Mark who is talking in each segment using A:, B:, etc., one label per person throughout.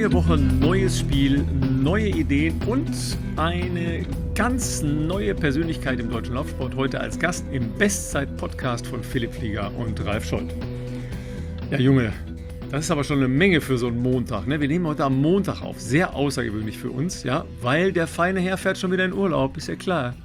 A: Neue Woche, neues Spiel, neue Ideen und eine ganz neue Persönlichkeit im deutschen Laufsport. Heute als Gast im Bestzeit-Podcast von Philipp Flieger und Ralf Scholz. Ja, Junge, das ist aber schon eine Menge für so einen Montag. Ne? Wir nehmen heute am Montag auf. Sehr außergewöhnlich für uns, ja, weil der feine Herr fährt schon wieder in Urlaub, ist ja klar.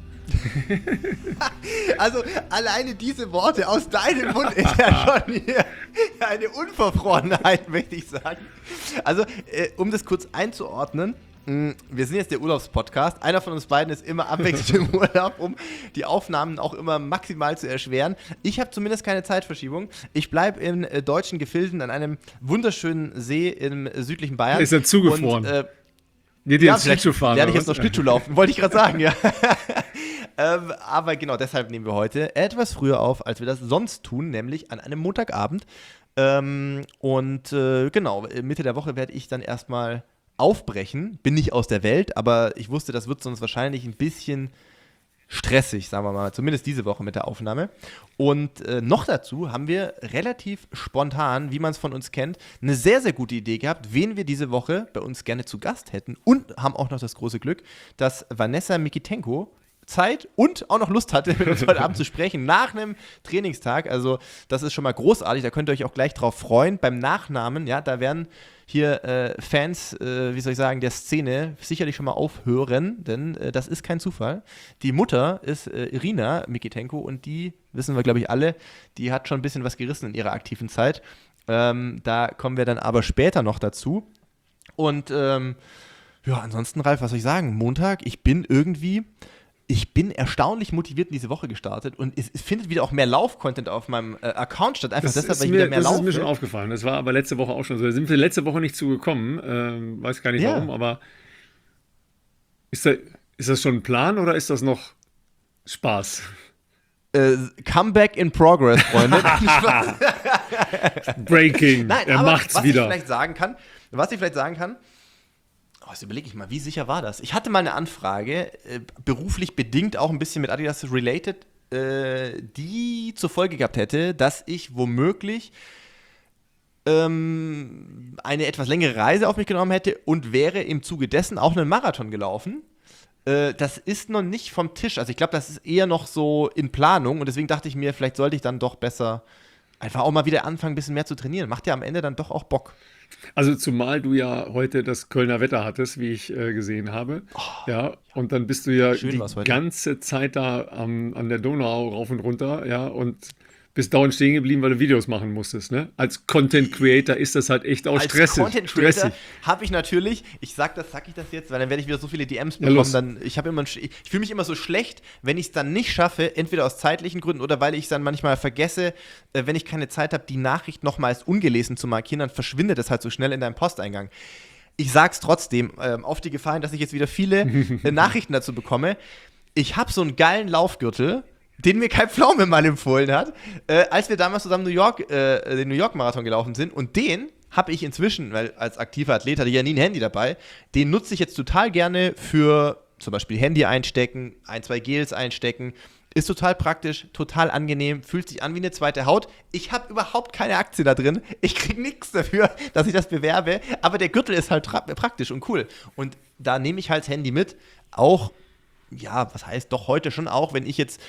B: Also alleine diese Worte aus deinem Mund ist ja schon hier eine Unverfrorenheit, möchte ich sagen. Also, um das kurz einzuordnen, wir sind jetzt der Urlaubspodcast. Einer von uns beiden ist immer abwechselnd im Urlaub, um die Aufnahmen auch immer maximal zu erschweren. Ich habe zumindest keine Zeitverschiebung. Ich bleibe in deutschen Gefilden an einem wunderschönen See im südlichen Bayern.
A: Ist ja zugefroren.
B: Vielleicht werde ich jetzt noch Schlittschuh laufen, wollte ich gerade sagen, ja. Aber genau, deshalb nehmen wir heute etwas früher auf, als wir das sonst tun, nämlich an einem Montagabend. Genau, Mitte der Woche werde ich dann erstmal aufbrechen. Bin nicht aus der Welt, aber ich wusste, das wird sonst wahrscheinlich ein bisschen stressig, sagen wir mal, zumindest diese Woche mit der Aufnahme. Und noch dazu haben wir relativ spontan, wie man es von uns kennt, eine sehr, sehr gute Idee gehabt, wen wir diese Woche bei uns gerne zu Gast hätten. Und haben auch noch das große Glück, dass Vanessa Mikitenko Zeit und auch noch Lust hatte, mit uns heute Abend zu sprechen, nach einem Trainingstag. Also das ist schon mal großartig, da könnt ihr euch auch gleich drauf freuen. Beim Nachnamen, ja, da werden hier Fans, der Szene sicherlich schon mal aufhören, denn das ist kein Zufall. Die Mutter ist Irina Mikitenko und die, wissen wir glaube ich alle, die hat schon ein bisschen was gerissen in ihrer aktiven Zeit. Da kommen wir dann aber später noch dazu. Und ansonsten, Ralf, was soll ich sagen? Montag, ich bin erstaunlich motiviert in diese Woche gestartet und es findet wieder auch mehr Lauf-Content auf meinem Account statt. Einfach deshalb, weil ich wieder mehr laufe.
A: Das ist mir schon aufgefallen. Das war aber letzte Woche auch schon so. Da sind wir letzte Woche nicht zugekommen. Weiß gar nicht warum, aber ist das schon ein Plan oder ist das noch Spaß?
B: Comeback in progress, Freunde.
A: Breaking.
B: Nein,
A: er macht's wieder.
B: Was ich vielleicht sagen kann, jetzt überlege ich mal, wie sicher war das? Ich hatte mal eine Anfrage, beruflich bedingt auch ein bisschen mit Adidas related, die zur Folge gehabt hätte, dass ich womöglich eine etwas längere Reise auf mich genommen hätte und wäre im Zuge dessen auch einen Marathon gelaufen. Das ist noch nicht vom Tisch. Also ich glaube, das ist eher noch so in Planung und deswegen dachte ich mir, vielleicht sollte ich dann doch besser einfach auch mal wieder anfangen, ein bisschen mehr zu trainieren. Macht ja am Ende dann doch auch Bock.
A: Also zumal du ja heute das Kölner Wetter hattest, wie ich gesehen habe. Ja, und dann bist du ja die ganze Zeit da an der Donau rauf und runter, ja, und bist dauernd stehen geblieben, weil du Videos machen musstest, ne? Als Content Creator ist das halt echt auch stressig.
B: Als Content Creator habe ich natürlich, sag ich das jetzt, weil dann werde ich wieder so viele DMs bekommen, ich fühle mich immer so schlecht, wenn ich es dann nicht schaffe, entweder aus zeitlichen Gründen oder weil ich es dann manchmal vergesse, wenn ich keine Zeit habe, die Nachricht nochmals ungelesen zu markieren, dann verschwindet es halt so schnell in deinem Posteingang. Ich sag's trotzdem, auf die Gefahr hin, dass ich jetzt wieder viele Nachrichten dazu bekomme. Ich habe so einen geilen Laufgürtel, den mir Kai Pflaume mal empfohlen hat, als wir damals zusammen den New York Marathon gelaufen sind. Und den habe ich inzwischen, weil als aktiver Athlet hatte ich ja nie ein Handy dabei, den nutze ich jetzt total gerne für zum Beispiel Handy einstecken, 1-2 Gels einstecken. Ist total praktisch, total angenehm, fühlt sich an wie eine zweite Haut. Ich habe überhaupt keine Aktie da drin. Ich kriege nichts dafür, dass ich das bewerbe. Aber der Gürtel ist halt praktisch und cool. Und da nehme ich halt das Handy mit. Auch, ja, was heißt doch heute schon auch, wenn ich jetzt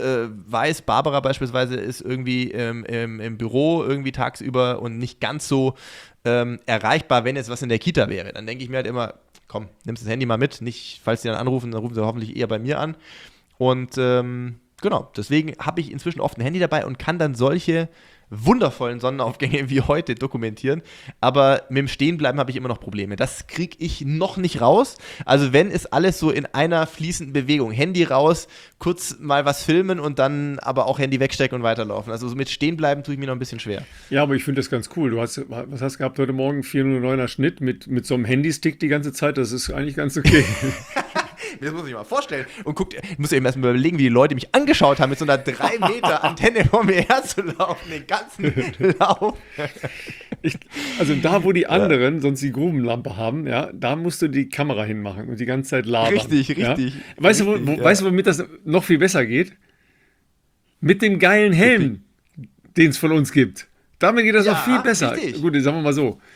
B: weiß, Barbara beispielsweise ist irgendwie im Büro irgendwie tagsüber und nicht ganz so erreichbar, wenn jetzt was in der Kita wäre. Dann denke ich mir halt immer, komm, nimmst das Handy mal mit. Nicht, falls die dann anrufen, dann rufen sie hoffentlich eher bei mir an. Und genau, deswegen habe ich inzwischen oft ein Handy dabei und kann dann solche wundervollen Sonnenaufgänge wie heute dokumentieren. Aber mit dem Stehenbleiben habe ich immer noch Probleme. Das kriege ich noch nicht raus. Also wenn, ist alles so in einer fließenden Bewegung. Handy raus, kurz mal was filmen und dann aber auch Handy wegstecken und weiterlaufen. Also so mit Stehenbleiben tue ich mir noch ein bisschen schwer.
A: Ja, aber ich finde das ganz cool. Was hast du gehabt heute Morgen? 409er Schnitt mit so einem Handystick die ganze Zeit. Das ist eigentlich ganz okay.
B: Das muss ich mir mal vorstellen. Und ich muss eben erstmal überlegen, wie die Leute mich angeschaut haben, mit so einer 3 Meter Antenne vor mir herzulaufen, den ganzen Lauf.
A: Also da, wo die anderen sonst die Grubenlampe haben, ja, da musst du die Kamera hinmachen und die ganze Zeit labern.
B: Richtig.
A: Ja? Weißt du, womit das noch viel besser geht? Mit dem geilen Helm, den es von uns gibt. Damit geht das noch viel besser. Richtig. Gut, sagen wir mal so.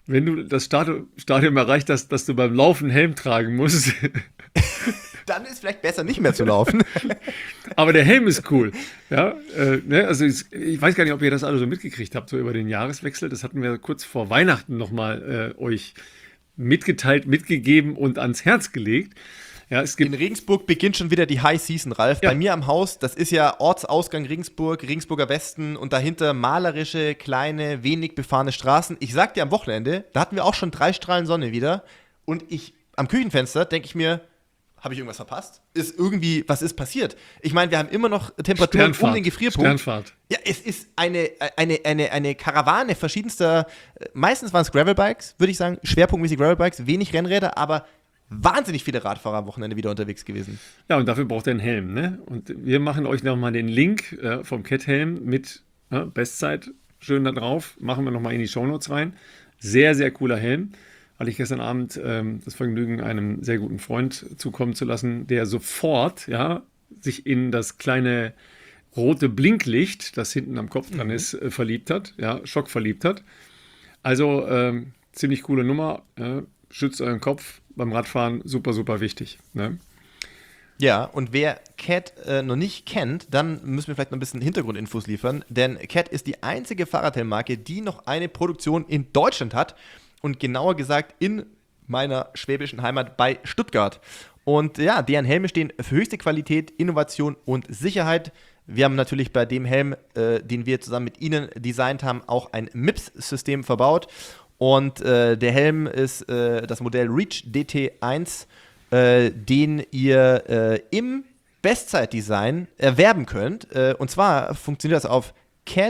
A: wenn du das Stadium erreicht hast, dass du beim Laufen Helm tragen musst.
B: Dann ist vielleicht besser, nicht mehr zu laufen.
A: Aber der Helm ist cool. Ja, ne? Also ich weiß gar nicht, ob ihr das alle so mitgekriegt habt, so über den Jahreswechsel. Das hatten wir kurz vor Weihnachten nochmal euch mitgeteilt, mitgegeben und ans Herz gelegt. Ja,
B: in Regensburg beginnt schon wieder die High Season, Ralf. Ja. Bei mir am Haus, das ist ja Ortsausgang Regensburger Westen und dahinter malerische, kleine, wenig befahrene Straßen. Ich sag dir, am Wochenende, da hatten wir auch schon 3 Strahlen Sonne wieder und am Küchenfenster denke ich mir, habe ich irgendwas verpasst? Was ist passiert? Ich meine, wir haben immer noch Temperaturen um den Gefrierpunkt.
A: Sternfahrt.
B: Ja, es ist eine Karawane verschiedenster, meistens waren es Gravelbikes, würde ich sagen, schwerpunktmäßig Gravelbikes, wenig Rennräder, aber wahnsinnig viele Radfahrer am Wochenende wieder unterwegs gewesen.
A: Ja, und dafür braucht ihr einen Helm, ne? Und wir machen euch nochmal den Link vom Cat-Helm mit Bestzeit schön da drauf. Machen wir nochmal in die Shownotes rein. Sehr, sehr cooler Helm. Hatte ich gestern Abend das Vergnügen, einem sehr guten Freund zukommen zu lassen, der sofort sich in das kleine rote Blinklicht, das hinten am Kopf dran ist, verliebt hat. Ja, schockverliebt hat. Also ziemlich coole Nummer. Schützt euren Kopf beim Radfahren, super, super wichtig. Ne?
B: Ja, und wer Cat noch nicht kennt, dann müssen wir vielleicht noch ein bisschen Hintergrundinfos liefern, denn Cat ist die einzige Fahrradhelmmarke, die noch eine Produktion in Deutschland hat und genauer gesagt in meiner schwäbischen Heimat bei Stuttgart. Und ja, deren Helme stehen für höchste Qualität, Innovation und Sicherheit. Wir haben natürlich bei dem Helm, den wir zusammen mit Ihnen designt haben, auch ein MIPS-System verbaut. Und der Helm ist das Modell Reach DT1, den ihr im Bestzeitdesign erwerben könnt. Und zwar funktioniert das auf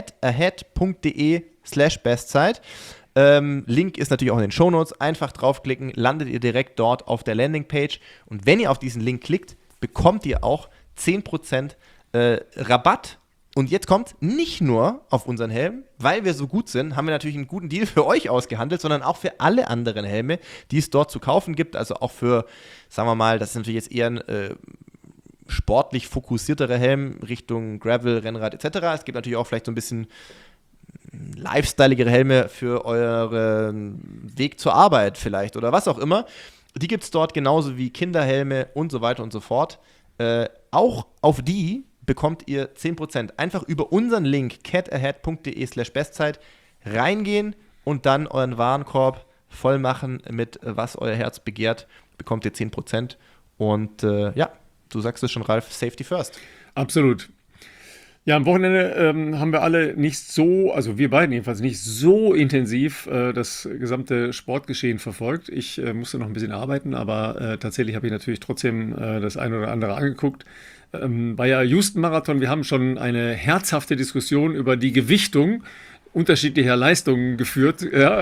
B: catahead.de/Bestzeit. Link ist natürlich auch in den Shownotes. Einfach draufklicken, landet ihr direkt dort auf der Landingpage. Und wenn ihr auf diesen Link klickt, bekommt ihr auch 10% Rabatt. Und jetzt kommt nicht nur auf unseren Helm, weil wir so gut sind, haben wir natürlich einen guten Deal für euch ausgehandelt, sondern auch für alle anderen Helme, die es dort zu kaufen gibt. Also auch für, sagen wir mal, das ist natürlich jetzt eher ein sportlich fokussierterer Helm Richtung Gravel, Rennrad etc. Es gibt natürlich auch vielleicht so ein bisschen lifestyleigere Helme für euren Weg zur Arbeit vielleicht oder was auch immer. Die gibt es dort genauso wie Kinderhelme und so weiter und so fort. Auch auf die bekommt ihr 10%. Einfach über unseren Link catahead.de/Bestzeit reingehen und dann euren Warenkorb voll machen mit was euer Herz begehrt, bekommt ihr 10%. Und ja, du sagst es schon, Ralf, Safety first.
A: Absolut. Ja, am Wochenende haben wir alle nicht so, also wir beiden jedenfalls nicht so intensiv das gesamte Sportgeschehen verfolgt. Ich musste noch ein bisschen arbeiten, aber tatsächlich habe ich natürlich trotzdem das eine oder andere angeguckt. Bei der Houston-Marathon, wir haben schon eine herzhafte Diskussion über die Gewichtung unterschiedlicher Leistungen geführt. Ja.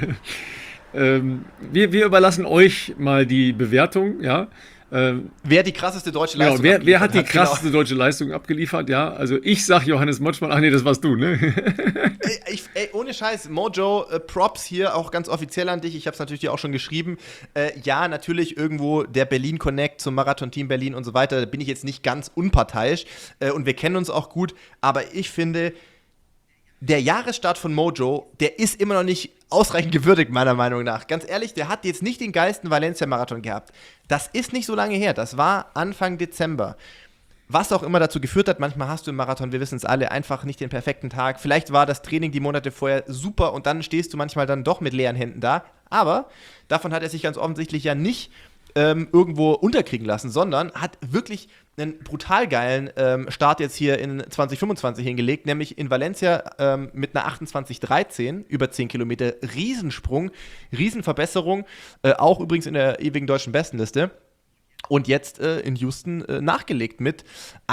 A: Wir überlassen euch mal die Bewertung, ja.
B: Wer die krasseste deutsche Leistung
A: abgeliefert hat. Wer hat die krasseste deutsche Leistung abgeliefert? Ja, also ich sag Johannes Motschmann, ach nee, das warst du, ne?
B: Ey, ohne Scheiß, Mojo, Props hier auch ganz offiziell an dich. Ich habe es natürlich dir auch schon geschrieben. Ja, natürlich irgendwo der Berlin Connect zum Marathon-Team Berlin und so weiter. Da bin ich jetzt nicht ganz unparteiisch. Und wir kennen uns auch gut. Aber ich finde, der Jahresstart von Mojo, der ist immer noch nicht ausreichend gewürdigt, meiner Meinung nach. Ganz ehrlich, der hat jetzt nicht den geilsten Valencia-Marathon gehabt. Das ist nicht so lange her. Das war Anfang Dezember. Was auch immer dazu geführt hat, manchmal hast du im Marathon, wir wissen es alle, einfach nicht den perfekten Tag. Vielleicht war das Training die Monate vorher super und dann stehst du manchmal dann doch mit leeren Händen da. Aber davon hat er sich ganz offensichtlich ja nicht irgendwo unterkriegen lassen, sondern hat wirklich einen brutal geilen Start jetzt hier in 2025 hingelegt, nämlich in Valencia mit einer 28,13 über 10 Kilometer. Riesensprung, Riesenverbesserung, auch übrigens in der ewigen deutschen Bestenliste. Und jetzt in Houston nachgelegt mit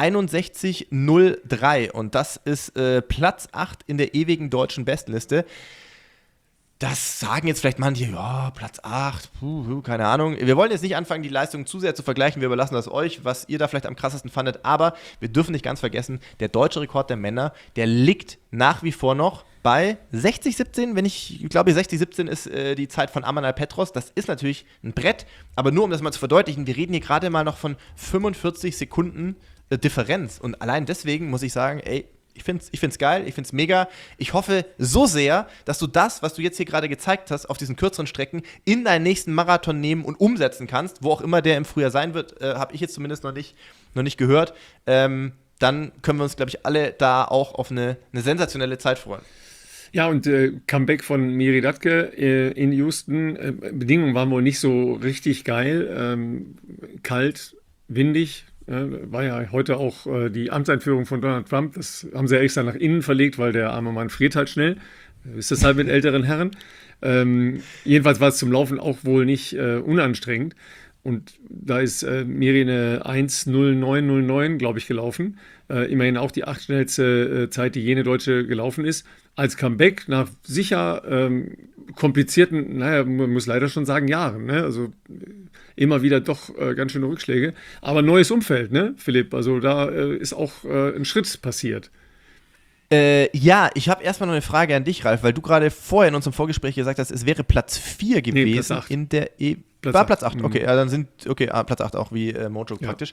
B: 61,03 und das ist Platz 8 in der ewigen deutschen Bestenliste. Das sagen jetzt vielleicht manche, ja, Platz 8, keine Ahnung. Wir wollen jetzt nicht anfangen, die Leistungen zu sehr zu vergleichen. Wir überlassen das euch, was ihr da vielleicht am krassesten fandet. Aber wir dürfen nicht ganz vergessen, der deutsche Rekord der Männer, der liegt nach wie vor noch bei 60,17. Ich glaube, 60,17 ist die Zeit von Amanal Petros. Das ist natürlich ein Brett. Aber nur, um das mal zu verdeutlichen, wir reden hier gerade mal noch von 45 Sekunden Differenz. Und allein deswegen muss ich sagen, ey, find's geil, ich find's mega. Ich hoffe so sehr, dass du das, was du jetzt hier gerade gezeigt hast, auf diesen kürzeren Strecken in deinen nächsten Marathon nehmen und umsetzen kannst, wo auch immer der im Frühjahr sein wird, habe ich jetzt zumindest noch nicht gehört. Dann können wir uns, glaube ich, alle da auch auf eine sensationelle Zeit freuen.
A: Ja, und Comeback von Miri Datke in Houston. Bedingungen waren wohl nicht so richtig geil. Kalt, windig. War ja heute auch die Amtseinführung von Donald Trump. Das haben sie ja extra nach innen verlegt, weil der arme Mann friert halt schnell. Ist das halt mit älteren Herren. Jedenfalls war es zum Laufen auch wohl nicht unanstrengend. Und da ist Miri eine 1:09:09, glaube ich, gelaufen. Immerhin auch die 8 schnellste Zeit, die jene Deutsche gelaufen ist. Als Comeback nach sicher komplizierten, man muss leider schon sagen, Jahren. Ne? Also immer wieder doch ganz schöne Rückschläge. Aber neues Umfeld, ne, Philipp? Also da ist auch ein Schritt passiert.
B: Ja, ich habe erstmal noch eine Frage an dich, Ralf, weil du gerade vorher in unserem Vorgespräch gesagt hast, es wäre Platz 4 gewesen.
A: Platz 8.
B: In der Platz 8, okay, ja, dann Platz 8 auch wie Mojo praktisch.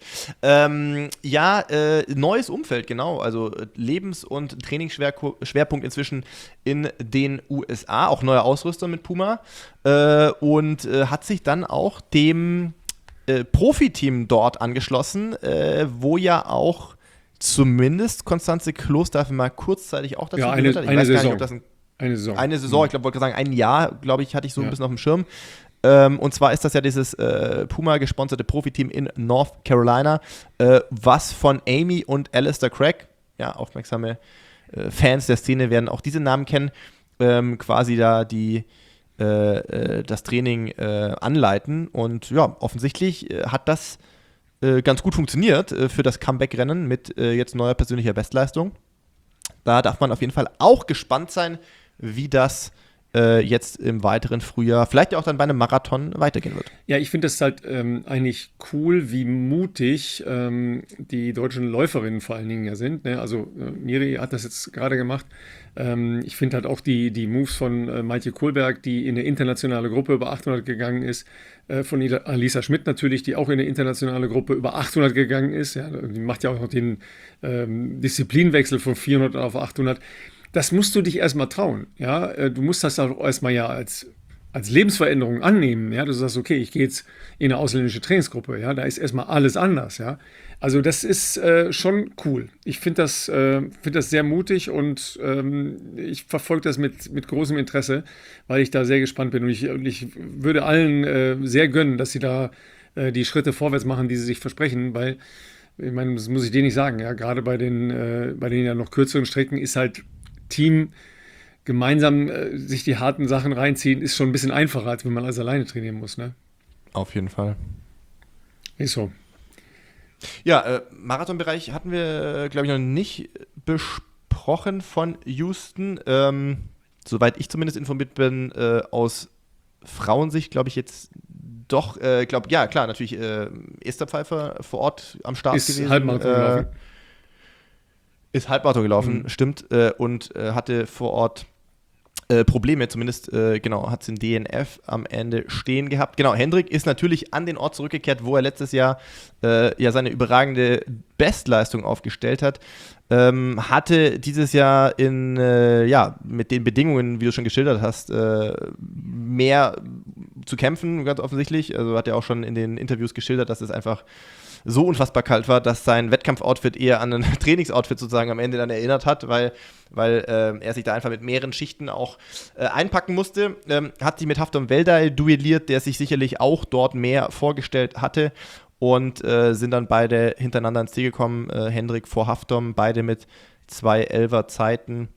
B: Neues Umfeld, genau, also Lebens- und Trainingsschwerpunkt inzwischen in den USA, auch neuer Ausrüster mit Puma und hat sich dann auch dem Profiteam dort angeschlossen, wo ja auch zumindest Constanze Kloß darf mal kurzzeitig auch dazu gehört hat. Ich weiß gar nicht, ob das eine Saison, ich wollte sagen, ein Jahr, glaube ich, hatte ich so ein bisschen auf dem Schirm. Und zwar ist das ja dieses Puma-gesponserte Profiteam in North Carolina, was von Amy und Alistair Craig, ja, aufmerksame Fans der Szene werden auch diese Namen kennen, quasi da das Training anleiten. Und ja, offensichtlich hat das ganz gut funktioniert für das Comeback-Rennen mit jetzt neuer persönlicher Bestleistung. Da darf man auf jeden Fall auch gespannt sein, wie das jetzt im weiteren Frühjahr, vielleicht ja auch dann bei einem Marathon weitergehen wird.
A: Ja, ich finde das halt eigentlich cool, wie mutig die deutschen Läuferinnen vor allen Dingen ja sind. Ne? Also Miri hat das jetzt gerade gemacht. Ich finde halt auch die Moves von Maite Kohlberg, die in eine internationale Gruppe über 800 gegangen ist, von Alisa Schmidt natürlich, die auch in eine internationale Gruppe über 800 gegangen ist. Ja, die macht ja auch noch den Disziplinwechsel von 400 auf 800. Das musst du dich erstmal trauen. Ja? Du musst das auch erstmal ja als Lebensveränderung annehmen. Ja? Du sagst, okay, ich gehe jetzt in eine ausländische Trainingsgruppe. Ja? Da ist erstmal alles anders. Ja? Also das ist schon cool. Ich finde das sehr mutig und ich verfolge das mit großem Interesse, weil ich da sehr gespannt bin. Und ich würde allen sehr gönnen, dass sie da die Schritte vorwärts machen, die sie sich versprechen, weil ich meine, das muss ich dir nicht sagen. Ja? Gerade bei den ja noch kürzeren Strecken ist halt Team gemeinsam sich die harten Sachen reinziehen, ist schon ein bisschen einfacher, als wenn man alles alleine trainieren muss, ne?
B: Auf jeden Fall.
A: Ist so.
B: Ja, Marathonbereich hatten wir, glaube ich, noch nicht besprochen von Houston. Soweit ich zumindest informiert bin, aus Frauensicht, glaube ich, jetzt doch, ja, klar, natürlich Esther Pfeiffer vor Ort am Start
A: ist
B: gewesen.
A: Halbmarathon gelaufen.
B: Ist Halbmarathon gelaufen, stimmt, und hatte vor Ort Probleme, zumindest, hat es den DNF am Ende stehen gehabt. Genau, Hendrik ist natürlich an den Ort zurückgekehrt, wo er letztes Jahr ja seine überragende Bestleistung aufgestellt hat. Hatte dieses Jahr mit den Bedingungen, wie du schon geschildert hast, mehr zu kämpfen, ganz offensichtlich. Also hat er auch schon in den Interviews geschildert, dass es einfach so unfassbar kalt war, dass sein Wettkampfoutfit eher an ein Trainingsoutfit sozusagen am Ende dann erinnert hat, weil er sich da einfach mit mehreren Schichten auch einpacken musste. Hat sich mit Hafthor Welday duelliert, der sich sicherlich auch dort mehr vorgestellt hatte und sind dann beide hintereinander ins Ziel gekommen. Hendrik vor Hafthor, beide mit 2:11er Zeiten.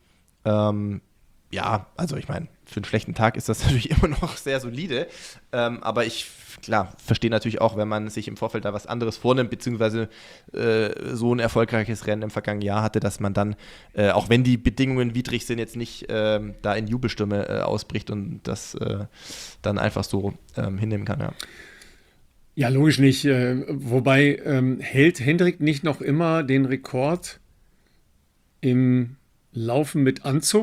B: Ja, also ich meine, für einen schlechten Tag ist das natürlich immer noch sehr solide, aber ich verstehe natürlich auch, wenn man sich im Vorfeld da was anderes vornimmt, beziehungsweise so ein erfolgreiches Rennen im vergangenen Jahr hatte, dass man dann, auch wenn die Bedingungen widrig sind, jetzt nicht da in Jubelstürme ausbricht und das dann einfach so hinnehmen kann, ja.
A: Ja, logisch nicht. Wobei hält Hendrik nicht noch immer den Rekord im Laufen mit Anzug?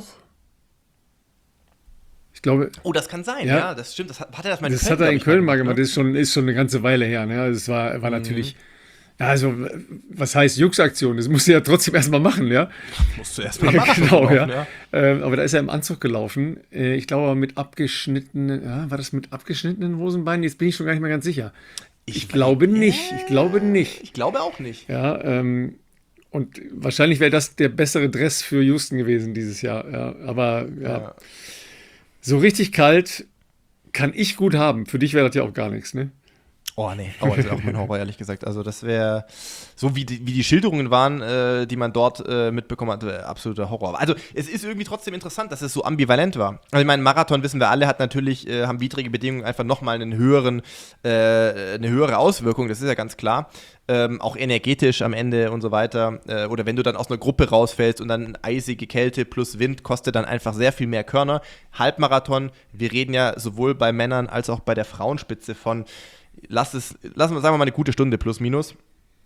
A: Ich glaube,
B: das kann sein, ja, das stimmt. Das hat er
A: in Köln mal gemacht. Das ist schon eine ganze Weile her. Ne? Das war natürlich Ja, also, was heißt Jux-Aktion? Das musst du ja trotzdem erstmal machen, ja?
B: Musst du erstmal machen.
A: Genau, ja. Aber da ist er im Anzug gelaufen. Ich glaube, mit abgeschnittenen, war das mit abgeschnittenen Hosenbeinen? Jetzt bin ich schon gar nicht mehr ganz sicher. Ich glaube nicht. Ich glaube nicht.
B: Ich glaube auch nicht.
A: Ja, und wahrscheinlich wäre das der bessere Dress für Houston gewesen dieses Jahr. Ja, aber ja, so richtig kalt kann ich gut haben. Für dich wäre das ja auch gar nichts, ne?
B: Oh nee, das ist auch mein Horror, ehrlich gesagt. Also das wäre, so wie die Schilderungen waren, die man dort mitbekommen hat, absoluter Horror. Also es ist irgendwie trotzdem interessant, dass es so ambivalent war. Also ich meine, Marathon, wissen wir alle, hat natürlich, haben widrige Bedingungen einfach nochmal eine höhere Auswirkung, das ist ja ganz klar. Auch energetisch am Ende und so weiter. Oder wenn du dann aus einer Gruppe rausfällst und dann eisige Kälte plus Wind kostet dann einfach sehr viel mehr Körner. Halbmarathon, wir reden ja sowohl bei Männern als auch bei der Frauenspitze von sagen wir mal eine gute Stunde plus minus.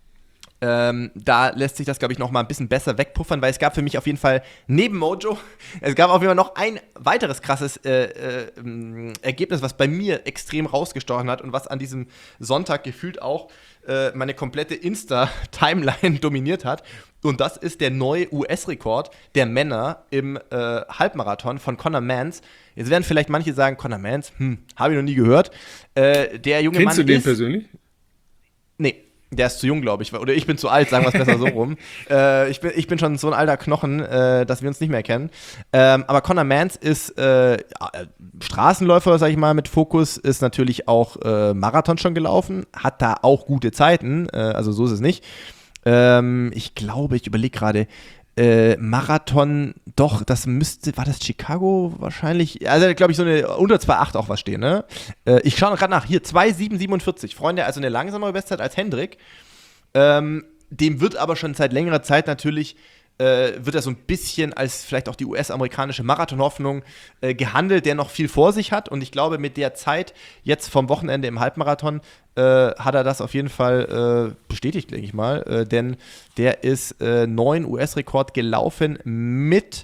B: Da lässt sich das, glaube ich, noch mal ein bisschen besser wegpuffern, weil es gab für mich auf jeden Fall neben Mojo, es gab auf jeden Fall noch ein weiteres krasses Ergebnis, was bei mir extrem rausgestochen hat und was an diesem Sonntag gefühlt auch meine komplette Insta-Timeline dominiert hat. Und das ist der neue US-Rekord der Männer im Halbmarathon von Conor Mantz. Jetzt werden vielleicht manche sagen, Conor Mantz, habe ich noch nie gehört. Der junge Mann
A: Kennst du den persönlich?
B: Nee, der ist zu jung, glaube ich. Oder ich bin zu alt, sagen wir es besser so rum. Ich bin schon so ein alter Knochen, dass wir uns nicht mehr kennen. Aber Conor Mantz ist Straßenläufer, sag ich mal, mit Fokus, ist natürlich auch Marathon schon gelaufen, hat da auch gute Zeiten, also so ist es nicht. Ich glaube, ich überlege gerade, Marathon, doch, war das Chicago wahrscheinlich? Also, glaube ich, so eine unter 2,8 auch was stehen, ne? Ich schaue gerade nach, hier 2,747, Freunde, also eine langsamere Bestzeit als Hendrik. Dem wird aber schon seit längerer Zeit natürlich, wird er so ein bisschen als vielleicht auch die US-amerikanische Marathonhoffnung gehandelt, der noch viel vor sich hat. Und ich glaube, mit der Zeit jetzt vom Wochenende im Halbmarathon hat er das auf jeden Fall bestätigt, denke ich mal. Denn der ist neuen US-Rekord gelaufen mit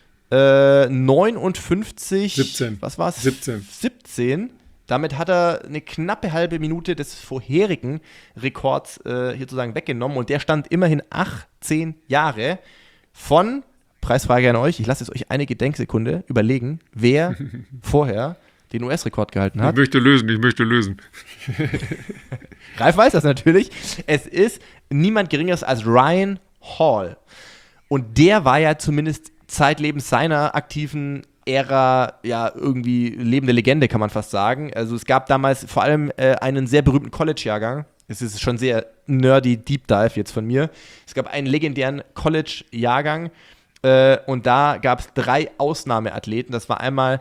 B: 59.
A: 17.
B: Was war's?
A: 17.
B: Damit hat er eine knappe halbe Minute des vorherigen Rekords hier sozusagen weggenommen. Und der stand immerhin 18 Jahre von, Preisfrage an euch, ich lasse es euch eine Gedenksekunde überlegen, wer vorher den US-Rekord gehalten hat.
A: Ich möchte lösen.
B: Ralf weiß das natürlich. Es ist niemand Geringeres als Ryan Hall. Und der war ja zumindest zeitlebens seiner aktiven Ära ja irgendwie lebende Legende, kann man fast sagen. Also es gab damals vor allem einen sehr berühmten College-Jahrgang. Es ist schon sehr nerdy Deep Dive jetzt von mir. Es gab einen legendären College-Jahrgang und da gab es 3 Ausnahmeathleten. Das war einmal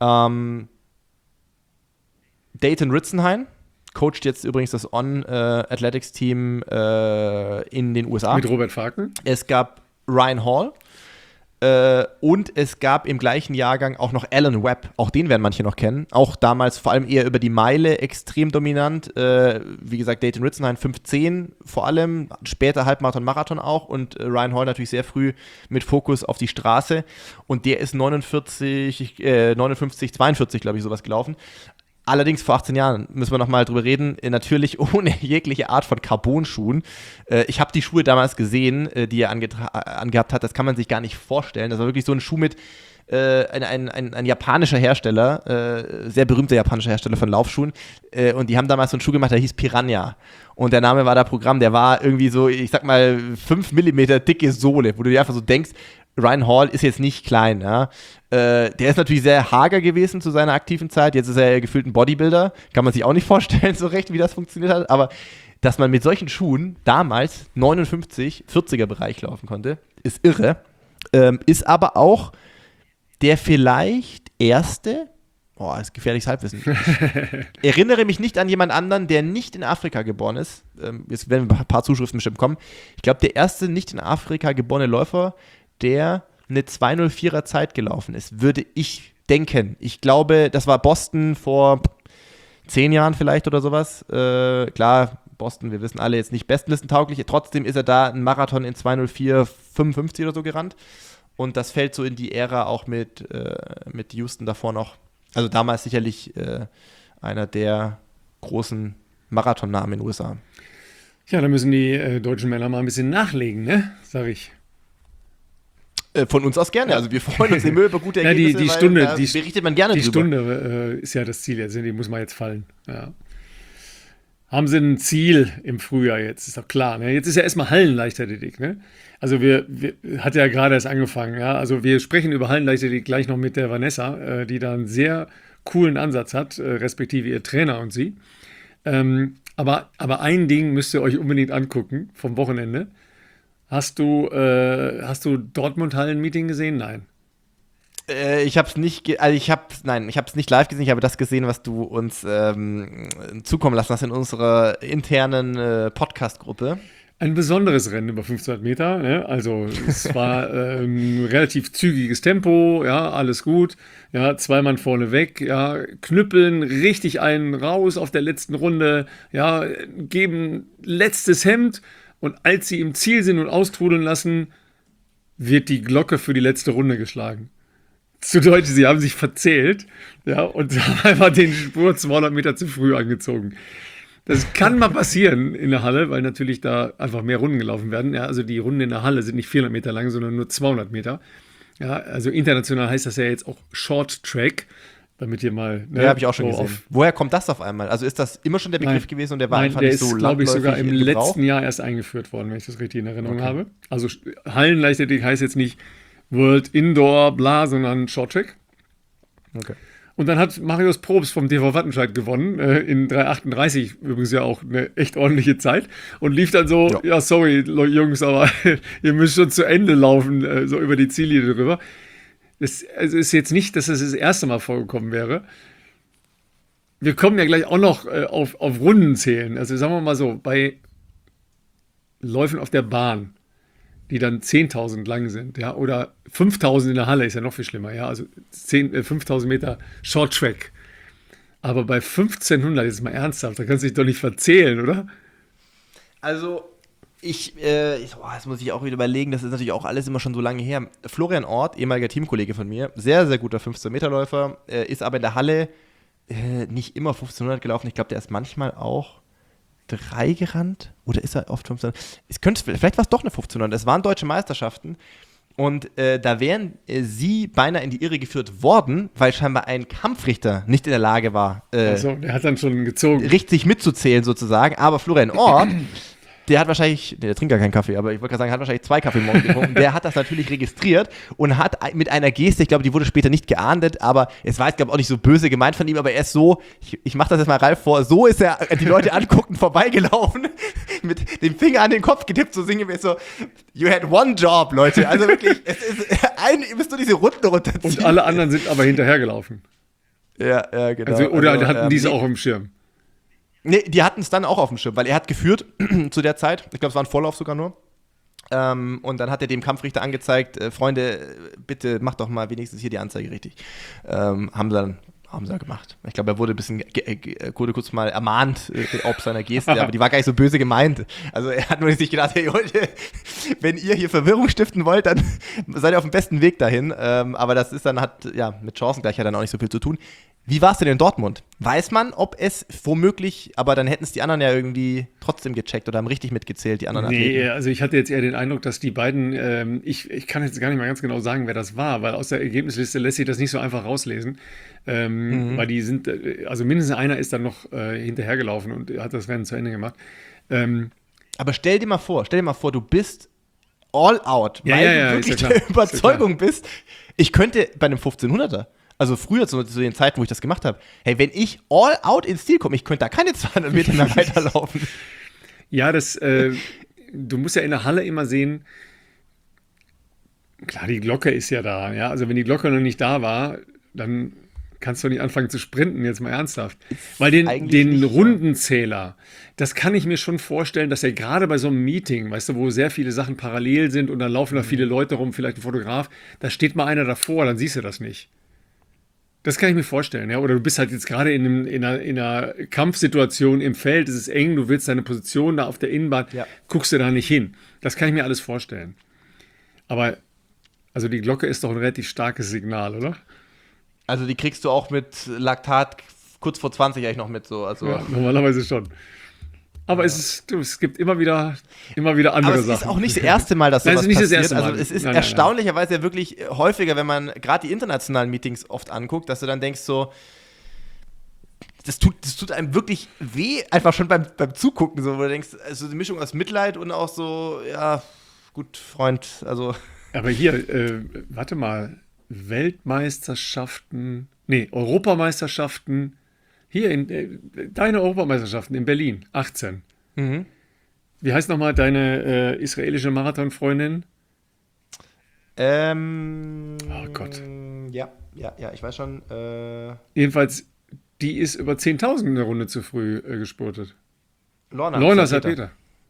B: Dayton Ritzenhein, coacht jetzt übrigens das On-Athletics-Team in den USA.
A: Mit Robert Falken.
B: Es gab Ryan Hall. Und es gab im gleichen Jahrgang auch noch Alan Webb. Auch den werden manche noch kennen. Auch damals vor allem eher über die Meile extrem dominant. Wie gesagt, Dayton Ritzenhein 5,10 vor allem. Später Halbmarathon, Marathon auch. Und Ryan Hall natürlich sehr früh mit Fokus auf die Straße. Und der ist 59, 42, glaube ich, sowas gelaufen. Allerdings vor 18 Jahren, müssen wir nochmal drüber reden, natürlich ohne jegliche Art von Carbon-Schuhen. Ich habe die Schuhe damals gesehen, die er angehabt hat, das kann man sich gar nicht vorstellen. Das war wirklich so ein Schuh mit ein japanischer Hersteller, sehr berühmter japanischer Hersteller von Laufschuhen. Und die haben damals so einen Schuh gemacht, der hieß Piranha. Und der Name war da Programm, der war irgendwie so, ich sag mal, 5 mm dicke Sohle, wo du dir einfach so denkst, Ryan Hall ist jetzt nicht klein, ja. Der ist natürlich sehr hager gewesen zu seiner aktiven Zeit. Jetzt ist er ja gefühlt ein Bodybuilder. Kann man sich auch nicht vorstellen, so recht, wie das funktioniert hat. Aber dass man mit solchen Schuhen damals 59, 40er Bereich laufen konnte, ist irre. Ist aber auch der vielleicht erste, ist gefährliches Halbwissen. Ich erinnere mich nicht an jemand anderen, der nicht in Afrika geboren ist. Jetzt werden ein paar Zuschriften bestimmt kommen. Ich glaube, der erste nicht in Afrika geborene Läufer, der eine 2:04er Zeit gelaufen ist, würde ich denken. Ich glaube, das war Boston vor 10 Jahren vielleicht oder sowas. Klar, Boston, wir wissen alle, jetzt nicht bestenlistentauglich. Trotzdem ist er da einen Marathon in 2:04,55 oder so gerannt. Und das fällt so in die Ära auch mit Houston davor noch. Also damals sicherlich einer der großen Marathonnamen in den USA.
A: Ja, da müssen die deutschen Männer mal ein bisschen nachlegen, ne? Sag ich.
B: Von uns aus gerne. Also wir freuen uns immer über gute Ergebnisse,
A: die Stunde,
B: da berichtet man gerne
A: die
B: drüber.
A: Stunde ist ja das Ziel jetzt, die muss mal jetzt fallen. Ja. Haben sie ein Ziel im Frühjahr jetzt, ist doch klar. Ne? Jetzt ist ja erstmal Hallenleichtathletik. Ne? Also hat ja gerade erst angefangen. Ja? Also wir sprechen über Hallenleichtathletik gleich noch mit der Vanessa, die da einen sehr coolen Ansatz hat, respektive ihr Trainer und sie. Aber ein Ding müsst ihr euch unbedingt angucken vom Wochenende. Hast du Dortmund-Hallen-Meeting gesehen? Nein.
B: Ich habe es nicht, ich habe es nicht live gesehen. Ich habe das gesehen, was du uns zukommen lassen hast in unserer internen Podcast-Gruppe.
A: Ein besonderes Rennen über 1500 Meter. Ne? Also es war relativ zügiges Tempo, ja, alles gut. Ja, 2 Mann vorne weg, ja, knüppeln richtig einen raus auf der letzten Runde, ja, geben letztes Hemd. Und als sie im Ziel sind und austrudeln lassen, wird die Glocke für die letzte Runde geschlagen. Zu Deutsch, sie haben sich verzählt, ja, und haben einfach den Spur 200 Meter zu früh angezogen. Das kann mal passieren in der Halle, weil natürlich da einfach mehr Runden gelaufen werden. Ja, also die Runden in der Halle sind nicht 400 Meter lang, sondern nur 200 Meter. Ja, also international heißt das ja jetzt auch Short Track. Damit ihr mal.
B: Ne, ja, habe ich auch schon gesehen. Woher kommt das auf einmal? Also ist das immer schon der Begriff gewesen und der war einfach nicht so
A: landläufig? Der ist, glaube ich, sogar im letzten Jahr erst eingeführt worden, wenn ich das richtig in Erinnerung habe. Also Hallenleichtathletik heißt jetzt nicht World Indoor, bla, sondern Short Track.
B: Okay.
A: Und dann hat Marius Probst vom TV Wattenscheid gewonnen, in 3,38, übrigens ja auch eine echt ordentliche Zeit, und lief dann so, ja sorry, Jungs, aber ihr müsst schon zu Ende laufen, so über die Ziellinie drüber. Das ist jetzt nicht, dass das erste Mal vorgekommen wäre. Wir kommen ja gleich auch noch auf Runden zählen. Also sagen wir mal so, bei Läufen auf der Bahn, die dann 10.000 lang sind, ja, oder 5.000 in der Halle, ist ja noch viel schlimmer, ja, also 5.000 Meter Short Track. Aber bei 1.500, jetzt mal ernsthaft, da kannst du dich doch nicht verzählen, oder?
B: Also jetzt muss ich auch wieder überlegen, das ist natürlich auch alles immer schon so lange her. Florian Ort, ehemaliger Teamkollege von mir, sehr, sehr guter 15-Meter-Läufer, ist aber in der Halle nicht immer 1.500 gelaufen. Ich glaube, der ist manchmal auch 3 gerannt. Oder ist er oft 1.500? Vielleicht war es doch eine 1.500. Es waren deutsche Meisterschaften. Und da wären sie beinahe in die Irre geführt worden, weil scheinbar ein Kampfrichter nicht in der Lage war,
A: also, der hat dann schon gezogen,
B: richtig mitzuzählen sozusagen. Aber Florian Ort, der hat wahrscheinlich, der trinkt gar keinen Kaffee, aber ich wollte gerade sagen, hat wahrscheinlich 2 Kaffee morgens getrunken. Der hat das natürlich registriert und hat mit einer Geste, ich glaube, die wurde später nicht geahndet, aber es war jetzt, glaube ich, auch nicht so böse gemeint von ihm, aber er ist so, ich mache das jetzt mal Ralf vor, so ist er die Leute anguckend vorbeigelaufen, mit dem Finger an den Kopf getippt, so singen wir so, you had one job, Leute. Also wirklich, ihr müsst nur diese Runden runterziehen.
A: Und alle anderen sind aber hinterhergelaufen.
B: Ja, genau.
A: Also, oder hatten diese auch im Schirm?
B: Nee, die hatten es dann auch auf dem Schirm, weil er hat geführt zu der Zeit. Ich glaube, es war ein Vorlauf sogar nur. Und dann hat er dem Kampfrichter angezeigt, Freunde, bitte macht doch mal wenigstens hier die Anzeige richtig. Haben sie gemacht. Ich glaube, er wurde wurde kurz mal ermahnt ob seiner Geste, aber die war gar nicht so böse gemeint. Also er hat nur sich gedacht, hey Leute, wenn ihr hier Verwirrung stiften wollt, dann seid ihr auf dem besten Weg dahin. Aber das ist dann, hat ja mit Chancengleichheit dann auch nicht so viel zu tun. Wie war es denn in Dortmund? Weiß man, ob es womöglich, aber dann hätten es die anderen ja irgendwie trotzdem gecheckt oder haben richtig mitgezählt, die anderen Athleten?
A: Nee, also ich hatte jetzt eher den Eindruck, dass die beiden, ich kann jetzt gar nicht mal ganz genau sagen, wer das war, weil aus der Ergebnisliste lässt sich das nicht so einfach rauslesen. Weil die sind, also mindestens einer ist dann noch hinterhergelaufen und hat das Rennen zu Ende gemacht.
B: Aber stell dir mal vor, du bist all out, weil du wirklich
A: ja
B: der Überzeugung bist, ich könnte bei einem 1500er, also früher zu den Zeiten, wo ich das gemacht habe, hey, wenn ich all out ins Ziel komme, ich könnte da keine 200 Meter mehr weiterlaufen.
A: Ja, du musst ja in der Halle immer sehen, klar, die Glocke ist ja da, ja, also wenn die Glocke noch nicht da war, dann kannst du nicht anfangen zu sprinten, jetzt mal ernsthaft. Weil den Rundenzähler, das kann ich mir schon vorstellen, dass er gerade bei so einem Meeting, weißt du, wo sehr viele Sachen parallel sind und dann laufen da viele Leute rum, vielleicht ein Fotograf, da steht mal einer davor, dann siehst du das nicht. Das kann ich mir vorstellen, ja. Oder du bist halt jetzt gerade in einer Kampfsituation im Feld, es ist eng, du willst deine Position da auf der Innenbahn, guckst du da nicht hin. Das kann ich mir alles vorstellen. Aber, also die Glocke ist doch ein relativ starkes Signal, oder?
B: Also die kriegst du auch mit Laktat kurz vor 20 eigentlich noch mit so. Also.
A: Ja, normalerweise schon. Aber es gibt immer wieder andere Sachen.
B: Aber es ist auch nicht das erste Mal, dass sowas passiert.
A: Das
B: also es ist erstaunlicherweise ja wirklich häufiger, wenn man gerade die internationalen Meetings oft anguckt, dass du dann denkst so, das tut einem wirklich weh, einfach schon beim Zugucken, so, wo du denkst, also die Mischung aus Mitleid und auch so, ja, gut, Freund, also.
A: Aber hier, warte mal, Europameisterschaften, hier, deine Europameisterschaften in Berlin, 18.
B: Mhm.
A: Wie heißt nochmal deine israelische Marathonfreundin? Oh Gott.
B: Ja, ich weiß schon.
A: Jedenfalls, die ist über 10.000 eine Runde zu früh gespurtet.
B: Lorna Salpeter.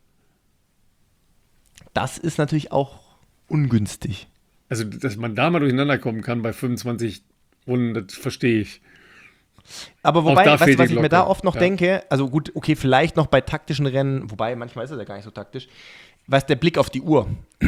B: Das ist natürlich auch ungünstig.
A: Also, dass man da mal durcheinander kommen kann bei 25 Runden, das verstehe ich.
B: Aber wobei, weißt du, was ich mir da oft noch denke, also gut, okay, vielleicht noch bei taktischen Rennen, wobei manchmal ist es ja gar nicht so taktisch, weißt der Blick auf die Uhr.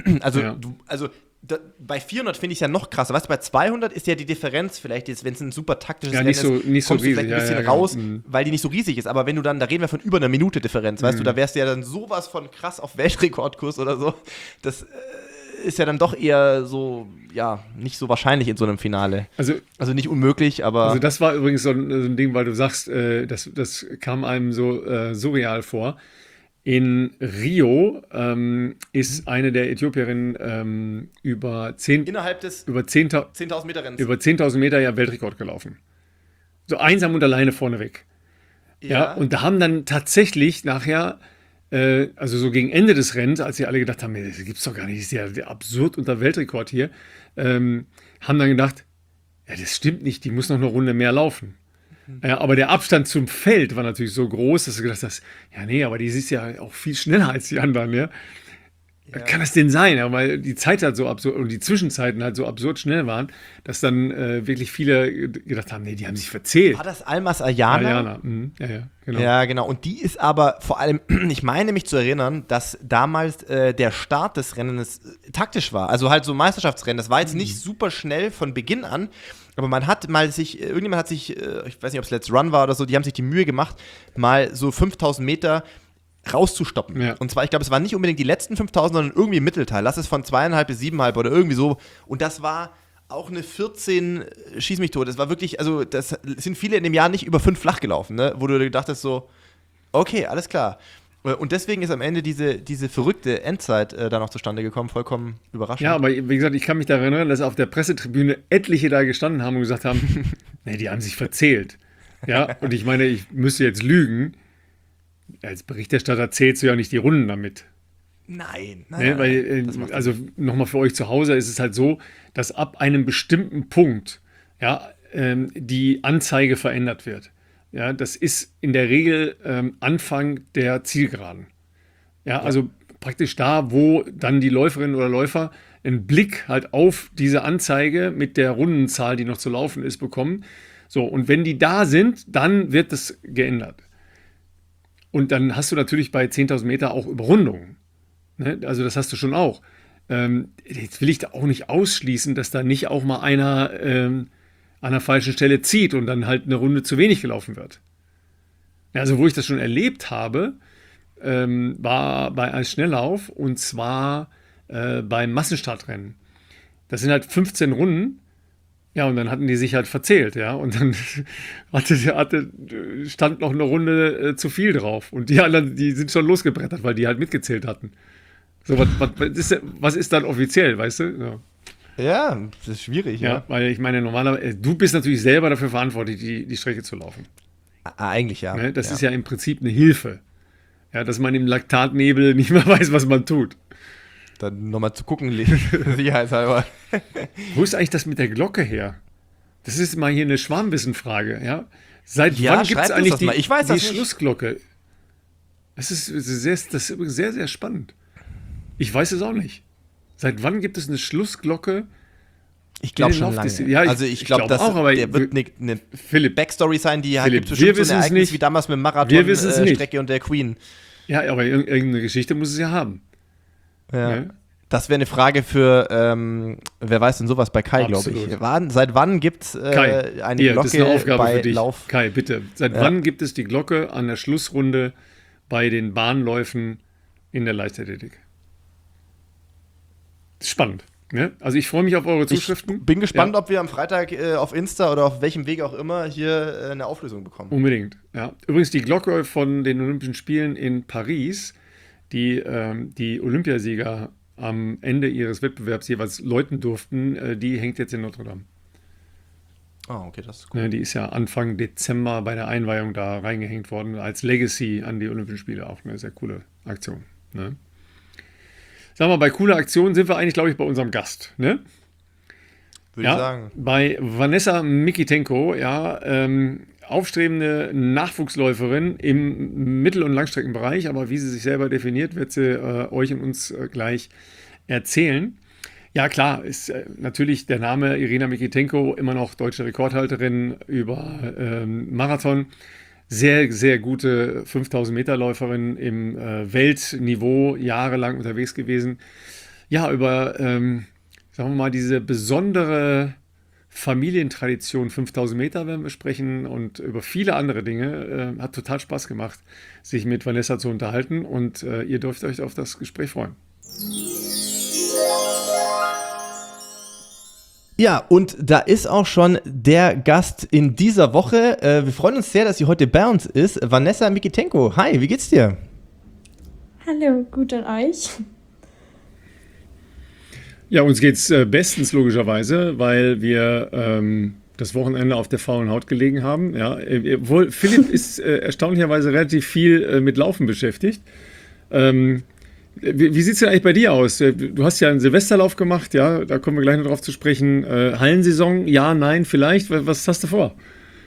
B: Bei 400 finde ich es ja noch krasser. Weißt du, bei 200 ist ja die Differenz vielleicht, wenn es ein super taktisches Rennen ist,
A: nicht so
B: kommst du vielleicht ein bisschen raus,
A: genau.
B: weil die nicht so riesig ist. Aber wenn du dann, da reden wir von über einer Minute Differenz, weißt du, da wärst du ja dann sowas von krass auf Weltrekordkurs oder so. Das ist ja dann doch eher so, ja, nicht so wahrscheinlich in so einem Finale. Also nicht unmöglich, aber.
A: Also das war übrigens so ein Ding, weil du sagst, das kam einem so surreal vor. In Rio ist eine der Äthiopierinnen über 10.000
B: Meter Rennen.
A: Über 10.000 Meter ja Weltrekord gelaufen. So einsam und alleine vorneweg. Ja, und da haben dann tatsächlich nachher, also so gegen Ende des Rennens, als sie alle gedacht haben, das gibt's doch gar nicht, das ist ja absurd unter Weltrekord hier, haben dann gedacht, ja, das stimmt nicht, die muss noch eine Runde mehr laufen. Ja, aber der Abstand zum Feld war natürlich so groß, dass du gedacht hast, ja nee, aber die ist ja auch viel schneller als die anderen, ja. Kann das denn sein? Ja, weil die Zeit halt so absurd und die Zwischenzeiten halt so absurd schnell waren, dass dann wirklich viele gedacht haben, nee, die haben sich verzählt.
B: War das Almas Ayana?
A: Ayana, genau.
B: Ja, genau. Und die ist aber vor allem, ich meine mich zu erinnern, dass damals der Start des Rennens taktisch war. Also halt so Meisterschaftsrennen. Das war jetzt nicht super schnell von Beginn an, aber irgendjemand hat sich, ich weiß nicht, ob es Let's Run war oder so, die haben sich die Mühe gemacht, mal so 5.000 Meter rauszustoppen. Ja. Und zwar, ich glaube, es waren nicht unbedingt die letzten 5.000, sondern irgendwie im Mittelteil. Lass es von 2,5 bis 7,5 oder irgendwie so. Und das war auch eine 14 Schieß mich tot. Das war wirklich, also das sind viele in dem Jahr nicht über 5 flach gelaufen, ne? Wo du gedacht hast so, okay, alles klar. Und deswegen ist am Ende diese verrückte Endzeit da noch zustande gekommen, vollkommen überraschend.
A: Ja, aber wie gesagt, ich kann mich daran erinnern, dass auf der Pressetribüne etliche da gestanden haben und gesagt haben, nee, die haben sich verzählt. Ja, und ich meine, ich müsste jetzt lügen. Als Berichterstatter zählst du ja nicht die Runden damit.
B: Nein.
A: Weil, also nochmal für euch zu Hause ist es halt so, dass ab einem bestimmten Punkt die Anzeige verändert wird. Ja, das ist in der Regel Anfang der Zielgeraden. Ja, also praktisch da, wo dann die Läuferinnen oder Läufer einen Blick halt auf diese Anzeige mit der Rundenzahl, die noch zu laufen ist, bekommen. So, und wenn die da sind, dann wird das geändert. Und dann hast du natürlich bei 10.000 Meter auch Überrundungen. Ne? Also das hast du schon auch. Jetzt will ich da auch nicht ausschließen, dass da nicht auch mal einer an der falschen Stelle zieht und dann halt eine Runde zu wenig gelaufen wird. Ja, also wo ich das schon erlebt habe, war bei einem Schnelllauf und zwar beim Massenstartrennen. Das sind halt 15 Runden. Ja, und dann hatten die sich halt verzählt, ja. Und dann stand noch eine Runde zu viel drauf. Und die anderen, die sind schon losgebrettert, weil die halt mitgezählt hatten. So, was ist dann offiziell, weißt du?
B: Ja, das ist schwierig, ja.
A: Weil ich meine, normalerweise, du bist natürlich selber dafür verantwortlich, die Strecke zu laufen.
B: Eigentlich ja.
A: Ne? Das ist ja im Prinzip eine Hilfe. Ja, dass man im Laktatnebel nicht mehr weiß, was man tut.
B: Dann nochmal zu gucken, sicherheitshalber.
A: Wo ist eigentlich das mit der Glocke her? Das ist mal hier eine Schwarmwissenfrage, ja? Seit wann gibt es eigentlich die Schlussglocke? Das ist übrigens sehr, sehr spannend. Ich weiß es auch nicht. Seit wann gibt es eine Schlussglocke?
B: Ich glaube schon lange.
A: Ja,
B: also ich glaube, das wird eine Backstory sein, die halt
A: Philipp,
B: bestimmt so ein Ereignis wie damals mit dem Marathon-Strecke und der Queen.
A: Ja, aber irgendeine Geschichte muss es ja haben.
B: Ja. Das wäre eine Frage für, wer weiß denn sowas bei Kai, glaube ich. Seit wann gibt es eine Glocke
A: das ist eine Aufgabe
B: bei
A: für dich.
B: Lauf?
A: Kai, bitte. Seit wann gibt es die Glocke an der Schlussrunde bei den Bahnläufen in der Leichtathletik. Spannend. Ne? Also ich freue mich auf eure Zuschriften.
B: Ich bin gespannt, ob wir am Freitag auf Insta oder auf welchem Weg auch immer hier eine Auflösung bekommen.
A: Unbedingt, ja. Übrigens die Glocke von den Olympischen Spielen in Paris, die Olympiasieger am Ende ihres Wettbewerbs jeweils läuten durften, die hängt jetzt in Notre Dame.
B: Ah, okay, das ist cool.
A: Die ist ja Anfang Dezember bei der Einweihung da reingehängt worden, als Legacy an die Olympischen Spiele. Auch eine sehr coole Aktion. Ne? Sagen wir mal, bei cooler Aktion sind wir eigentlich, glaube ich, bei unserem Gast. Ne?
B: Würde ich sagen.
A: Bei Vanessa Mikitenko, aufstrebende Nachwuchsläuferin im Mittel- und Langstreckenbereich, aber wie sie sich selber definiert, wird sie euch und uns gleich erzählen. Ja, klar, ist natürlich der Name Irina Mikitenko immer noch deutsche Rekordhalterin über Marathon. Sehr, sehr gute 5000-Meter-Läuferin im Weltniveau, jahrelang unterwegs gewesen. Ja, über, sagen wir mal, diese besondere Familientradition 5000 Meter werden wir sprechen und über viele andere Dinge. Hat total Spaß gemacht, sich mit Vanessa zu unterhalten und ihr dürft euch auf das Gespräch freuen.
B: Ja, und da ist auch schon der Gast in dieser Woche. Wir freuen uns sehr, dass sie heute bei uns ist. Vanessa Mikitenko. Hi, wie geht's dir?
C: Hallo, gut an euch.
A: Ja, uns geht's bestens logischerweise, weil wir das Wochenende auf der faulen Haut gelegen haben. Ja, obwohl Philipp ist erstaunlicherweise relativ viel mit Laufen beschäftigt. Wie sieht es denn eigentlich bei dir aus? Du hast ja einen Silvesterlauf gemacht, ja, da kommen wir gleich noch drauf zu sprechen. Hallensaison, ja, nein, vielleicht. Was hast du vor?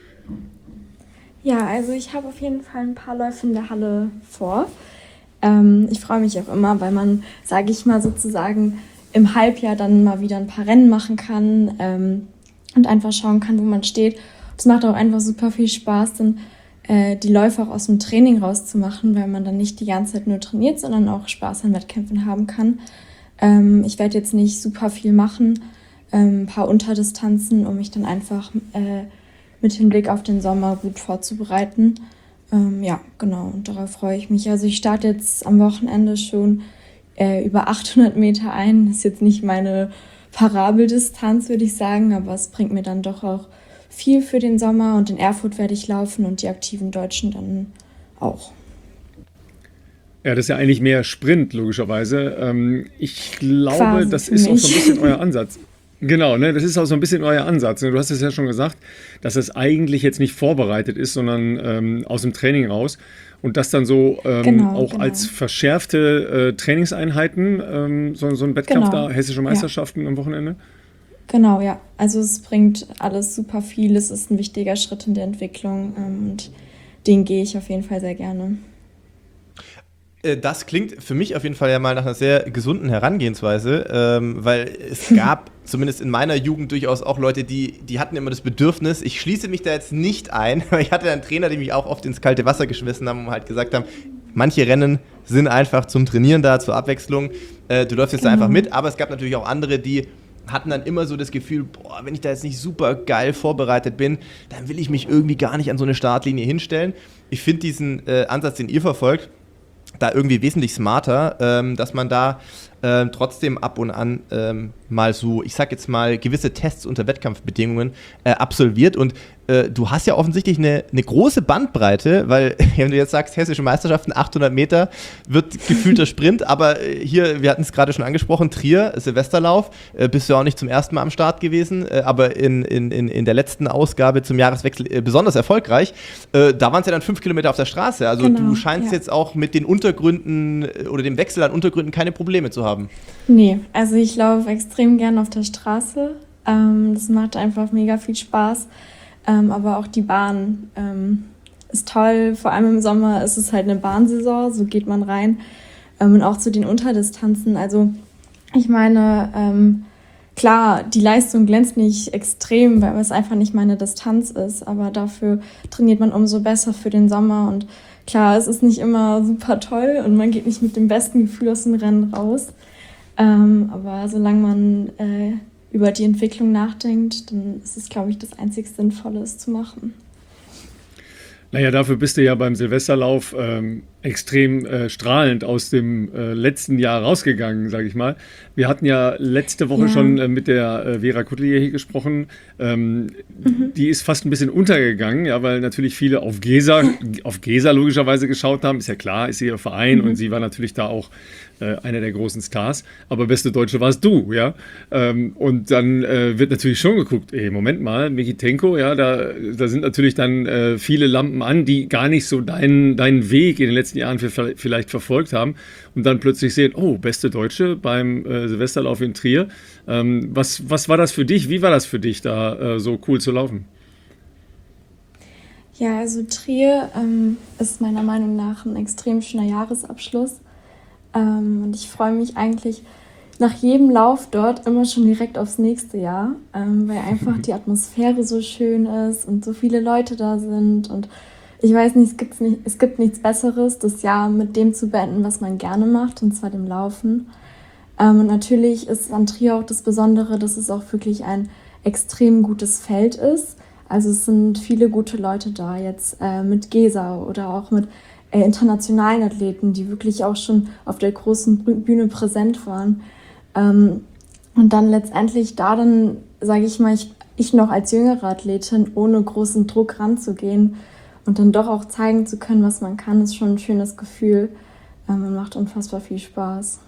C: Ja, also ich habe auf jeden Fall ein paar Läufe in der Halle vor. Ich freue mich auch immer, weil man, sage ich mal sozusagen, im Halbjahr dann mal wieder ein paar Rennen machen kann und einfach schauen kann, wo man steht. Es macht auch einfach super viel Spaß, dann die Läufe auch aus dem Training rauszumachen, weil man dann nicht die ganze Zeit nur trainiert, sondern auch Spaß an Wettkämpfen haben kann. Ich werde jetzt nicht super viel machen, ein paar Unterdistanzen, um mich dann einfach mit Hinblick auf den Sommer gut vorzubereiten. Ja, genau, und darauf freue ich mich. Also ich starte jetzt am Wochenende schon über 800 Meter ein. Das ist jetzt nicht meine Parabeldistanz, würde ich sagen, aber es bringt mir dann doch auch viel für den Sommer und in Erfurt werde ich laufen und die aktiven Deutschen dann auch.
A: Ja, das ist ja eigentlich mehr Sprint, logischerweise. Ich glaube, das ist auch so ein bisschen euer Ansatz. Genau, ne, das ist auch so ein bisschen euer Ansatz. Du hast es ja schon gesagt, dass es eigentlich jetzt nicht vorbereitet ist, sondern aus dem Training raus. Und das dann so auch als verschärfte Trainingseinheiten, so ein Wettkampf da, hessische Meisterschaften am Wochenende?
C: Genau, ja. Also es bringt alles super viel. Es ist ein wichtiger Schritt in der Entwicklung und den gehe ich auf jeden Fall sehr gerne.
B: Das klingt für mich auf jeden Fall ja mal nach einer sehr gesunden Herangehensweise, weil es gab zumindest in meiner Jugend durchaus auch Leute, die hatten immer das Bedürfnis, ich schließe mich da jetzt nicht ein, weil ich hatte einen Trainer, die mich auch oft ins kalte Wasser geschmissen haben und halt gesagt haben, manche Rennen sind einfach zum Trainieren da, zur Abwechslung, du läufst jetzt da einfach mit, aber es gab natürlich auch andere, die hatten dann immer so das Gefühl, boah, wenn ich da jetzt nicht super geil vorbereitet bin, dann will ich mich irgendwie gar nicht an so eine Startlinie hinstellen. Ich finde diesen Ansatz, den ihr verfolgt, da irgendwie wesentlich smarter, dass man da trotzdem ab und an mal so, ich sag jetzt mal, gewisse Tests unter Wettkampfbedingungen absolviert. Und du hast ja offensichtlich eine große Bandbreite, weil, wenn du jetzt sagst, hessische Meisterschaften, 800 Meter, wird gefühlter Sprint, aber hier, wir hatten es gerade schon angesprochen, Trier, Silvesterlauf, bist du auch nicht zum ersten Mal am Start gewesen, aber in der letzten Ausgabe zum Jahreswechsel besonders erfolgreich. Da waren es ja dann 5 Kilometer auf der Straße, also du scheinst jetzt auch mit den Untergründen oder dem Wechsel an Untergründen keine Probleme zu haben.
C: Nee, also ich laufe extrem gern auf der Straße, das macht einfach mega viel Spaß. Aber auch die Bahn ist toll, vor allem im Sommer ist es halt eine Bahnsaison, so geht man rein. Und auch zu den Unterdistanzen, also ich meine, klar, die Leistung glänzt nicht extrem, weil es einfach nicht meine Distanz ist, aber dafür trainiert man umso besser für den Sommer und klar, es ist nicht immer super toll und man geht nicht mit dem besten Gefühl aus dem Rennen raus, aber solange man über die Entwicklung nachdenkt, dann ist es, glaube ich, das einzig Sinnvolle, es zu machen.
A: Naja, dafür bist du ja beim Silvesterlauf extrem strahlend aus dem letzten Jahr rausgegangen, sage ich mal. Wir hatten ja letzte Woche schon mit der Vera Kuttlier hier gesprochen. Die ist fast ein bisschen untergegangen, ja, weil natürlich viele auf Gesa logischerweise geschaut haben. Ist ja klar, ist ihr Verein und sie war natürlich da auch einer der großen Stars. Aber beste Deutsche warst du, ja. Und dann wird natürlich schon geguckt, Moment mal, Mikitenko, ja, da sind natürlich dann viele Lampen an, die gar nicht so deinen Weg in den letzten Jahren vielleicht verfolgt haben und dann plötzlich sehen, oh, beste Deutsche beim Silvesterlauf in Trier. Was war das für dich? Wie war das für dich, da so cool zu laufen?
C: Ja, also Trier ist meiner Meinung nach ein extrem schöner Jahresabschluss. Und ich freue mich eigentlich nach jedem Lauf dort immer schon direkt aufs nächste Jahr, weil einfach die Atmosphäre so schön ist und so viele Leute da sind. Und ich weiß nicht, es gibt nichts Besseres, das Jahr mit dem zu beenden, was man gerne macht, und zwar dem Laufen. Und natürlich ist an Trier auch das Besondere, dass es auch wirklich ein extrem gutes Feld ist. Also es sind viele gute Leute da, jetzt mit Gesa oder auch mit internationalen Athleten, die wirklich auch schon auf der großen Bühne präsent waren. Und dann letztendlich dann, sage ich mal, ich noch als jüngere Athletin ohne großen Druck ranzugehen und dann doch auch zeigen zu können, was man kann, ist schon ein schönes Gefühl. Und macht unfassbar viel Spaß.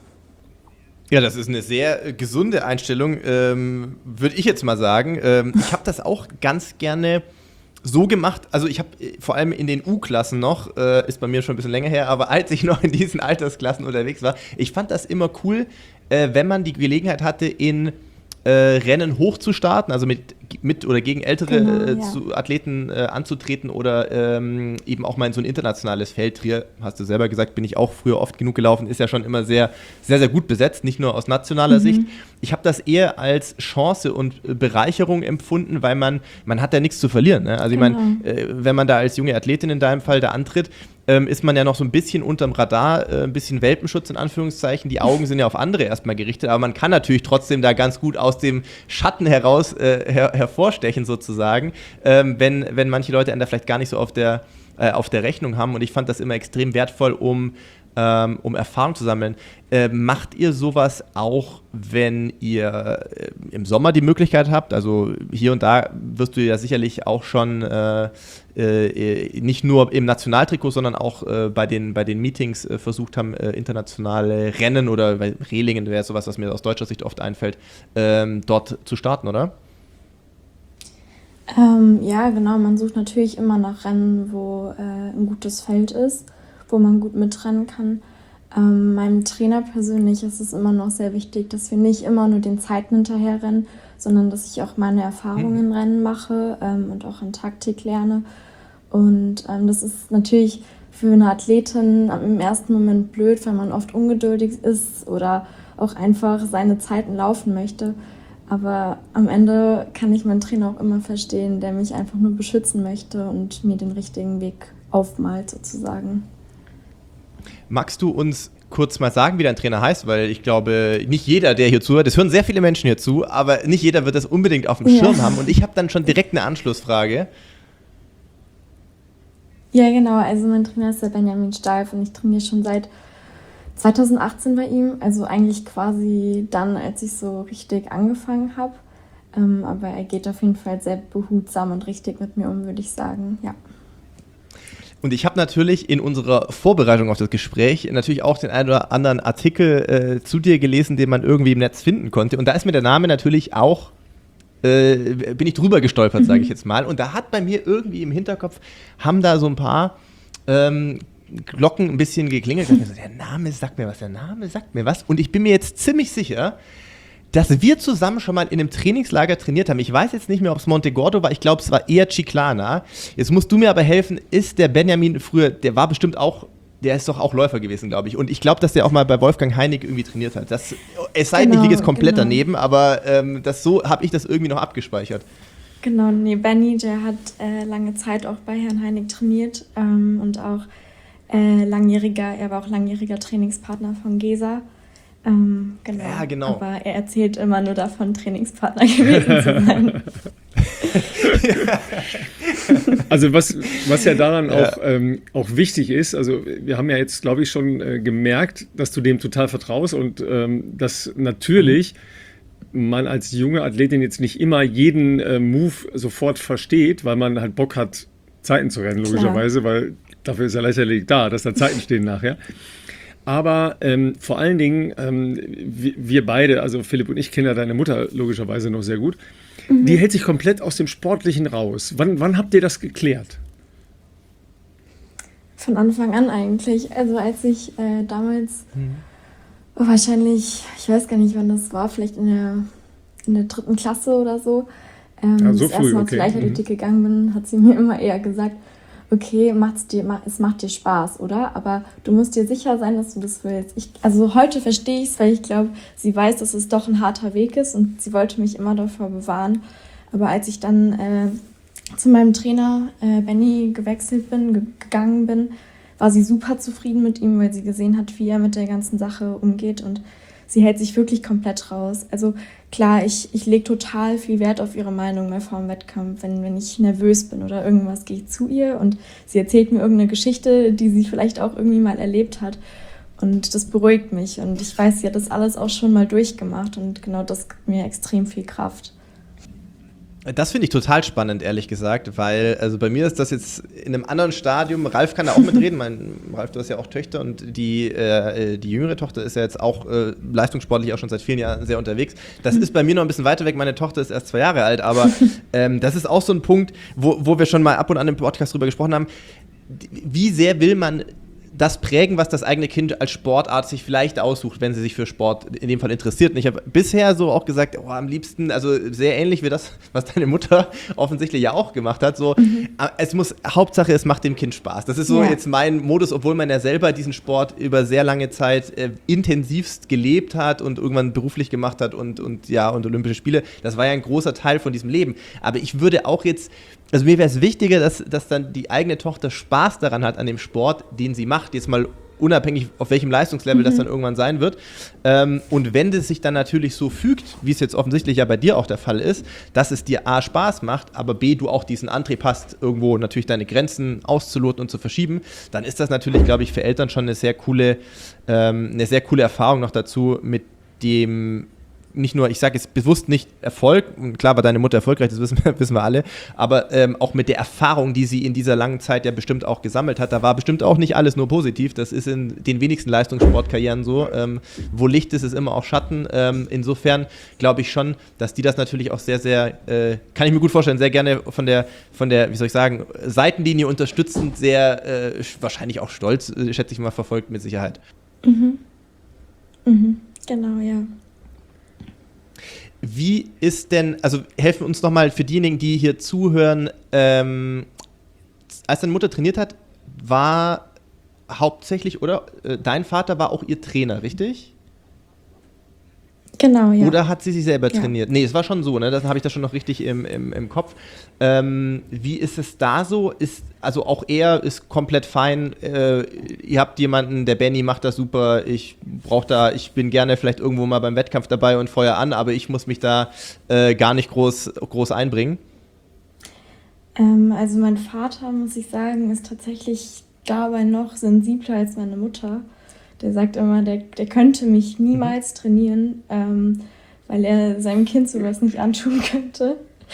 B: Ja, das ist eine sehr gesunde Einstellung, würde ich jetzt mal sagen. Ich habe das auch ganz gerne so gemacht, also ich habe vor allem in den U-Klassen noch, ist bei mir schon ein bisschen länger her, aber als ich noch in diesen Altersklassen unterwegs war, ich fand das immer cool, wenn man die Gelegenheit hatte, in Rennen hochzustarten, also mit oder gegen ältere Athleten anzutreten oder eben auch mal in so ein internationales Feld. Trier, hast du selber gesagt, bin ich auch früher oft genug gelaufen, ist ja schon immer sehr, sehr, sehr gut besetzt, nicht nur aus nationaler Sicht. Ich habe das eher als Chance und Bereicherung empfunden, weil man hat ja nichts zu verlieren. Ne? Also ich meine, wenn man da als junge Athletin in deinem Fall da antritt, ist man ja noch so ein bisschen unterm Radar, ein bisschen Welpenschutz in Anführungszeichen. Die Augen sind ja auf andere erstmal gerichtet, aber man kann natürlich trotzdem da ganz gut aus dem Schatten heraus hervorstechen sozusagen, wenn manche Leute einen da vielleicht gar nicht so auf der Rechnung haben. Und ich fand das immer extrem wertvoll, um Erfahrung zu sammeln. Macht ihr sowas auch, wenn ihr im Sommer die Möglichkeit habt? Also hier und da wirst du ja sicherlich auch schon nicht nur im Nationaltrikot, sondern auch bei den Meetings versucht haben, internationale Rennen oder bei Rehlingen wäre sowas, was mir aus deutscher Sicht oft einfällt, dort zu starten, oder?
C: Ja, genau. Man sucht natürlich immer nach Rennen, wo ein gutes Feld ist, wo man gut mitrennen kann. Meinem Trainer persönlich ist es immer noch sehr wichtig, dass wir nicht immer nur den Zeiten hinterherrennen, sondern dass ich auch meine Erfahrungen in Rennen mache und auch in Taktik lerne. Und das ist natürlich für eine Athletin im ersten Moment blöd, weil man oft ungeduldig ist oder auch einfach seine Zeiten laufen möchte. Aber am Ende kann ich meinen Trainer auch immer verstehen, der mich einfach nur beschützen möchte und mir den richtigen Weg aufmalt sozusagen.
B: Magst du uns kurz mal sagen, wie dein Trainer heißt? Weil ich glaube, nicht jeder, der hier zuhört, es hören sehr viele Menschen hier zu, aber nicht jeder wird das unbedingt auf dem Schirm haben. Und ich habe dann schon direkt eine Anschlussfrage.
C: Ja, genau. Also mein Trainer ist der Benjamin Steif und ich trainiere schon seit 2018 bei ihm. Also eigentlich quasi dann, als ich so richtig angefangen habe. Aber er geht auf jeden Fall sehr behutsam und richtig mit mir um, würde ich sagen, ja.
B: Und ich habe natürlich in unserer Vorbereitung auf das Gespräch natürlich auch den einen oder anderen Artikel zu dir gelesen, den man irgendwie im Netz finden konnte. Und da ist mir der Name natürlich auch, bin ich drüber gestolpert, sage ich jetzt mal. Und da hat bei mir irgendwie im Hinterkopf, haben da so ein paar Glocken ein bisschen geklingelt. Ich dachte mir so, der Name sagt mir was. Und ich bin mir jetzt ziemlich sicher, dass wir zusammen schon mal in einem Trainingslager trainiert haben. Ich weiß jetzt nicht mehr, ob es Montegordo war. Ich glaube, es war eher Chiclana. Jetzt musst du mir aber helfen. Ist der Benjamin früher, der war bestimmt auch, der ist doch auch Läufer gewesen, glaube ich. Und ich glaube, dass der auch mal bei Wolfgang Heinig irgendwie trainiert hat. Es sei denn, ich liege jetzt komplett daneben, aber so habe ich das irgendwie noch abgespeichert.
C: Genau, nee, Benny, der hat lange Zeit auch bei Herrn Heinig trainiert und auch er war auch langjähriger Trainingspartner von Gesa. Genau.
B: Ja, genau.
C: Aber er erzählt immer nur davon, Trainingspartner gewesen zu sein.
A: Also was ja daran auch wichtig ist, also wir haben ja jetzt, glaube ich, schon gemerkt, dass du dem total vertraust und dass natürlich man als junge Athletin jetzt nicht immer jeden Move sofort versteht, weil man halt Bock hat, Zeiten zu rennen, logischerweise, weil dafür ist ja Leichtathletik da, dass da Zeiten stehen nachher. Aber vor allen Dingen, wir beide, also Philipp und ich, kennen ja deine Mutter logischerweise noch sehr gut, die hält sich komplett aus dem Sportlichen raus. Wann habt ihr das geklärt?
C: Von Anfang an eigentlich. Also als ich damals wahrscheinlich, ich weiß gar nicht, wann das war, vielleicht in der 3. Klasse oder so,
A: so
C: das erste Mal zur Leichtathletik gegangen bin, hat sie mir immer eher gesagt, okay, es macht dir Spaß, oder? Aber du musst dir sicher sein, dass du das willst. Also heute verstehe ich es, weil ich glaube, sie weiß, dass es doch ein harter Weg ist und sie wollte mich immer davor bewahren. Aber als ich dann zu meinem Trainer Benny gegangen bin, war sie super zufrieden mit ihm, weil sie gesehen hat, wie er mit der ganzen Sache umgeht und sie hält sich wirklich komplett raus. Also klar, ich lege total viel Wert auf ihre Meinung mal vor dem Wettkampf. Wenn ich nervös bin oder irgendwas, gehe ich zu ihr und sie erzählt mir irgendeine Geschichte, die sie vielleicht auch irgendwie mal erlebt hat. Und das beruhigt mich. Und ich weiß, sie hat das alles auch schon mal durchgemacht und genau das gibt mir extrem viel Kraft.
B: Das finde ich total spannend, ehrlich gesagt, weil also bei mir ist das jetzt in einem anderen Stadium. Ralf kann da auch mitreden. Ralf, du hast ja auch Töchter und die jüngere Tochter ist ja jetzt auch leistungssportlich auch schon seit vielen Jahren sehr unterwegs. Das ist bei mir noch ein bisschen weiter weg. Meine Tochter ist erst 2 Jahre alt, aber das ist auch so ein Punkt, wo wir schon mal ab und an im Podcast drüber gesprochen haben. Wie sehr will man das prägen, was das eigene Kind als Sportart sich vielleicht aussucht, wenn sie sich für Sport in dem Fall interessiert. Und ich habe bisher so auch gesagt, am liebsten, also sehr ähnlich wie das, was deine Mutter offensichtlich ja auch gemacht hat, so, Hauptsache, es macht dem Kind Spaß. Das ist so jetzt mein Modus, obwohl man ja selber diesen Sport über sehr lange Zeit intensivst gelebt hat und irgendwann beruflich gemacht hat und Olympische Spiele. Das war ja ein großer Teil von diesem Leben. Aber ich würde auch jetzt, also mir wäre es wichtiger, dass dann die eigene Tochter Spaß daran hat an dem Sport, den sie macht, jetzt mal unabhängig auf welchem Leistungslevel das dann irgendwann sein wird. Und wenn es sich dann natürlich so fügt, wie es jetzt offensichtlich ja bei dir auch der Fall ist, dass es dir A, Spaß macht, aber B, du auch diesen Antrieb hast, irgendwo natürlich deine Grenzen auszuloten und zu verschieben, dann ist das natürlich, glaube ich, für Eltern schon eine sehr coole Erfahrung noch dazu, mit dem nicht nur, ich sage jetzt bewusst nicht Erfolg, und klar war deine Mutter erfolgreich, das wissen wir alle, aber auch mit der Erfahrung, die sie in dieser langen Zeit ja bestimmt auch gesammelt hat, da war bestimmt auch nicht alles nur positiv, das ist in den wenigsten Leistungssportkarrieren so, wo Licht ist, ist immer auch Schatten, insofern glaube ich schon, dass die das natürlich auch sehr, sehr, kann ich mir gut vorstellen, sehr gerne von der, wie soll ich sagen, Seitenlinie unterstützend, sehr wahrscheinlich auch stolz, schätze ich mal, verfolgt mit Sicherheit.
C: Genau, ja.
B: Wie ist denn, also helfen uns nochmal für diejenigen, die hier zuhören, als deine Mutter trainiert hat, war hauptsächlich, oder? Dein Vater war auch ihr Trainer, richtig?
C: Genau, ja.
B: Oder hat sie sich selber trainiert? Nee, es war schon so, ne? Das habe ich da schon noch richtig im Kopf. Wie ist es da so? Also auch er ist komplett fein. Ihr habt jemanden, der Benny macht das super. Ich bin gerne vielleicht irgendwo mal beim Wettkampf dabei und feuer an, aber ich muss mich da gar nicht groß einbringen.
C: Also mein Vater, muss ich sagen, ist tatsächlich dabei noch sensibler als meine Mutter. Der sagt immer, der könnte mich niemals trainieren, weil er seinem Kind sowas nicht antun könnte.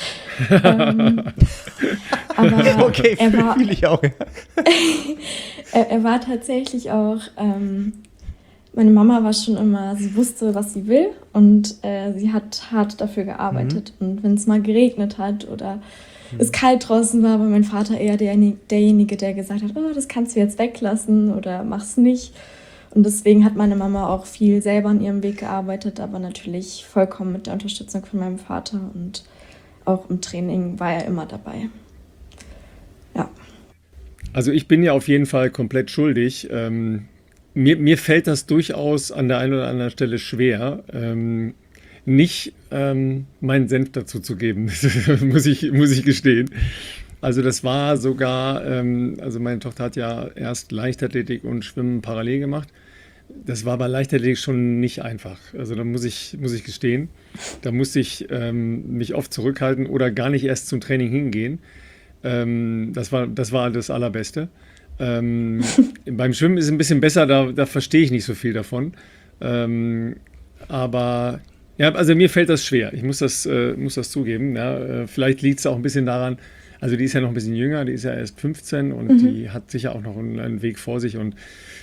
C: Aber
B: okay, fühle ich auch.
C: Er war tatsächlich auch, meine Mama war schon immer, sie wusste, was sie will und sie hat hart dafür gearbeitet. Und wenn es mal geregnet hat oder es kalt draußen war, war mein Vater eher derjenige, der gesagt hat, oh, das kannst du jetzt weglassen oder mach's nicht. Und deswegen hat meine Mama auch viel selber an ihrem Weg gearbeitet, aber natürlich vollkommen mit der Unterstützung von meinem Vater und auch im Training war er immer dabei. Ja.
A: Also ich bin ja auf jeden Fall komplett schuldig. Mir fällt das durchaus an der einen oder anderen Stelle schwer, nicht meinen Senf dazu zu geben, muss ich gestehen. Also das war sogar, also meine Tochter hat ja erst Leichtathletik und Schwimmen parallel gemacht. Das war bei Leichtathletik schon nicht einfach. Also da muss ich gestehen, da musste ich mich oft zurückhalten oder gar nicht erst zum Training hingehen. Das war das Allerbeste. Beim Schwimmen ist es ein bisschen besser, da verstehe ich nicht so viel davon. Aber ja, also mir fällt das schwer. Ich muss das zugeben. Ja. Vielleicht liegt es auch ein bisschen daran, also die ist ja noch ein bisschen jünger, die ist ja erst 15 und die hat sicher auch noch einen Weg vor sich. Und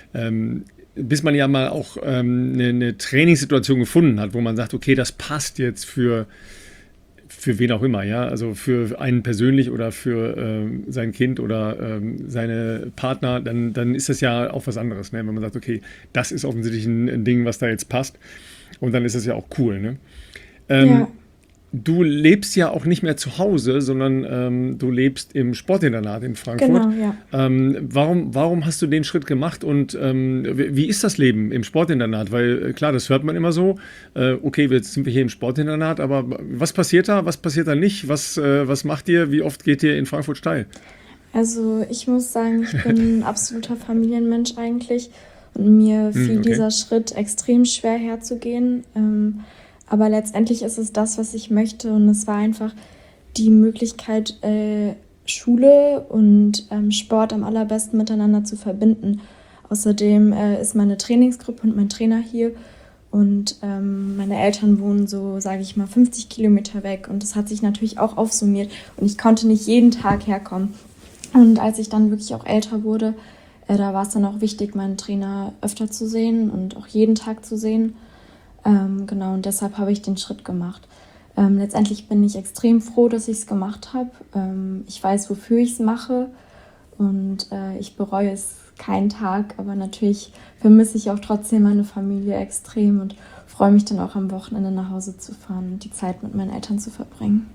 A: bis man ja mal auch eine Trainingssituation gefunden hat, wo man sagt, okay, das passt jetzt für wen auch immer, ja, also für einen persönlich oder für sein Kind oder seine Partner, dann ist das ja auch was anderes, ne? Wenn man sagt, okay, das ist offensichtlich ein Ding, was da jetzt passt und dann ist das ja auch cool, ne?
C: Ja.
A: Du lebst ja auch nicht mehr zu Hause, sondern du lebst im Sportinternat in Frankfurt.
C: Genau, ja.
A: Warum hast du den Schritt gemacht und wie ist das Leben im Sportinternat? Weil klar, das hört man immer so, okay, jetzt sind wir hier im Sportinternat, aber was passiert da nicht? Was macht ihr? Wie oft geht ihr in Frankfurt steil?
C: Also ich muss sagen, ich bin ein absoluter Familienmensch eigentlich und mir fiel dieser Schritt extrem schwer herzugehen. Aber letztendlich ist es das, was ich möchte und es war einfach die Möglichkeit, Schule und Sport am allerbesten miteinander zu verbinden. Außerdem ist meine Trainingsgruppe und mein Trainer hier und meine Eltern wohnen so, sage ich mal, 50 Kilometer weg und das hat sich natürlich auch aufsummiert und ich konnte nicht jeden Tag herkommen. Und als ich dann wirklich auch älter wurde, da war es dann auch wichtig, meinen Trainer öfter zu sehen und auch jeden Tag zu sehen. Genau, und deshalb habe ich den Schritt gemacht. Letztendlich bin ich extrem froh, dass ich es gemacht habe. Ich weiß, wofür ich es mache und ich bereue es keinen Tag, aber natürlich vermisse ich auch trotzdem meine Familie extrem und freue mich dann auch am Wochenende nach Hause zu fahren und die Zeit mit meinen Eltern zu verbringen.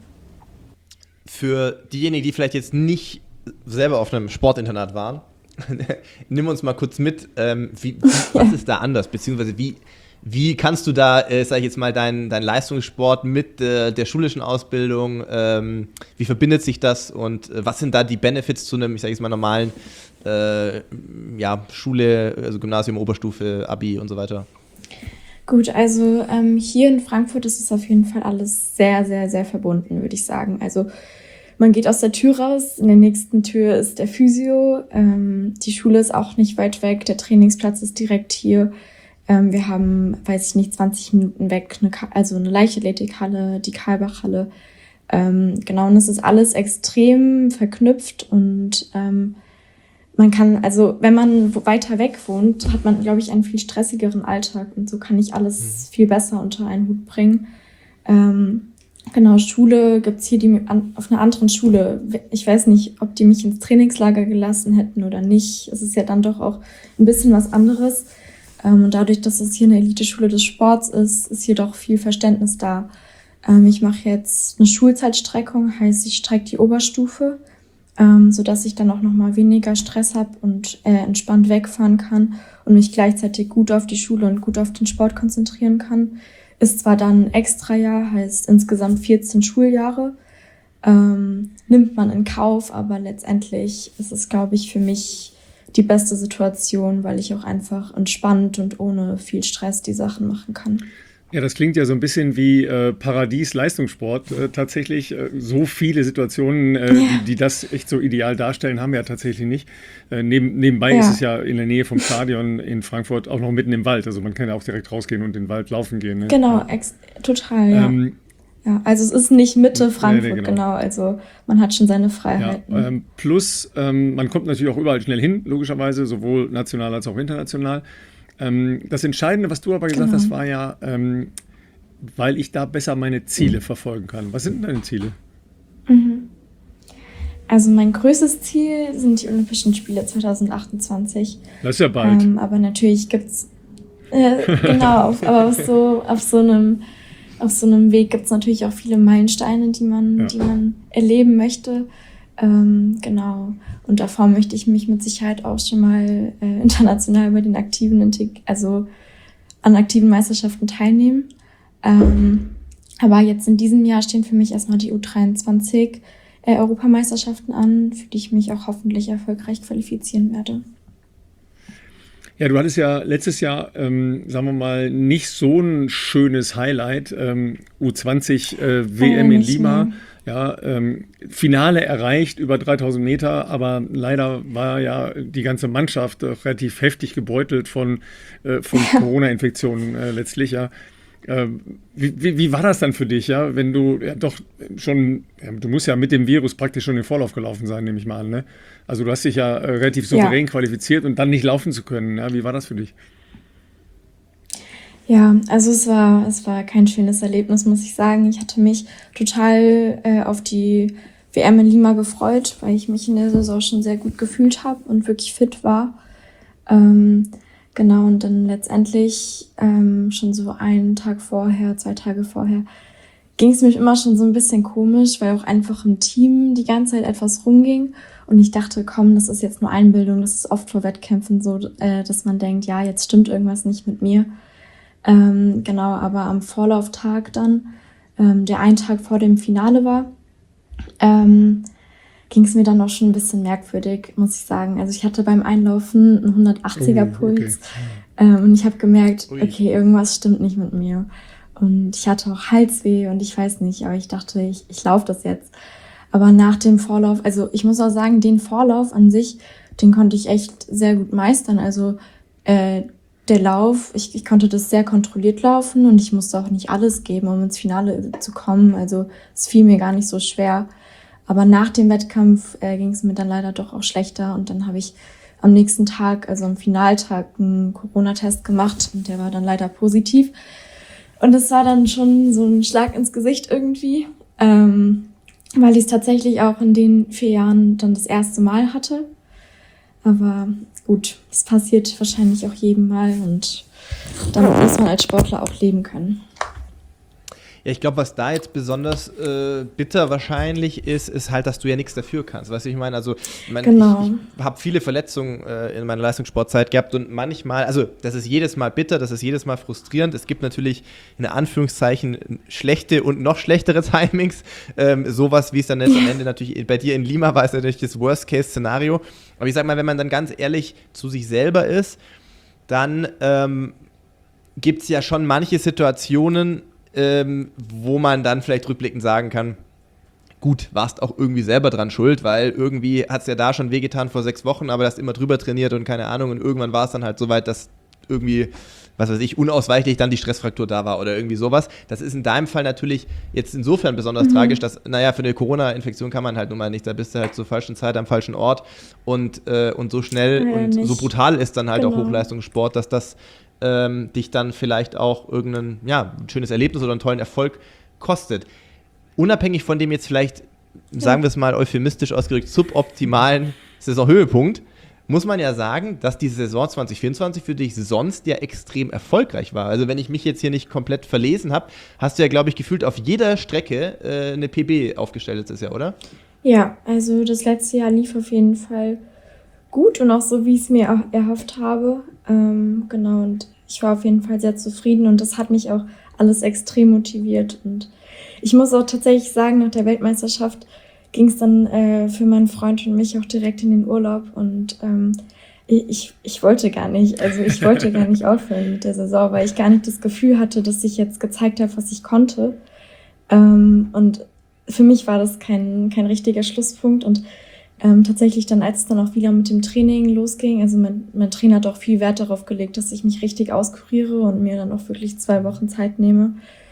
B: Für diejenigen, die vielleicht jetzt nicht selber auf einem Sportinternat waren, nimm uns mal kurz mit, was ist da anders, beziehungsweise wie kannst du da, sag ich jetzt mal, dein Leistungssport mit der schulischen Ausbildung, wie verbindet sich das und was sind da die Benefits zu einem, ich sage jetzt mal, normalen Schule, also Gymnasium, Oberstufe, Abi und so weiter?
C: Gut, also hier in Frankfurt ist es auf jeden Fall alles sehr, sehr, sehr verbunden, würde ich sagen. Also man geht aus der Tür raus, in der nächsten Tür ist der Physio, die Schule ist auch nicht weit weg, der Trainingsplatz ist direkt hier. Wir haben, 20 Minuten weg, eine Leichtathletikhalle, die Karlbachhalle. Genau, und es ist alles extrem verknüpft und man kann, also wenn man weiter weg wohnt, hat man, glaube ich, einen viel stressigeren Alltag und so kann ich alles viel besser unter einen Hut bringen. Genau, Schule gibt's hier auf einer anderen Schule. Ich weiß nicht, ob die mich ins Trainingslager gelassen hätten oder nicht. Es ist ja dann doch auch ein bisschen was anderes. Und dadurch, dass es hier eine Eliteschule des Sports ist hier doch viel Verständnis da. Ich mache jetzt eine Schulzeitstreckung, heißt ich strecke die Oberstufe, sodass ich dann auch nochmal weniger Stress habe und entspannt wegfahren kann und mich gleichzeitig gut auf die Schule und gut auf den Sport konzentrieren kann. Ist zwar dann ein Extrajahr, heißt insgesamt 14 Schuljahre, nimmt man in Kauf, aber letztendlich ist es, glaube ich, für mich die beste Situation, weil ich auch einfach entspannt und ohne viel Stress die Sachen machen kann.
A: Ja, das klingt ja so ein bisschen wie Paradies-Leistungssport. Tatsächlich so viele Situationen, die das echt so ideal darstellen, haben wir ja tatsächlich nicht. Nebenbei ist es ja in der Nähe vom Stadion in Frankfurt auch noch mitten im Wald. Also man kann ja auch direkt rausgehen und in den Wald laufen gehen. Ne?
C: Genau, total, ja. Ja, also es ist nicht Mitte Frankfurt,
A: nee,
C: genau. Also man hat schon seine Freiheiten.
A: Ja, plus, man kommt natürlich auch überall schnell hin, logischerweise, sowohl national als auch international. Das Entscheidende, was du aber gesagt hast, war ja, weil ich da besser meine Ziele verfolgen kann. Was sind denn deine Ziele?
C: Also mein größtes Ziel sind die Olympischen Spiele 2028.
A: Das ist ja bald.
C: Aber natürlich gibt's genau, aber auf so einem Weg gibt's natürlich auch viele Meilensteine, die man erleben möchte. Genau. Und davor möchte ich mich mit Sicherheit auch schon mal international bei den an aktiven Meisterschaften teilnehmen. Aber jetzt in diesem Jahr stehen für mich erstmal die U23 Europameisterschaften an, für die ich mich auch hoffentlich erfolgreich qualifizieren werde.
A: Ja, du hattest ja letztes Jahr, sagen wir mal, nicht so ein schönes Highlight, U20 WM in Lima.
C: Mehr.
A: Ja, Finale erreicht, über 3000 Meter, aber leider war ja die ganze Mannschaft relativ heftig gebeutelt von Corona-Infektionen letztlich, ja. Wie war das dann für dich, ja, wenn du ja doch schon, ja, du musst ja mit dem Virus praktisch schon in den Vorlauf gelaufen sein, nehme ich mal an, ne? Also du hast dich ja relativ souverän qualifiziert und dann nicht laufen zu können, ja, wie war das für dich?
C: Ja, also es war kein schönes Erlebnis, muss ich sagen. Ich hatte mich total auf die WM in Lima gefreut, weil ich mich in der Saison schon sehr gut gefühlt habe und wirklich fit war. Genau, und dann letztendlich schon so einen Tag vorher, 2 Tage vorher, ging es mir immer schon so ein bisschen komisch, weil auch einfach im Team die ganze Zeit etwas rumging. Und ich dachte, komm, das ist jetzt nur Einbildung, das ist oft vor Wettkämpfen so, dass man denkt, ja, jetzt stimmt irgendwas nicht mit mir. Genau, aber am Vorlauftag dann, der einen Tag vor dem Finale war, ging es mir dann auch schon ein bisschen merkwürdig, muss ich sagen. Also ich hatte beim Einlaufen einen 180er Puls und ich habe gemerkt, okay, irgendwas stimmt nicht mit mir. Und ich hatte auch Halsweh und ich weiß nicht, aber ich dachte, ich laufe das jetzt. Aber nach dem Vorlauf, also ich muss auch sagen, den Vorlauf an sich, den konnte ich echt sehr gut meistern. Also der Lauf, ich konnte das sehr kontrolliert laufen und ich musste auch nicht alles geben, um ins Finale zu kommen. Also es fiel mir gar nicht so schwer. Aber nach dem Wettkampf ging es mir dann leider doch auch schlechter und dann habe ich am nächsten Tag, also am Finaltag, einen Corona-Test gemacht und der war dann leider positiv. Und das war dann schon so ein Schlag ins Gesicht irgendwie, weil ich es tatsächlich auch in den 4 Jahren dann das erste Mal hatte. Aber gut, das passiert wahrscheinlich auch jedem Mal und damit muss man als Sportler auch leben können.
B: Ja, ich glaube, was da jetzt besonders bitter wahrscheinlich ist halt, dass du ja nichts dafür kannst. Weißt du, ich meine, also ich habe viele Verletzungen in meiner Leistungssportzeit gehabt und manchmal, also das ist jedes Mal bitter, das ist jedes Mal frustrierend. Es gibt natürlich in Anführungszeichen schlechte und noch schlechtere Timings. Sowas, wie es dann jetzt am Ende natürlich bei dir in Lima war, ist natürlich das Worst-Case-Szenario. Aber ich sag mal, wenn man dann ganz ehrlich zu sich selber ist, dann gibt es ja schon manche Situationen, wo man dann vielleicht rückblickend sagen kann, gut, warst auch irgendwie selber dran schuld, weil irgendwie hat es ja da schon wehgetan vor 6 Wochen, aber du hast immer drüber trainiert und keine Ahnung und irgendwann war es dann halt so weit, dass irgendwie, was weiß ich, unausweichlich dann die Stressfraktur da war oder irgendwie sowas. Das ist in deinem Fall natürlich jetzt insofern besonders tragisch, dass, naja, für eine Corona-Infektion kann man halt nun mal nicht, da bist du halt zur falschen Zeit am falschen Ort und so schnell und so brutal ist dann halt auch Hochleistungssport, dass das dich dann vielleicht auch irgendein ein schönes Erlebnis oder einen tollen Erfolg kostet. Unabhängig von dem jetzt vielleicht, sagen wir es mal euphemistisch ausgedrückt, suboptimalen Saisonhöhepunkt, muss man ja sagen, dass die Saison 2024 für dich sonst ja extrem erfolgreich war. Also wenn ich mich jetzt hier nicht komplett verlesen habe, hast du ja, glaube ich, gefühlt auf jeder Strecke eine PB aufgestellt letztes Jahr, oder?
C: Ja, also das letzte Jahr lief auf jeden Fall gut und auch so, wie ich es mir auch erhofft habe. Genau, und ich war auf jeden Fall sehr zufrieden und das hat mich auch alles extrem motiviert. Und ich muss auch tatsächlich sagen, nach der Weltmeisterschaft ging es dann für meinen Freund und mich auch direkt in den Urlaub und ich wollte gar nicht, also ich wollte gar nicht aufhören mit der Saison, weil ich gar nicht das Gefühl hatte, dass ich jetzt gezeigt habe, was ich konnte. Und für mich war das kein richtiger Schlusspunkt und tatsächlich dann, als es dann auch wieder mit dem Training losging, also mein Trainer hat auch viel Wert darauf gelegt, dass ich mich richtig auskuriere und mir dann auch wirklich 2 Wochen Zeit nehme.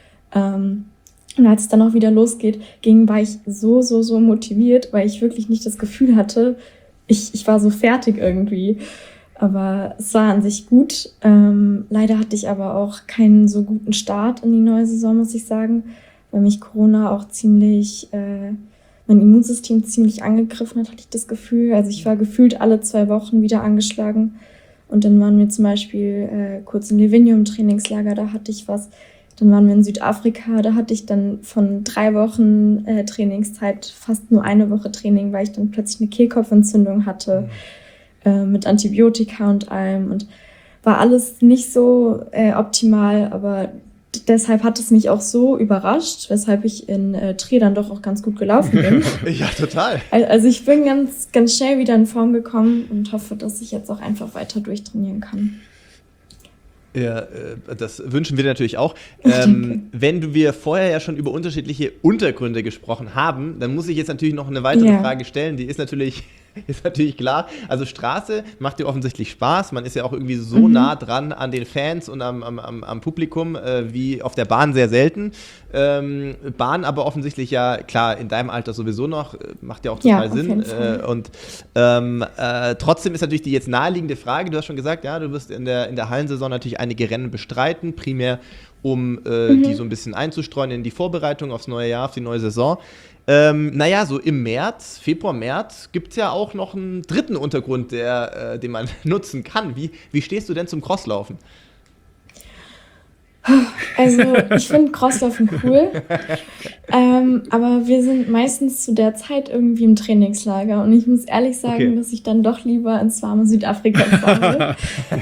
C: Und als es dann auch wieder losgeht, war ich so motiviert, weil ich wirklich nicht das Gefühl hatte, ich war so fertig irgendwie. Aber es war an sich gut. Leider hatte ich aber auch keinen so guten Start in die neue Saison, muss ich sagen, weil mich Corona auch mein Immunsystem ziemlich angegriffen hat, hatte ich das Gefühl. Also ich war gefühlt alle 2 Wochen wieder angeschlagen. Und dann waren wir zum Beispiel kurz in Livigno im Trainingslager, da hatte ich was. Dann waren wir in Südafrika, da hatte ich dann von 3 Wochen Trainingszeit fast nur 1 Woche Training, weil ich dann plötzlich eine Kehlkopfentzündung hatte, mit Antibiotika und allem. Und war alles nicht so optimal, aber deshalb hat es mich auch so überrascht, weshalb ich in Trier dann doch auch ganz gut gelaufen bin.
B: Ja, total.
C: Also ich bin ganz, ganz schnell wieder in Form gekommen und hoffe, dass ich jetzt auch einfach weiter durchtrainieren kann.
B: Ja, das wünschen wir dir natürlich auch. Wenn wir vorher ja schon über unterschiedliche Untergründe gesprochen haben, dann muss ich jetzt natürlich noch eine weitere Frage stellen. Die ist natürlich klar. Also Straße macht dir offensichtlich Spaß. Man ist ja auch irgendwie so nah dran an den Fans und am Publikum wie auf der Bahn sehr selten. Bahn aber offensichtlich ja, klar, in deinem Alter sowieso noch, macht ja auch total Sinn. Und trotzdem ist natürlich die jetzt naheliegende Frage, du hast schon gesagt, ja, du wirst in der Hallensaison natürlich einige Rennen bestreiten, primär um die so ein bisschen einzustreuen in die Vorbereitung aufs neue Jahr, auf die neue Saison. So im Februar, März gibt es ja auch noch einen dritten Untergrund, den man nutzen kann. Wie stehst du denn zum Crosslaufen?
C: Also ich finde Crosslaufen cool, aber wir sind meistens zu der Zeit irgendwie im Trainingslager und ich muss ehrlich sagen, dass ich dann doch lieber ins warme Südafrika fahre.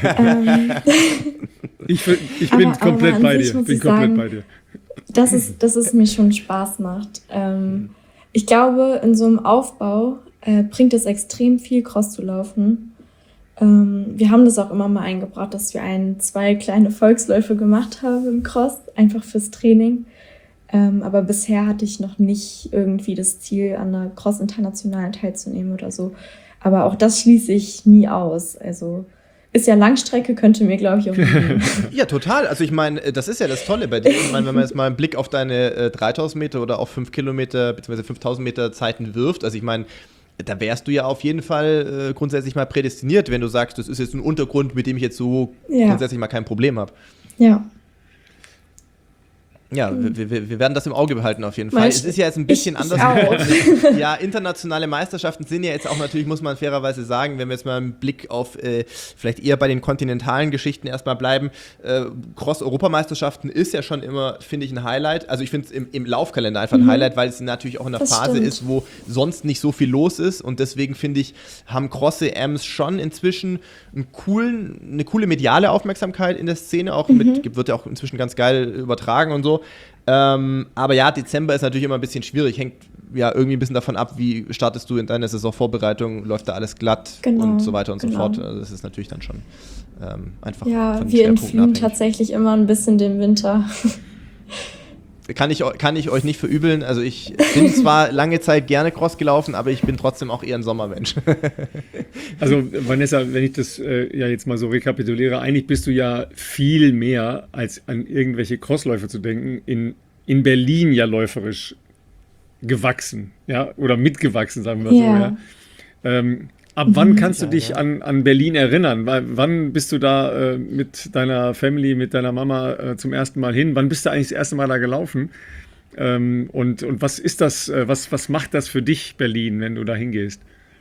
A: Ich bin komplett bei dir.
C: Dass es mir schon Spaß macht. Ich glaube, in so einem Aufbau bringt es extrem viel, Cross zu laufen. Wir haben das auch immer mal eingebracht, dass wir 2 kleine Volksläufe gemacht haben im Cross, einfach fürs Training. Aber bisher hatte ich noch nicht irgendwie das Ziel, an einer Cross-Internationalen teilzunehmen oder so. Aber auch das schließe ich nie aus. Also ist ja Langstrecke, könnte mir, glaube ich, auch geben.
B: Ja, total. Also ich meine, das ist ja das Tolle bei dir. Ich meine, wenn man jetzt mal einen Blick auf deine 3000 Meter oder auch 5 Kilometer bzw. 5000 Meter Zeiten wirft, also ich meine, da wärst du ja auf jeden Fall grundsätzlich mal prädestiniert, wenn du sagst, das ist jetzt ein Untergrund, mit dem ich jetzt so grundsätzlich mal kein Problem habe.
C: Ja.
B: Ja, wir werden das im Auge behalten auf jeden Fall. Es ist ja jetzt ein bisschen anders. Ja, internationale Meisterschaften sind ja jetzt auch natürlich, muss man fairerweise sagen, wenn wir jetzt mal einen Blick auf vielleicht eher bei den kontinentalen Geschichten erstmal bleiben. Cross-Europameisterschaften ist ja schon immer, finde ich, ein Highlight. Also ich finde es im Laufkalender einfach ein Highlight, weil es natürlich auch in einer Phase ist, wo sonst nicht so viel los ist. Und deswegen finde ich, haben Cross-EMs schon inzwischen eine coole mediale Aufmerksamkeit in der Szene. Auch wird ja auch inzwischen ganz geil übertragen und so. Aber ja, Dezember ist natürlich immer ein bisschen schwierig. Hängt ja irgendwie ein bisschen davon ab, wie startest du in deiner Saisonvorbereitung, läuft da alles glatt und so weiter und so fort. Also das ist natürlich dann schon einfach
C: ja,
B: von den
C: wir
B: Schwerpunkten
C: entfliehen
B: abhängig.
C: Tatsächlich immer ein bisschen dem Winter.
B: Kann ich euch nicht verübeln. Also ich bin zwar lange Zeit gerne Cross gelaufen, aber ich bin trotzdem auch eher ein Sommermensch.
A: Also Vanessa, wenn ich das jetzt mal so rekapituliere, eigentlich bist du ja viel mehr als an irgendwelche Crossläufe zu denken, in Berlin ja läuferisch gewachsen, ja, oder mitgewachsen, sagen wir so, ja. Ab wann kannst du dich an Berlin erinnern? Wann bist du da mit deiner Family, mit deiner Mama zum ersten Mal hin? Wann bist du eigentlich das erste Mal da gelaufen? Und was ist das, was macht das für dich, Berlin, wenn du da hingehst?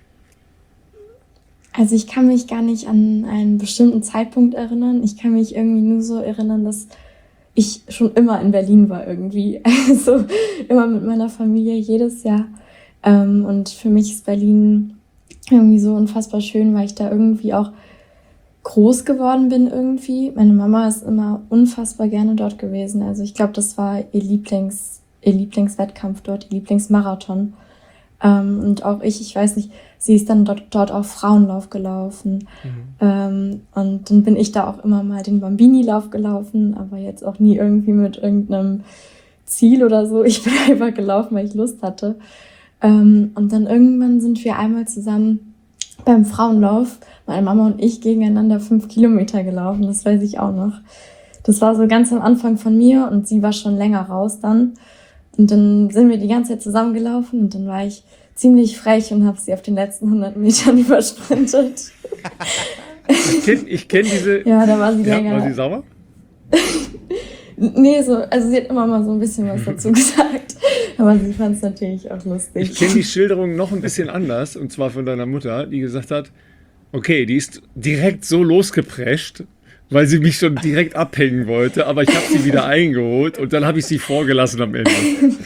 C: Also ich kann mich gar nicht an einen bestimmten Zeitpunkt erinnern. Ich kann mich irgendwie nur so erinnern, dass ich schon immer in Berlin war irgendwie. Also immer mit meiner Familie jedes Jahr. Und für mich ist Berlin irgendwie so unfassbar schön, weil ich da irgendwie auch groß geworden bin irgendwie. Meine Mama ist immer unfassbar gerne dort gewesen. Also ich glaube, das war ihr Lieblingswettkampf dort, ihr Lieblingsmarathon. Und auch ich weiß nicht, sie ist dann dort auch Frauenlauf gelaufen. Und dann bin ich da auch immer mal den Bambini-Lauf gelaufen, aber jetzt auch nie irgendwie mit irgendeinem Ziel oder so. Ich bin einfach gelaufen, weil ich Lust hatte. Und dann irgendwann sind wir einmal zusammen beim Frauenlauf, meine Mama und ich, gegeneinander 5 Kilometer gelaufen, das weiß ich auch noch. Das war so ganz am Anfang von mir und sie war schon länger raus dann. Und dann sind wir die ganze Zeit zusammengelaufen und dann war ich ziemlich frech und habe sie auf den letzten 100 Metern übersprintet.
A: Ich kenn diese...
C: Ja, da war sie länger.
A: War sie sauer?
C: Nee, also sie hat immer mal so ein bisschen was dazu gesagt, aber sie fand es natürlich auch lustig.
A: Ich kenne die Schilderung noch ein bisschen anders, und zwar von deiner Mutter, die gesagt hat, okay, die ist direkt so losgeprescht, weil sie mich schon direkt abhängen wollte, aber ich habe sie wieder eingeholt und dann habe ich sie vorgelassen am Ende.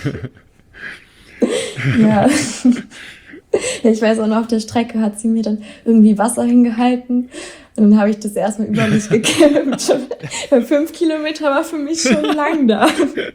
C: Ja. Ja, ich weiß auch noch, auf der Strecke hat sie mir dann irgendwie Wasser hingehalten Und dann habe ich das erstmal über mich gekippt. 5 Kilometer war für mich schon lang da.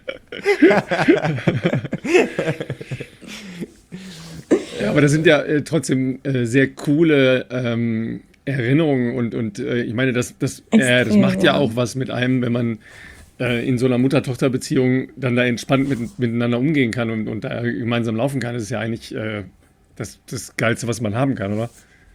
A: Ja, aber das sind ja trotzdem sehr coole Erinnerungen und ich meine, das macht ja auch was mit einem, wenn man in so einer Mutter-Tochter-Beziehung dann da entspannt miteinander umgehen kann und da gemeinsam laufen kann. Das ist ja eigentlich das Geilste, was man haben kann, oder?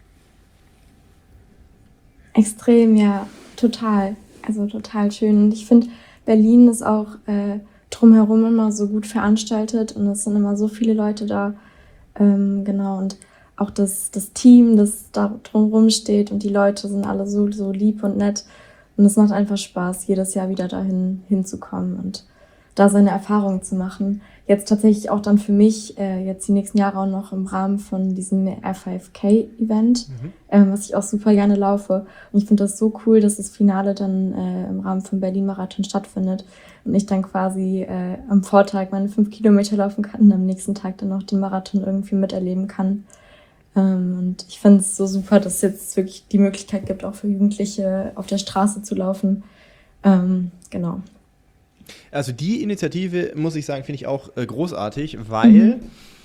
C: Extrem, ja, total. Also total schön. Und ich finde, Berlin ist auch drumherum immer so gut veranstaltet und es sind immer so viele Leute da. Genau, und auch das Team, das da drumherum steht und die Leute sind alle so lieb und nett. Und es macht einfach Spaß, jedes Jahr wieder dahin hinzukommen und da seine Erfahrungen zu machen. Jetzt tatsächlich auch dann für mich, jetzt die nächsten Jahre auch noch im Rahmen von diesem R5K-Event, was ich auch super gerne laufe. Und ich finde das so cool, dass das Finale dann im Rahmen vom Berlin-Marathon stattfindet und ich dann quasi am Vortag meine 5 Kilometer laufen kann und am nächsten Tag dann auch den Marathon irgendwie miterleben kann. Und ich finde es so super, dass es jetzt wirklich die Möglichkeit gibt, auch für Jugendliche auf der Straße zu laufen. Genau.
B: Also die Initiative, muss ich sagen, finde ich auch großartig, weil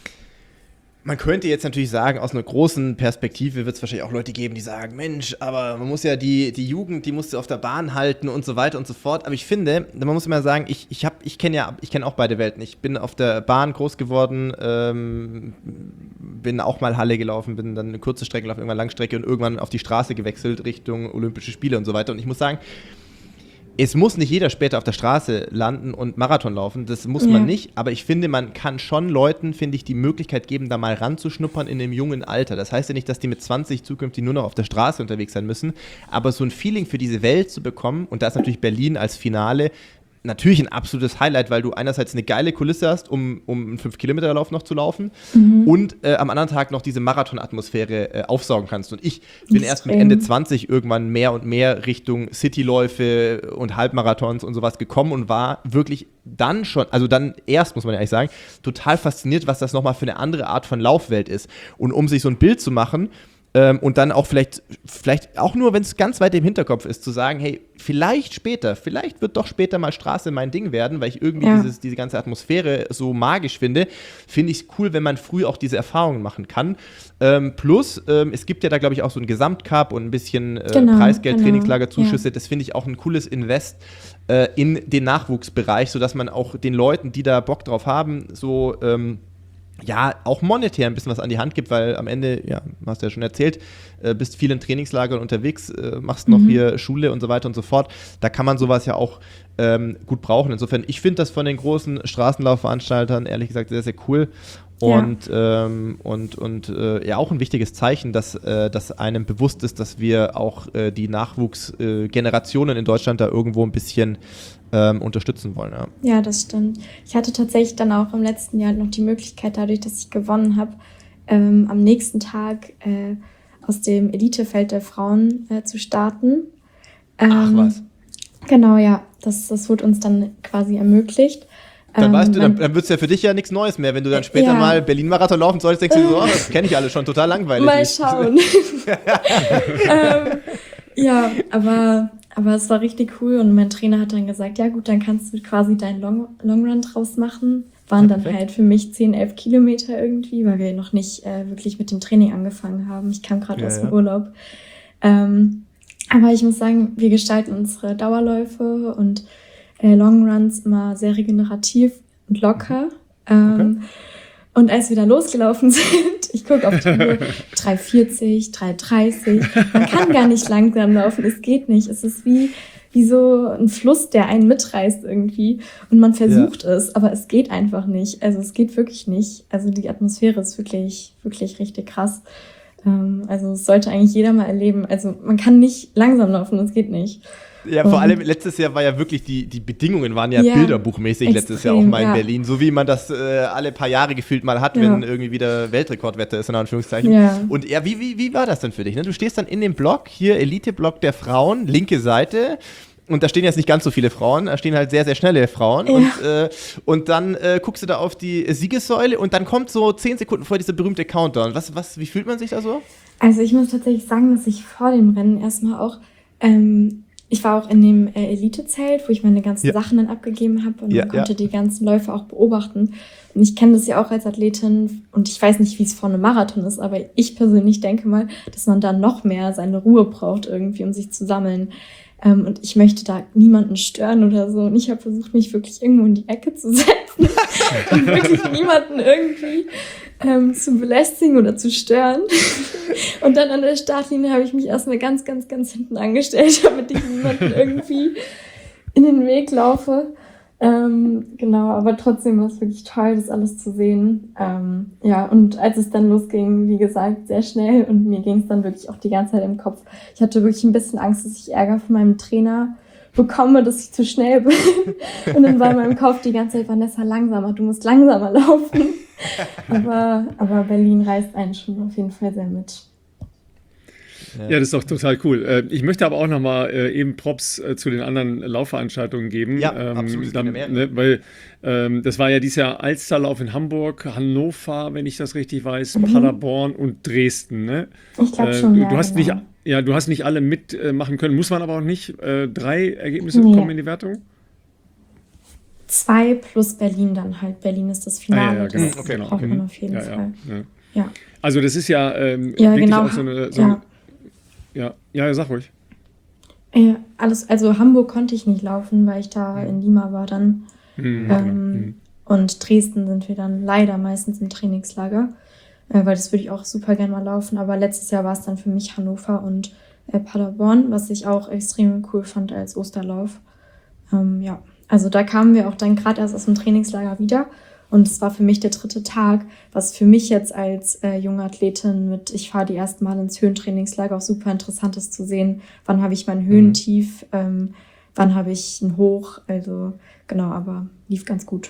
B: man könnte jetzt natürlich sagen, aus einer großen Perspektive wird es wahrscheinlich auch Leute geben, die sagen, Mensch, aber man muss ja die Jugend, die musst du auf der Bahn halten und so weiter und so fort. Aber ich finde, man muss immer sagen, ich kenne auch beide Welten. Ich bin auf der Bahn groß geworden, bin auch mal Halle gelaufen, bin dann eine kurze Strecke gelaufen, irgendwann Langstrecke und irgendwann auf die Straße gewechselt Richtung Olympische Spiele und so weiter. Und ich muss sagen, es muss nicht jeder später auf der Straße landen und Marathon laufen, das muss man nicht, aber ich finde, man kann schon Leuten, finde ich, die Möglichkeit geben, da mal ranzuschnuppern in einem jungen Alter. Das heißt ja nicht, dass die mit 20 zukünftig nur noch auf der Straße unterwegs sein müssen, aber so ein Feeling für diese Welt zu bekommen, und da ist natürlich Berlin als Finale natürlich ein absolutes Highlight, weil du einerseits eine geile Kulisse hast, um einen 5-Kilometer-Lauf noch zu laufen und am anderen Tag noch diese Marathon-Atmosphäre aufsaugen kannst. Und ich bin erst mit Ende 20 irgendwann mehr und mehr Richtung Cityläufe und Halbmarathons und sowas gekommen und war wirklich dann schon, also dann erst, muss man ja eigentlich sagen, total fasziniert, was das nochmal für eine andere Art von Laufwelt ist. Und um sich so ein Bild zu machen, und dann auch vielleicht auch nur, wenn es ganz weit im Hinterkopf ist, zu sagen, hey, vielleicht wird doch später mal Straße mein Ding werden, weil ich irgendwie diese ganze Atmosphäre so magisch finde ich es cool, wenn man früh auch diese Erfahrungen machen kann. Plus, es gibt ja da, glaube ich, auch so einen Gesamtcup und ein bisschen Preisgeld, Trainingslagerzuschüsse. Das finde ich auch ein cooles Invest in den Nachwuchsbereich, sodass man auch den Leuten, die da Bock drauf haben, so auch monetär ein bisschen was an die Hand gibt, weil am Ende, hast du ja schon erzählt, bist viel in Trainingslagern unterwegs, machst noch hier Schule und so weiter und so fort. Da kann man sowas ja auch gut brauchen. Insofern, ich finde das von den großen Straßenlaufveranstaltern ehrlich gesagt sehr, sehr cool. Und auch ein wichtiges Zeichen, dass einem bewusst ist, dass wir auch die Nachwuchsgenerationen in Deutschland da irgendwo ein bisschen unterstützen wollen.
C: Ja, das stimmt. Ich hatte tatsächlich dann auch im letzten Jahr noch die Möglichkeit, dadurch, dass ich gewonnen habe, am nächsten Tag aus dem Elitefeld der Frauen zu starten.
B: Ach was.
C: Genau, ja. Das wurde uns dann quasi ermöglicht.
B: Dann weißt du, dann wird es ja für dich ja nichts Neues mehr. Wenn du dann später mal Berlin-Marathon laufen solltest, denkst du so, das kenne ich alle schon, total langweilig.
C: Mal schauen. Aber es war richtig cool und mein Trainer hat dann gesagt, ja gut, dann kannst du quasi deinen Longrun draus machen. Waren dann halt für mich 10, 11 Kilometer irgendwie, weil wir noch nicht wirklich mit dem Training angefangen haben. Ich kam gerade aus dem Urlaub. Aber ich muss sagen, wir gestalten unsere Dauerläufe und Longruns immer sehr regenerativ und locker. Und als wir da losgelaufen sind, ich gucke auf die Uhr, 3,40, 3,30, man kann gar nicht langsam laufen, es geht nicht. Es ist wie so ein Fluss, der einen mitreißt irgendwie und man versucht es, aber es geht einfach nicht. Also es geht wirklich nicht. Also die Atmosphäre ist wirklich, wirklich richtig krass. Also es sollte eigentlich jeder mal erleben. Also man kann nicht langsam laufen, es geht nicht.
B: Ja, vor allem letztes Jahr war ja wirklich, die Bedingungen waren ja bilderbuchmäßig extrem, letztes Jahr auch mal in Berlin. So wie man das alle paar Jahre gefühlt mal hat, wenn irgendwie wieder Weltrekordwetter ist, in Anführungszeichen. Ja. Und wie war das denn für dich? Ne? Du stehst dann in dem Block, hier Elite-Block der Frauen, linke Seite. Und da stehen jetzt nicht ganz so viele Frauen, da stehen halt sehr, sehr schnelle Frauen. Ja. Und dann guckst du da auf die Siegessäule und dann kommt so 10 Sekunden vor dieser berühmte Countdown. Wie fühlt man sich da so?
C: Also ich muss tatsächlich sagen, dass ich vor dem Rennen erstmal auch, ich war auch in dem Elite-Zelt, wo ich meine ganzen Sachen dann abgegeben habe und konnte die ganzen Läufe auch beobachten. Und ich kenne das ja auch als Athletin und ich weiß nicht, wie es vor einem Marathon ist, aber ich persönlich denke mal, dass man da noch mehr seine Ruhe braucht irgendwie, um sich zu sammeln. Und ich möchte da niemanden stören oder so. Und ich habe versucht, mich wirklich irgendwo in die Ecke zu setzen und wirklich niemanden irgendwie zu belästigen oder zu stören. Und dann an der Startlinie habe ich mich erstmal ganz, ganz, ganz hinten angestellt, damit ich niemanden irgendwie in den Weg laufe. Genau, aber trotzdem war es wirklich toll, das alles zu sehen. Ja, und als es dann losging, wie gesagt, sehr schnell und mir ging es dann wirklich auch die ganze Zeit im Kopf. Ich hatte wirklich ein bisschen Angst, dass ich Ärger von meinem Trainer bekomme, dass ich zu schnell bin. Und dann war in meinem Kopf die ganze Zeit, Vanessa, langsamer, du musst langsamer laufen. Aber Berlin reißt einen schon auf jeden Fall sehr mit.
A: Ja, das ist doch total cool. Ich möchte aber auch nochmal eben Props zu den anderen Laufveranstaltungen geben.
B: Ja, absolut.
A: Weil das war ja dieses Jahr Alsterlauf in Hamburg, Hannover, wenn ich das richtig weiß, Paderborn und Dresden. Ne?
C: Ich glaube schon,
A: du hast
C: genau.
A: du hast nicht alle mitmachen können. Muss man aber auch nicht 3 Ergebnisse bekommen in die Wertung?
C: 2 plus Berlin dann halt. Berlin ist das Finale.
A: Ja, genau.
C: Das braucht man auf jeden Fall. Ja.
A: Also das ist ja, wirklich
C: genau.
A: auch so eine Ja, sag ruhig.
C: Also Hamburg konnte ich nicht laufen, weil ich da in Lima war dann. Und Dresden sind wir dann leider meistens im Trainingslager, weil das würde ich auch super gerne mal laufen. Aber letztes Jahr war es dann für mich Hannover und Paderborn, was ich auch extrem cool fand als Osterlauf. Also da kamen wir auch dann gerade erst aus dem Trainingslager wieder. Und es war für mich der 3. Tag, was für mich jetzt als junge Athletin ich fahre die ersten Mal ins Höhentrainingslager auch super interessant ist zu sehen, wann habe ich mein Höhentief, wann habe ich ein Hoch, also genau, aber lief ganz gut.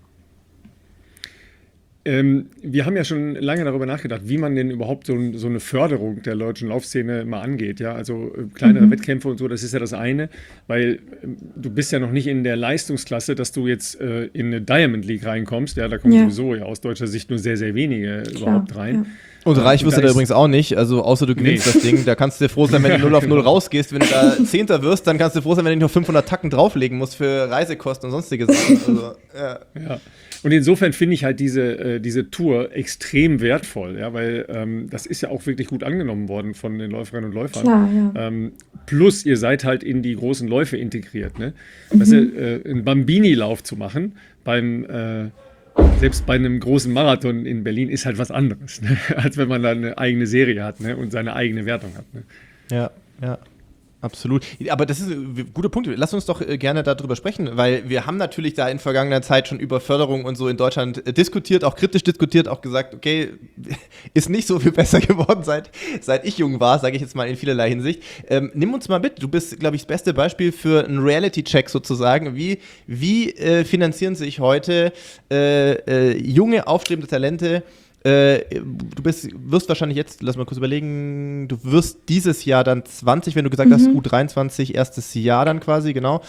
A: Wir haben ja schon lange darüber nachgedacht, wie man denn überhaupt so eine Förderung der deutschen Laufszene mal angeht. Ja? Also kleinere Wettkämpfe und so, das ist ja das eine, weil du bist ja noch nicht in der Leistungsklasse, dass du jetzt in eine Diamond League reinkommst. Ja, da kommen sowieso aus deutscher Sicht nur sehr, sehr wenige überhaupt rein.
B: Ja. Und reich wirst du da übrigens auch nicht, also außer du gewinnst das Ding, da kannst du dir froh sein, wenn du 0 auf 0 rausgehst, wenn du da 10. wirst, dann kannst du dir froh sein, wenn du nicht noch 500 Tacken drauflegen musst für Reisekosten und sonstige Sachen. Also,
A: ja. Und insofern finde ich halt diese Tour extrem wertvoll, ja, weil das ist ja auch wirklich gut angenommen worden von den Läuferinnen und Läufern.
C: Klar, ja.
A: Plus ihr seid halt in die großen Läufe integriert, ne? Weißt du, einen Bambini-Lauf zu machen selbst bei einem großen Marathon in Berlin ist halt was anderes, ne? Als wenn man da eine eigene Serie hat, ne? Und seine eigene Wertung hat. Ne?
B: Ja. Absolut. Aber das ist ein guter Punkt. Lass uns doch gerne darüber sprechen, weil wir haben natürlich da in vergangener Zeit schon über Förderung und so in Deutschland diskutiert, auch kritisch diskutiert, auch gesagt, okay, ist nicht so viel besser geworden, seit ich jung war, sage ich jetzt mal in vielerlei Hinsicht. Nimm uns mal mit. Du bist, glaube ich, das beste Beispiel für einen Reality-Check sozusagen. Wie finanzieren sich heute junge, aufstrebende Talente? Du wirst wahrscheinlich jetzt, lass mal kurz überlegen, du wirst dieses Jahr dann 20, wenn du gesagt hast, U23, erstes Jahr dann quasi, genau.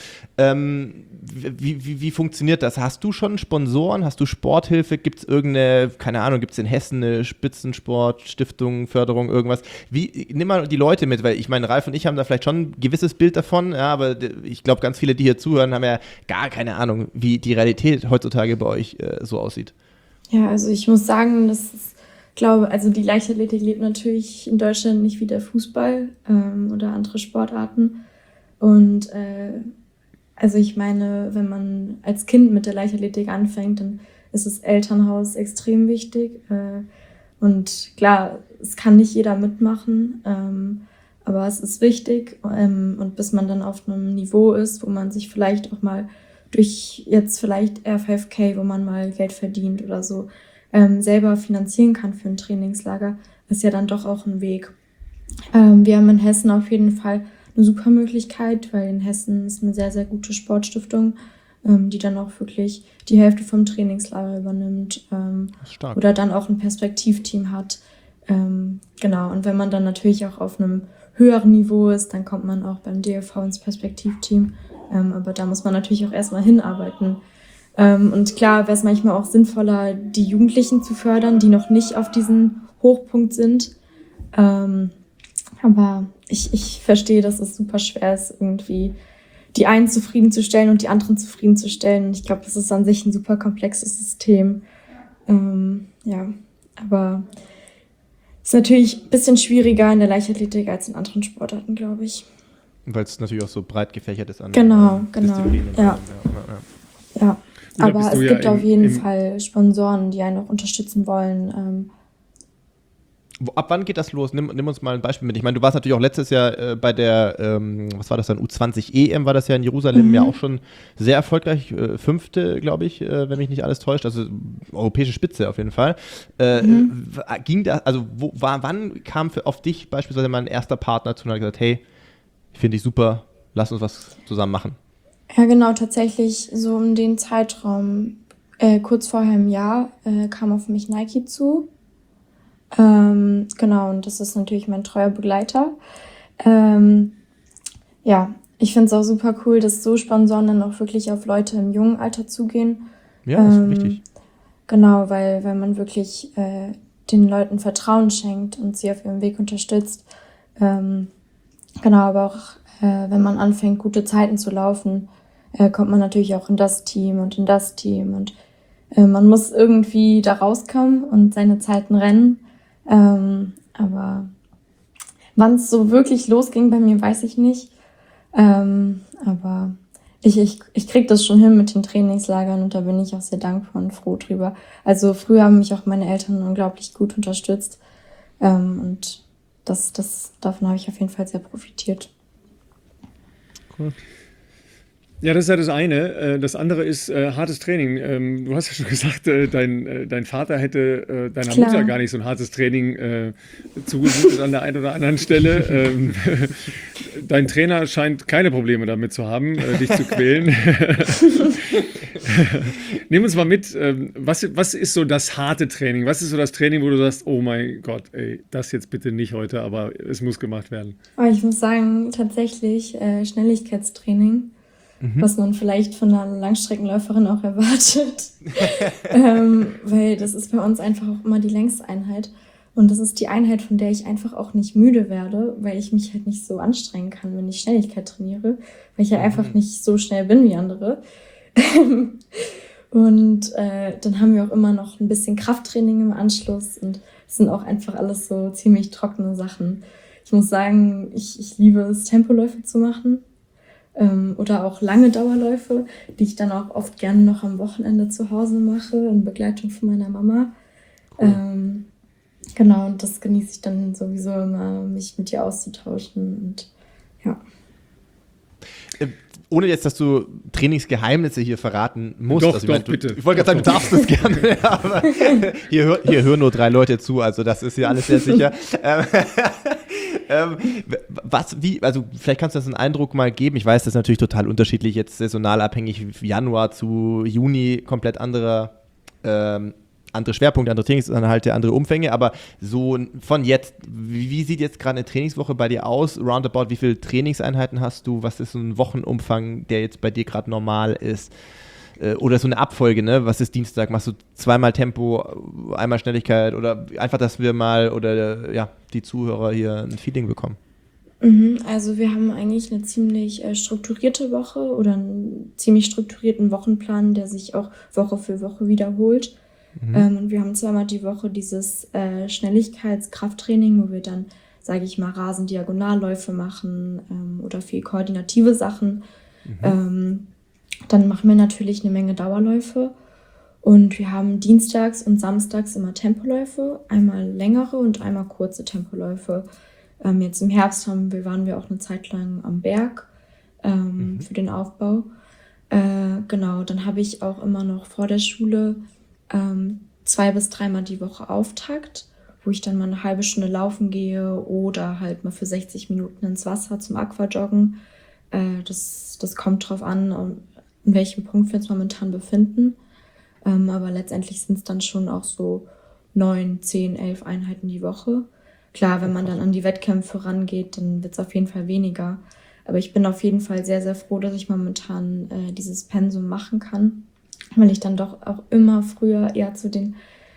B: Wie funktioniert das? Hast du schon Sponsoren? Hast du Sporthilfe? Gibt es irgendeine, keine Ahnung, gibt es in Hessen eine Spitzensportstiftung, Förderung, irgendwas? Nimm mal die Leute mit, weil ich meine, Ralf und ich haben da vielleicht schon ein gewisses Bild davon, ja, aber ich glaube, ganz viele, die hier zuhören, haben ja gar keine Ahnung, wie die Realität heutzutage bei euch so aussieht.
C: Ja, also ich muss sagen, die Leichtathletik lebt natürlich in Deutschland nicht wie der Fußball oder andere Sportarten. Und also ich meine, wenn man als Kind mit der Leichtathletik anfängt, dann ist das Elternhaus extrem wichtig. Und klar, es kann nicht jeder mitmachen, aber es ist wichtig. Und bis man dann auf einem Niveau ist, wo man sich vielleicht auch mal durch jetzt vielleicht R5K, wo man mal Geld verdient oder so, selber finanzieren kann für ein Trainingslager, ist ja dann doch auch ein Weg. Wir haben in Hessen auf jeden Fall eine super Möglichkeit, weil in Hessen ist eine sehr, sehr gute Sportstiftung, die dann auch wirklich die Hälfte vom Trainingslager übernimmt oder dann auch ein Perspektivteam hat. Genau, und wenn man dann natürlich auch auf einem höheren Niveau ist, dann kommt man auch beim DLV ins Perspektivteam. Aber da muss man natürlich auch erstmal hinarbeiten. Und klar wäre es manchmal auch sinnvoller, die Jugendlichen zu fördern, die noch nicht auf diesem Hochpunkt sind. Aber ich verstehe, dass es super schwer ist, irgendwie die einen zufriedenzustellen und die anderen zufriedenzustellen. Und ich glaube, das ist an sich ein super komplexes System. Aber es ist natürlich ein bisschen schwieriger in der Leichtathletik als in anderen Sportarten, glaube ich.
B: Weil es natürlich auch so breit gefächert ist an
C: Genau.
B: Disziplinen.
C: Ja.
A: Gut,
C: Aber es gibt auf jeden
A: im
C: Fall Sponsoren, die einen auch unterstützen wollen.
B: Ab wann geht das los? Nimm uns mal ein Beispiel mit. Ich meine, du warst natürlich auch letztes Jahr bei der, was war das dann, U20 EM war das ja in Jerusalem, ja auch schon sehr erfolgreich, 5., glaube ich, wenn mich nicht alles täuscht, also europäische Spitze auf jeden Fall. Ging das, also wann kam auf dich beispielsweise mal ein erster Partner zu und hat gesagt, hey, finde ich super, lass uns was zusammen machen?
C: Ja, genau, tatsächlich so um den Zeitraum, kurz vorher im Jahr, kam auf mich Nike zu. Genau, und das ist natürlich mein treuer Begleiter. Ich finde es auch super cool, dass so Sponsoren dann auch wirklich auf Leute im jungen Alter zugehen.
B: Ja, das ist wichtig.
C: Genau, weil man wirklich den Leuten Vertrauen schenkt und sie auf ihrem Weg unterstützt. Genau, aber auch wenn man anfängt, gute Zeiten zu laufen, kommt man natürlich auch in das Team und in das Team. Und man muss irgendwie da rauskommen und seine Zeiten rennen. Aber wann es so wirklich losging bei mir, weiß ich nicht. Aber ich krieg das schon hin mit den Trainingslagern und da bin ich auch sehr dankbar und froh drüber. Also früher haben mich auch meine Eltern unglaublich gut unterstützt. Und davon habe ich auf jeden Fall sehr profitiert.
A: Cool. Ja, das ist ja das eine. Das andere ist hartes Training. Du hast ja schon gesagt, dein Vater hätte deiner
C: Klar.
A: Mutter gar nicht so ein hartes Training zugemutet an der einen oder anderen Stelle. Dein Trainer scheint keine Probleme damit zu haben, dich zu quälen. Nimm uns mal mit, was ist so das harte Training? Was ist so das Training, wo du sagst, oh mein Gott, ey, das jetzt bitte nicht heute, aber es muss gemacht werden?
C: Aber ich muss sagen, tatsächlich Schnelligkeitstraining. Was man vielleicht von einer Langstreckenläuferin auch erwartet. Weil das ist bei uns einfach auch immer die längste Einheit. Und das ist die Einheit, von der ich einfach auch nicht müde werde, weil ich mich halt nicht so anstrengen kann, wenn ich Schnelligkeit trainiere, weil ich ja einfach nicht so schnell bin wie andere. Und dann haben wir auch immer noch ein bisschen Krafttraining im Anschluss und es sind auch einfach alles so ziemlich trockene Sachen. Ich muss sagen, ich liebe es, Tempoläufe zu machen. Oder auch lange Dauerläufe, die ich dann auch oft gerne noch am Wochenende zu Hause mache, in Begleitung von meiner Mama. Cool. Genau, und das genieße ich dann sowieso immer, mich mit ihr auszutauschen. Und ja.
B: Ohne jetzt, dass du Trainingsgeheimnisse hier verraten musst.
A: Doch,
B: also,
A: bitte.
B: Ich wollte gerade sagen, du darfst das gerne, aber hier hören nur 3 Leute zu, also das ist hier alles sehr sicher. Also vielleicht kannst du das einen Eindruck mal geben. Ich weiß, das ist natürlich total unterschiedlich, jetzt saisonal abhängig, Januar zu Juni, komplett andere Schwerpunkte, andere Trainingsinhalte, andere Umfänge, aber so von jetzt, wie sieht jetzt gerade eine Trainingswoche bei dir aus? Roundabout, wie viele Trainingseinheiten hast du? Was ist so ein Wochenumfang, der jetzt bei dir gerade normal ist? Oder so eine Abfolge, ne? Was ist Dienstag? Machst du 2-mal Tempo, einmal Schnelligkeit oder einfach, dass wir mal die Zuhörer hier ein Feeling bekommen?
C: Also wir haben eigentlich eine ziemlich strukturierte Woche oder einen ziemlich strukturierten Wochenplan, der sich auch Woche für Woche wiederholt. Und wir haben 2-mal die Woche dieses Schnelligkeitskrafttraining, wo wir dann, sage ich mal, Rasen-Diagonalläufe machen oder viel koordinative Sachen. Dann machen wir natürlich eine Menge Dauerläufe und wir haben dienstags und samstags immer Tempoläufe, einmal längere und einmal kurze Tempoläufe. Jetzt im Herbst waren wir auch eine Zeit lang am Berg für den Aufbau. Genau, dann habe ich auch immer noch vor der Schule 2- bis 3-mal die Woche Auftakt, wo ich dann mal eine halbe Stunde laufen gehe oder halt mal für 60 Minuten ins Wasser zum Aquajoggen. Das kommt drauf an, in welchem Punkt wir uns momentan befinden. Aber letztendlich sind es dann schon auch so 9, 10, 11 Einheiten die Woche. Klar, wenn man dann an die Wettkämpfe rangeht, dann wird es auf jeden Fall weniger. Aber ich bin auf jeden Fall sehr, sehr froh, dass ich momentan dieses Pensum machen kann, weil ich dann doch auch immer früher eher zu den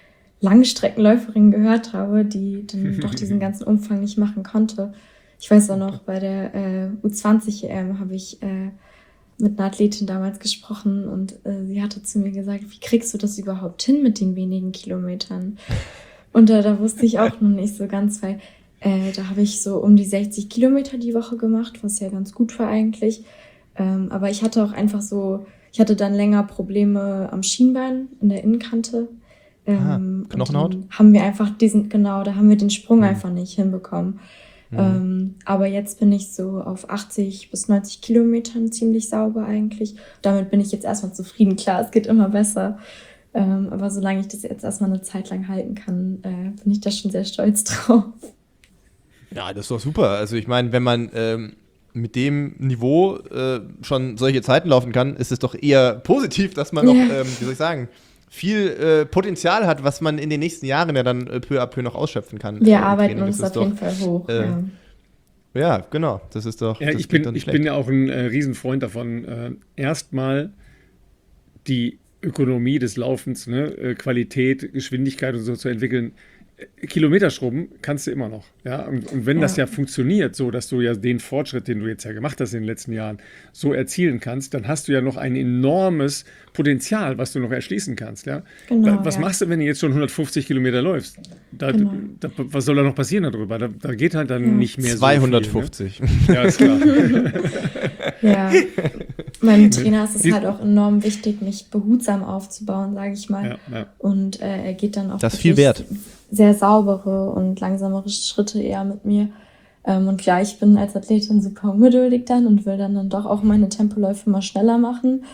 C: Langstreckenläuferin gehört habe, die dann doch diesen ganzen Umfang nicht machen konnte. Ich weiß auch noch, bei der U20-EM habe ich mit einer Athletin damals gesprochen und sie hatte zu mir gesagt, wie kriegst du das überhaupt hin mit den wenigen Kilometern? Und da wusste ich auch noch nicht so ganz, weil da habe ich so um die 60 Kilometer die Woche gemacht, was ja ganz gut war eigentlich. Aber ich hatte auch einfach so, ich hatte dann länger Probleme am Schienbein in der Innenkante.
B: Knochenhaut?
C: Haben wir einfach da haben wir den Sprung einfach nicht hinbekommen. Aber jetzt bin ich so auf 80 bis 90 Kilometern ziemlich sauber eigentlich. Damit bin ich jetzt erstmal zufrieden. Klar, es geht immer besser. Aber solange ich das jetzt erstmal eine Zeit lang halten kann, bin ich da schon sehr stolz drauf.
B: Ja, das ist doch super. Also ich meine, wenn man mit dem Niveau schon solche Zeiten laufen kann, ist es doch eher positiv, dass man noch, wie soll ich sagen, viel Potenzial hat, was man in den nächsten Jahren ja dann peu à peu noch ausschöpfen kann.
C: Wir arbeiten uns auf jeden Fall hoch.
B: Ja, genau. Das ist doch.
A: Ja, ich bin ja auch ein Riesenfreund davon, erstmal die Ökonomie des Laufens, ne, Qualität, Geschwindigkeit und so zu entwickeln. Kilometerschrubben kannst du immer noch. Ja? Und wenn das ja funktioniert, so dass du ja den Fortschritt, den du jetzt ja gemacht hast in den letzten Jahren, so erzielen kannst, dann hast du ja noch ein enormes Potenzial, was du noch erschließen kannst. Ja?
C: Genau,
A: was machst du, wenn du jetzt schon 150 Kilometer läufst? Was soll da noch passieren darüber? Da geht halt dann nicht mehr
B: 250.
A: So viel, ne? Ja, ist klar.
C: Ja, meinem Trainer ist es halt auch enorm wichtig, mich behutsam aufzubauen, sage ich mal.
A: Ja.
C: Und er geht dann auch
B: das ist viel wert.
C: Sehr saubere und langsamere Schritte eher mit mir. Und klar, ich bin als Athletin super ungeduldig dann und will dann doch auch meine Tempoläufe mal schneller machen.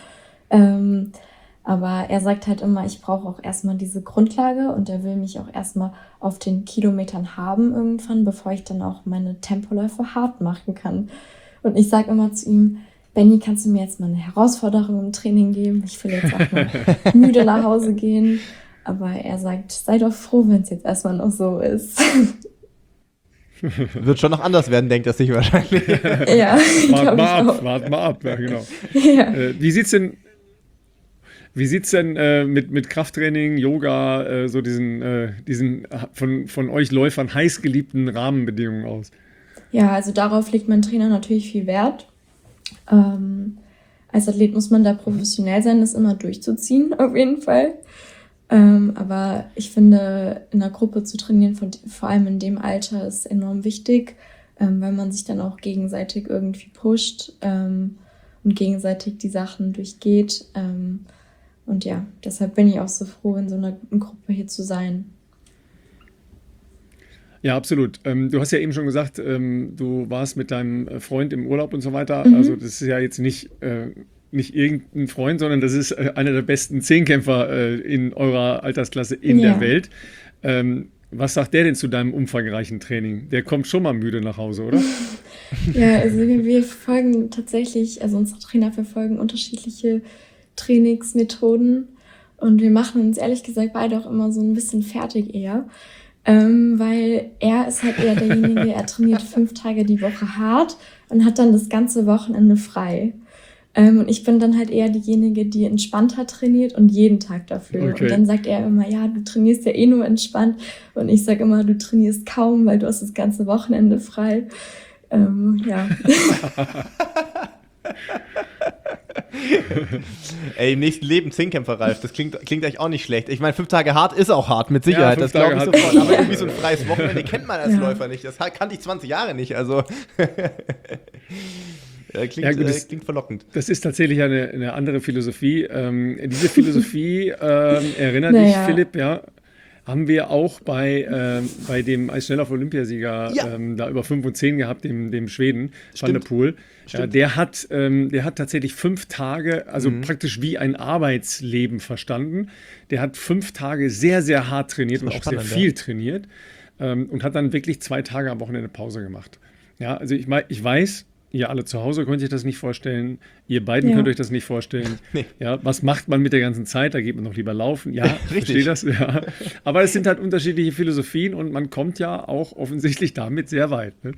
C: Aber er sagt halt immer, ich brauche auch erstmal diese Grundlage und er will mich auch erstmal auf den Kilometern haben irgendwann, bevor ich dann auch meine Tempoläufe hart machen kann. Und ich sage immer zu ihm, Benni, kannst du mir jetzt mal eine Herausforderung im Training geben? Ich will jetzt auch mal müde nach Hause gehen. Aber er sagt, sei doch froh, wenn es jetzt erstmal noch so ist.
B: Wird schon noch anders werden, denkt er sich wahrscheinlich.
C: Ja,
A: wart mal ab, ja, genau.
C: Ja.
A: Wie sieht's denn mit Krafttraining, Yoga, so diesen von euch Läufern heiß geliebten Rahmenbedingungen aus?
C: Ja, also darauf legt mein Trainer natürlich viel Wert. Als Athlet muss man da professionell sein, das immer durchzuziehen, auf jeden Fall. Aber ich finde, in einer Gruppe zu trainieren, vor allem in dem Alter, ist enorm wichtig, weil man sich dann auch gegenseitig irgendwie pusht und gegenseitig die Sachen durchgeht. Und ja, deshalb bin ich auch so froh, in so einer Gruppe hier zu sein.
A: Ja, absolut. Du hast ja eben schon gesagt, du warst mit deinem Freund im Urlaub und so weiter. Also das ist ja jetzt nicht irgendein Freund, sondern das ist einer der besten Zehnkämpfer in eurer Altersklasse in der Welt. Was sagt der denn zu deinem umfangreichen Training? Der kommt schon mal müde nach Hause, oder?
C: Ja, also wir verfolgen tatsächlich, also unsere Trainer verfolgen unterschiedliche Trainingsmethoden und wir machen uns ehrlich gesagt beide auch immer so ein bisschen fertig eher. Weil er ist halt eher derjenige, er trainiert 5 Tage die Woche hart und hat dann das ganze Wochenende frei. Und ich bin dann halt eher diejenige, die entspannter trainiert und jeden Tag dafür.
A: Okay.
C: Und dann sagt er immer, ja, du trainierst ja eh nur entspannt. Und ich sage immer, du trainierst kaum, weil du hast das ganze Wochenende frei. Ja.
B: Ey, im nächsten Leben Zehnkämpfer, Ralf, das klingt eigentlich auch nicht schlecht. Ich meine, 5 Tage hart ist auch hart, mit Sicherheit,
A: Ja,
B: das glaube ich
A: 5 Tage
B: sofort. Aber irgendwie so ein freies Wochenende kennt man als
C: Ja.
B: Läufer nicht. Das kannte ich 20 Jahre nicht, also klingt verlockend.
A: Das ist tatsächlich eine andere Philosophie. Diese Philosophie erinnert dich, Philipp, ja, haben wir auch bei dem Eisschnelllauf-Olympiasieger da über 5 und 10 gehabt, dem Schweden, Van der Poel. Ja, der hat tatsächlich 5 Tage, also praktisch wie ein Arbeitsleben verstanden. Der hat 5 Tage sehr, sehr hart trainiert und auch sehr viel trainiert und hat dann wirklich 2 Tage am Wochenende Pause gemacht. Ja, also ich weiß, ihr alle zu Hause könnt euch das nicht vorstellen. Ihr beiden könnt euch das nicht vorstellen.
B: Nee.
A: Ja, was macht man mit der ganzen Zeit? Da geht man noch lieber laufen. Ja,
B: Richtig.
A: verstehe das. Ja. Aber es sind halt unterschiedliche Philosophien und man kommt ja auch offensichtlich damit sehr weit. Ne?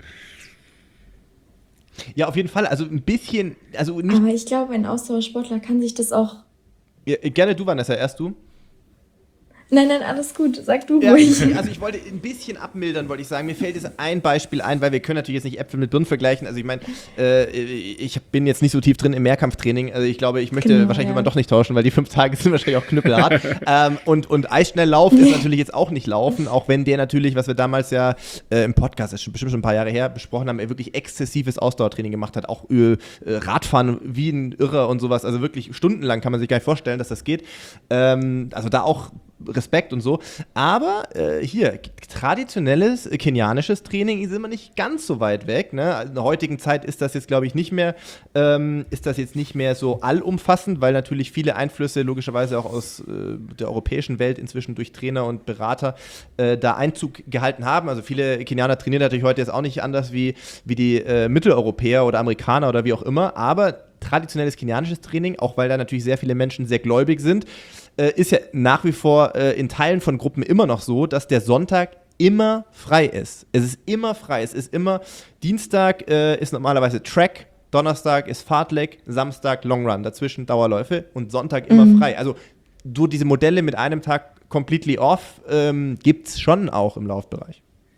B: Ja, auf jeden Fall. Also ein bisschen, also nicht.
C: Aber ich glaube, ein Ausdauersportler kann sich das auch.
B: Ja, gerne du, Vanessa, erst du.
C: Nein, alles gut. Sag du
B: Ja,
C: ruhig.
B: also ich wollte ein bisschen abmildern, wollte ich sagen. Mir fällt jetzt ein Beispiel ein, weil wir können natürlich jetzt nicht Äpfel mit Birnen vergleichen. Also ich meine, ich bin jetzt nicht so tief drin im Mehrkampftraining. Also ich glaube, ich möchte wahrscheinlich jemand doch nicht tauschen, weil die 5 Tage sind wahrscheinlich auch knüppelhart. Und Eisschnelllauf ist natürlich jetzt auch nicht Laufen, auch wenn der natürlich, was wir damals ja im Podcast, das ist bestimmt schon ein paar Jahre her, besprochen haben, er wirklich exzessives Ausdauertraining gemacht hat. Auch Radfahren wie ein Irrer und sowas. Also wirklich stundenlang kann man sich gar nicht vorstellen, dass das geht. Also da auch Respekt und so. Aber hier, traditionelles kenianisches Training ist immer nicht ganz so weit weg. Ne? In der heutigen Zeit ist das jetzt, glaube ich, nicht mehr so allumfassend, weil natürlich viele Einflüsse logischerweise auch aus der europäischen Welt inzwischen durch Trainer und Berater da Einzug gehalten haben. Also viele Kenianer trainieren natürlich heute jetzt auch nicht anders wie die Mitteleuropäer oder Amerikaner oder wie auch immer, aber traditionelles kenianisches Training, auch weil da natürlich sehr viele Menschen sehr gläubig sind, ist ja nach wie vor in Teilen von Gruppen immer noch so, dass der Sonntag immer frei ist. Es ist immer frei. Es ist immer, Dienstag ist normalerweise Track, Donnerstag ist Fartlek, Samstag Long Run, dazwischen Dauerläufe und Sonntag immer frei. Also so diese Modelle mit einem Tag completely off gibt es schon auch im Laufbereich.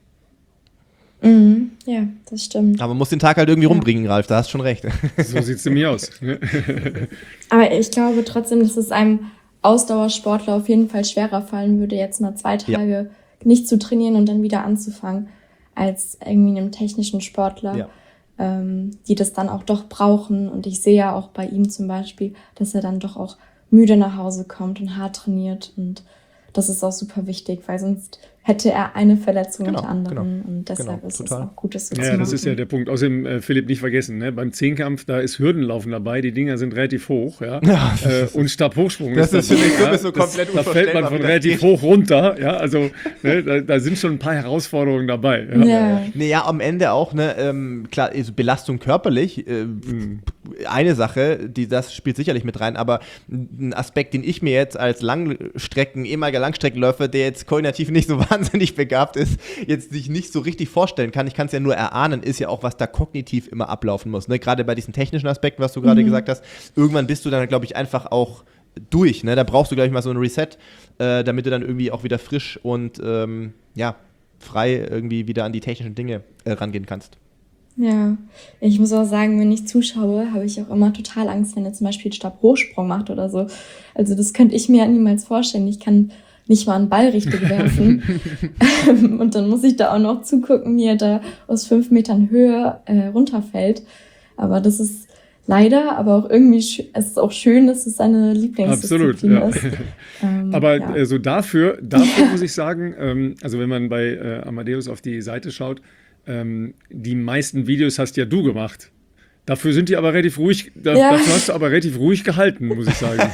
C: Ja, das stimmt.
B: Aber man muss den Tag halt irgendwie rumbringen, Ralf, da hast du schon recht.
A: So sieht es nämlich aus.
C: Aber ich glaube trotzdem, dass es einem Ausdauersportler auf jeden Fall schwerer fallen würde, jetzt mal 2 Tage nicht zu trainieren und dann wieder anzufangen, als irgendwie einem technischen Sportler, die das dann auch doch brauchen. Und ich sehe ja auch bei ihm zum Beispiel, dass er dann doch auch müde nach Hause kommt und hart trainiert. Und das ist auch super wichtig, weil sonst hätte er eine Verletzung unter anderem. Und deshalb ist es auch gut, das so zu machen.
A: Ja, das ist ja der Punkt. Außerdem, Philipp, nicht vergessen, ne? Beim Zehnkampf, da ist Hürdenlaufen dabei, die Dinger sind relativ hoch, ja. Und Stabhochsprung
B: das ist dabei, so komplett
A: da fällt man von relativ hoch runter, ja. Also da sind schon ein paar Herausforderungen dabei.
B: Ja, am Ende auch, ne, klar, Belastung körperlich, eine Sache, das spielt sicherlich mit rein, aber ein Aspekt, den ich mir jetzt als ehemaliger Langstreckenläufer, der jetzt koordinativ nicht so wahnsinnig begabt ist, jetzt sich nicht so richtig vorstellen kann, ich kann es ja nur erahnen, ist ja auch, was da kognitiv immer ablaufen muss. Ne? Gerade bei diesen technischen Aspekten, was du gerade gesagt hast, irgendwann bist du dann, glaube ich, einfach auch durch. Ne? Da brauchst du, glaube ich, mal so ein Reset, damit du dann irgendwie auch wieder frisch und frei irgendwie wieder an die technischen Dinge rangehen kannst.
C: Ja, ich muss auch sagen, wenn ich zuschaue, habe ich auch immer total Angst, wenn er zum Beispiel Stabhochsprung macht oder so. Also das könnte ich mir ja niemals vorstellen. Ich kann nicht mal einen Ball richtig werfen. Und dann muss ich da auch noch zugucken, wie er da aus 5 Metern Höhe runterfällt. Aber das ist leider, aber auch irgendwie, es ist auch schön, dass es seine Lieblingsdisziplin ist.
A: Aber so dafür muss ich sagen, also wenn man bei Amadeus auf die Seite schaut, die meisten Videos hast ja du gemacht. Dafür sind die aber relativ ruhig, dafür hast du aber relativ ruhig gehalten, muss ich sagen.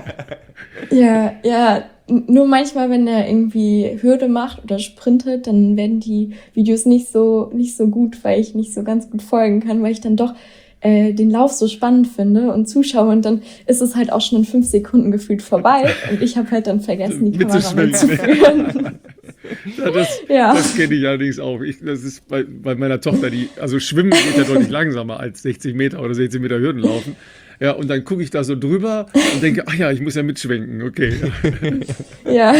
C: Ja, nur manchmal, wenn er irgendwie Hürde macht oder sprintet, dann werden die Videos nicht so gut, weil ich nicht so ganz gut folgen kann, weil ich dann doch den Lauf so spannend finde und zuschaue und dann ist es halt auch schon in 5 Sekunden gefühlt vorbei und ich habe halt dann vergessen, die Kamera mitzuführen.
A: Das kenne ich allerdings auch. Das ist bei meiner Tochter, also Schwimmen geht ja deutlich langsamer als 60 Meter oder 60 Meter Hürden laufen. Ja, und dann gucke ich da so drüber und denke, ach ja, ich muss ja mitschwenken, okay.
C: Ja.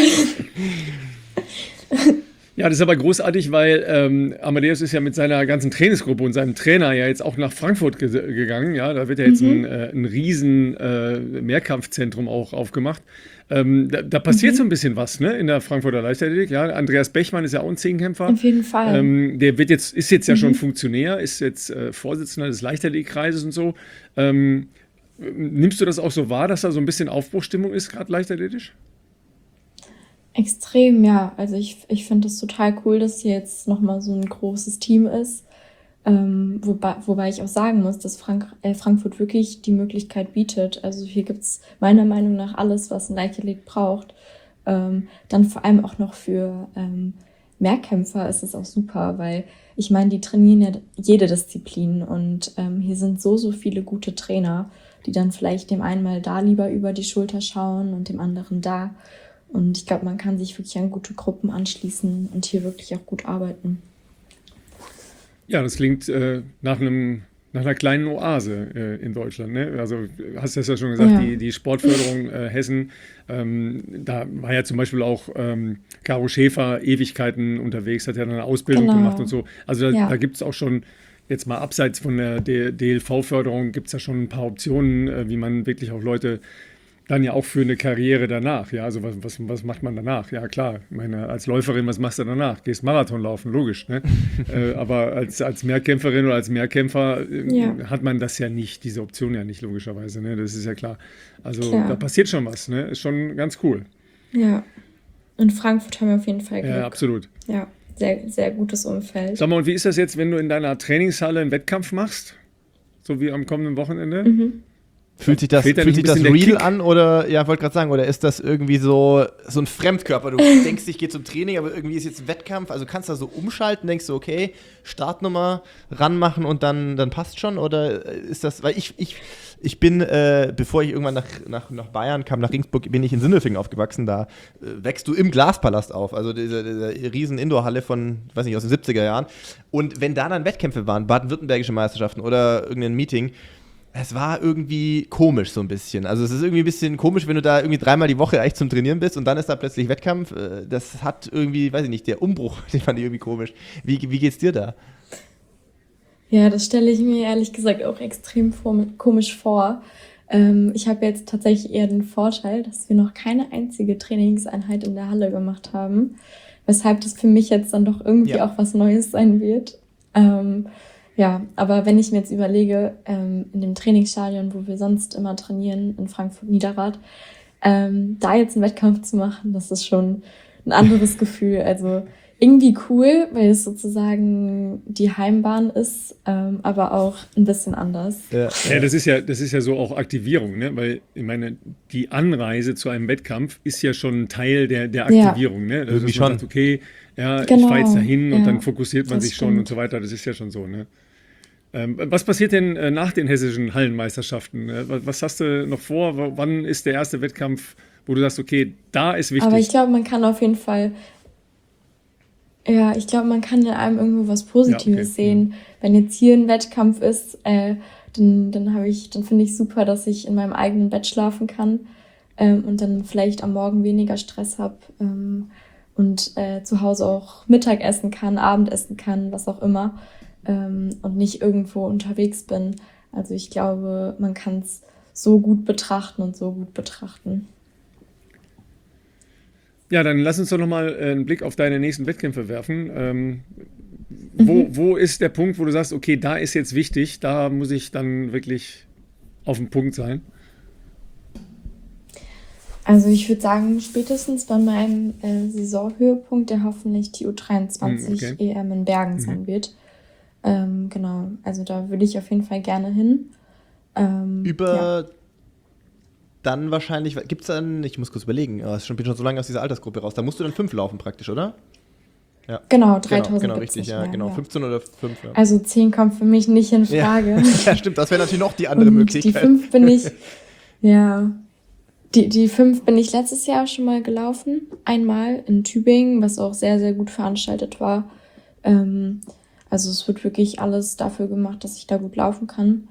A: Ja, das ist aber großartig, weil Amadeus ist ja mit seiner ganzen Trainingsgruppe und seinem Trainer ja jetzt auch nach Frankfurt gegangen. Ja, da wird ja jetzt ein riesen Mehrkampfzentrum auch aufgemacht. Da passiert so ein bisschen was, ne, in der Frankfurter Leichtathletik. Ja, Andreas Bechmann ist ja auch ein Zehnkämpfer.
C: Auf jeden Fall.
A: Der ist jetzt ja schon Funktionär, ist jetzt Vorsitzender des Leichtathletikkreises und so. Nimmst du das auch so wahr, dass da so ein bisschen Aufbruchstimmung ist, gerade leichtathletisch?
C: Extrem, ja. Also ich finde das total cool, dass hier jetzt nochmal so ein großes Team ist. Wobei ich auch sagen muss, dass Frankfurt wirklich die Möglichkeit bietet. Also hier gibt's meiner Meinung nach alles, was ein Leichtathlet braucht. Dann vor allem auch noch für Mehrkämpfer ist es auch super, weil ich meine, die trainieren ja jede Disziplin und hier sind so viele gute Trainer, die dann vielleicht dem einen mal da lieber über die Schulter schauen und dem anderen da. Und ich glaube, man kann sich wirklich an gute Gruppen anschließen und hier wirklich auch gut arbeiten.
A: Ja, das klingt nach einem nach einer kleinen Oase in Deutschland. Ne? Also hast du das ja schon gesagt, die Sportförderung Hessen, da war ja zum Beispiel auch Caro Schäfer Ewigkeiten unterwegs, hat ja eine Ausbildung gemacht und so. Also da gibt es auch schon, jetzt mal abseits von der DLV-Förderung, gibt es ja schon ein paar Optionen, wie man wirklich auch Leute dann ja auch für eine Karriere danach, ja, also was macht man danach? Ja klar, ich meine, als Läuferin, was machst du danach? Gehst Marathon laufen, logisch, ne? Aber als Mehrkämpferin oder als Mehrkämpfer hat man das ja nicht, diese Option ja nicht, logischerweise, ne? Das ist ja klar. Also da passiert schon was, ne? Ist schon ganz cool.
C: Ja, in Frankfurt haben wir auf jeden Fall Glück.
A: Ja, absolut.
C: Ja, sehr, sehr gutes Umfeld.
A: Sag mal, und wie ist das jetzt, wenn du in deiner Trainingshalle einen Wettkampf machst? So wie am kommenden Wochenende?
B: Fühlt sich das real an oder, ja, wollte gerade sagen, oder ist das irgendwie so ein Fremdkörper? Du denkst, ich gehe zum Training, aber irgendwie ist jetzt ein Wettkampf, also kannst du da so umschalten, denkst du, okay, Startnummer ranmachen und dann passt schon, oder ist das, weil ich bin, bevor ich irgendwann nach Bayern kam, nach Regensburg, bin ich in Sindelfingen aufgewachsen, da wächst du im Glaspalast auf, also diese riesen Indoorhalle von, weiß nicht, aus den 70er Jahren, und wenn da dann Wettkämpfe waren, baden-württembergische Meisterschaften oder irgendein Meeting, es war irgendwie komisch so ein bisschen. Also es ist irgendwie ein bisschen komisch, wenn du da irgendwie 3-mal die Woche eigentlich zum Trainieren bist und dann ist da plötzlich Wettkampf. Das hat irgendwie, weiß ich nicht, der Umbruch, den fand ich irgendwie komisch. Wie geht's dir da?
C: Ja, das stelle ich mir ehrlich gesagt auch extrem komisch vor. Ich habe jetzt tatsächlich eher den Vorteil, dass wir noch keine einzige Trainingseinheit in der Halle gemacht haben, weshalb das für mich jetzt dann doch irgendwie auch was Neues sein wird. Ja, aber wenn ich mir jetzt überlege, in dem Trainingsstadion, wo wir sonst immer trainieren, in Frankfurt-Niederrad, da jetzt einen Wettkampf zu machen, das ist schon ein anderes Gefühl. Also irgendwie cool, weil es sozusagen die Heimbahn ist, aber auch ein bisschen anders.
A: Ja, das ist ja so auch Aktivierung, ne? Weil ich meine, die Anreise zu einem Wettkampf ist ja schon ein Teil der Aktivierung. Ne? Also man sagt, okay, ja, ich fahre jetzt dahin und dann fokussiert man sich schon und so weiter. Das ist ja schon so, ne? Was passiert denn nach den hessischen Hallenmeisterschaften? Was hast du noch vor? Wann ist der erste Wettkampf, wo du sagst, okay, da ist wichtig?
C: Aber ich glaube, man kann auf jeden Fall, man kann in einem irgendwo was Positives sehen. Wenn jetzt hier ein Wettkampf ist, dann finde ich super, dass ich in meinem eigenen Bett schlafen kann und dann vielleicht am Morgen weniger Stress habe und zu Hause auch Mittag essen kann, Abend essen kann, was auch immer. Und nicht irgendwo unterwegs bin. Also ich glaube, man kann es so gut betrachten und so gut betrachten.
A: Ja, dann lass uns doch nochmal einen Blick auf deine nächsten Wettkämpfe werfen. Wo ist der Punkt, wo du sagst, okay, da ist jetzt wichtig, da muss ich dann wirklich auf dem Punkt sein?
C: Also ich würde sagen, spätestens bei meinem Saisonhöhepunkt, der hoffentlich die U23 EM in Bergen sein wird. Genau, also da würde ich auf jeden Fall gerne hin.
B: Dann wahrscheinlich, gibt es dann, ich muss kurz überlegen, bin schon so lange aus dieser Altersgruppe raus, da musst du dann 5 laufen praktisch, oder? Ja.
C: Genau, 3000
B: genau richtig, ja, genau, 15 oder 5. Ja.
C: Also 10 kommt für mich nicht in Frage.
B: Ja, stimmt, das wäre natürlich noch die andere Möglichkeit.
C: Die 5 bin ich, die 5 bin ich letztes Jahr schon mal gelaufen, einmal in Tübingen, was auch sehr, sehr gut veranstaltet war. Also es wird wirklich alles dafür gemacht, dass ich da gut laufen kann.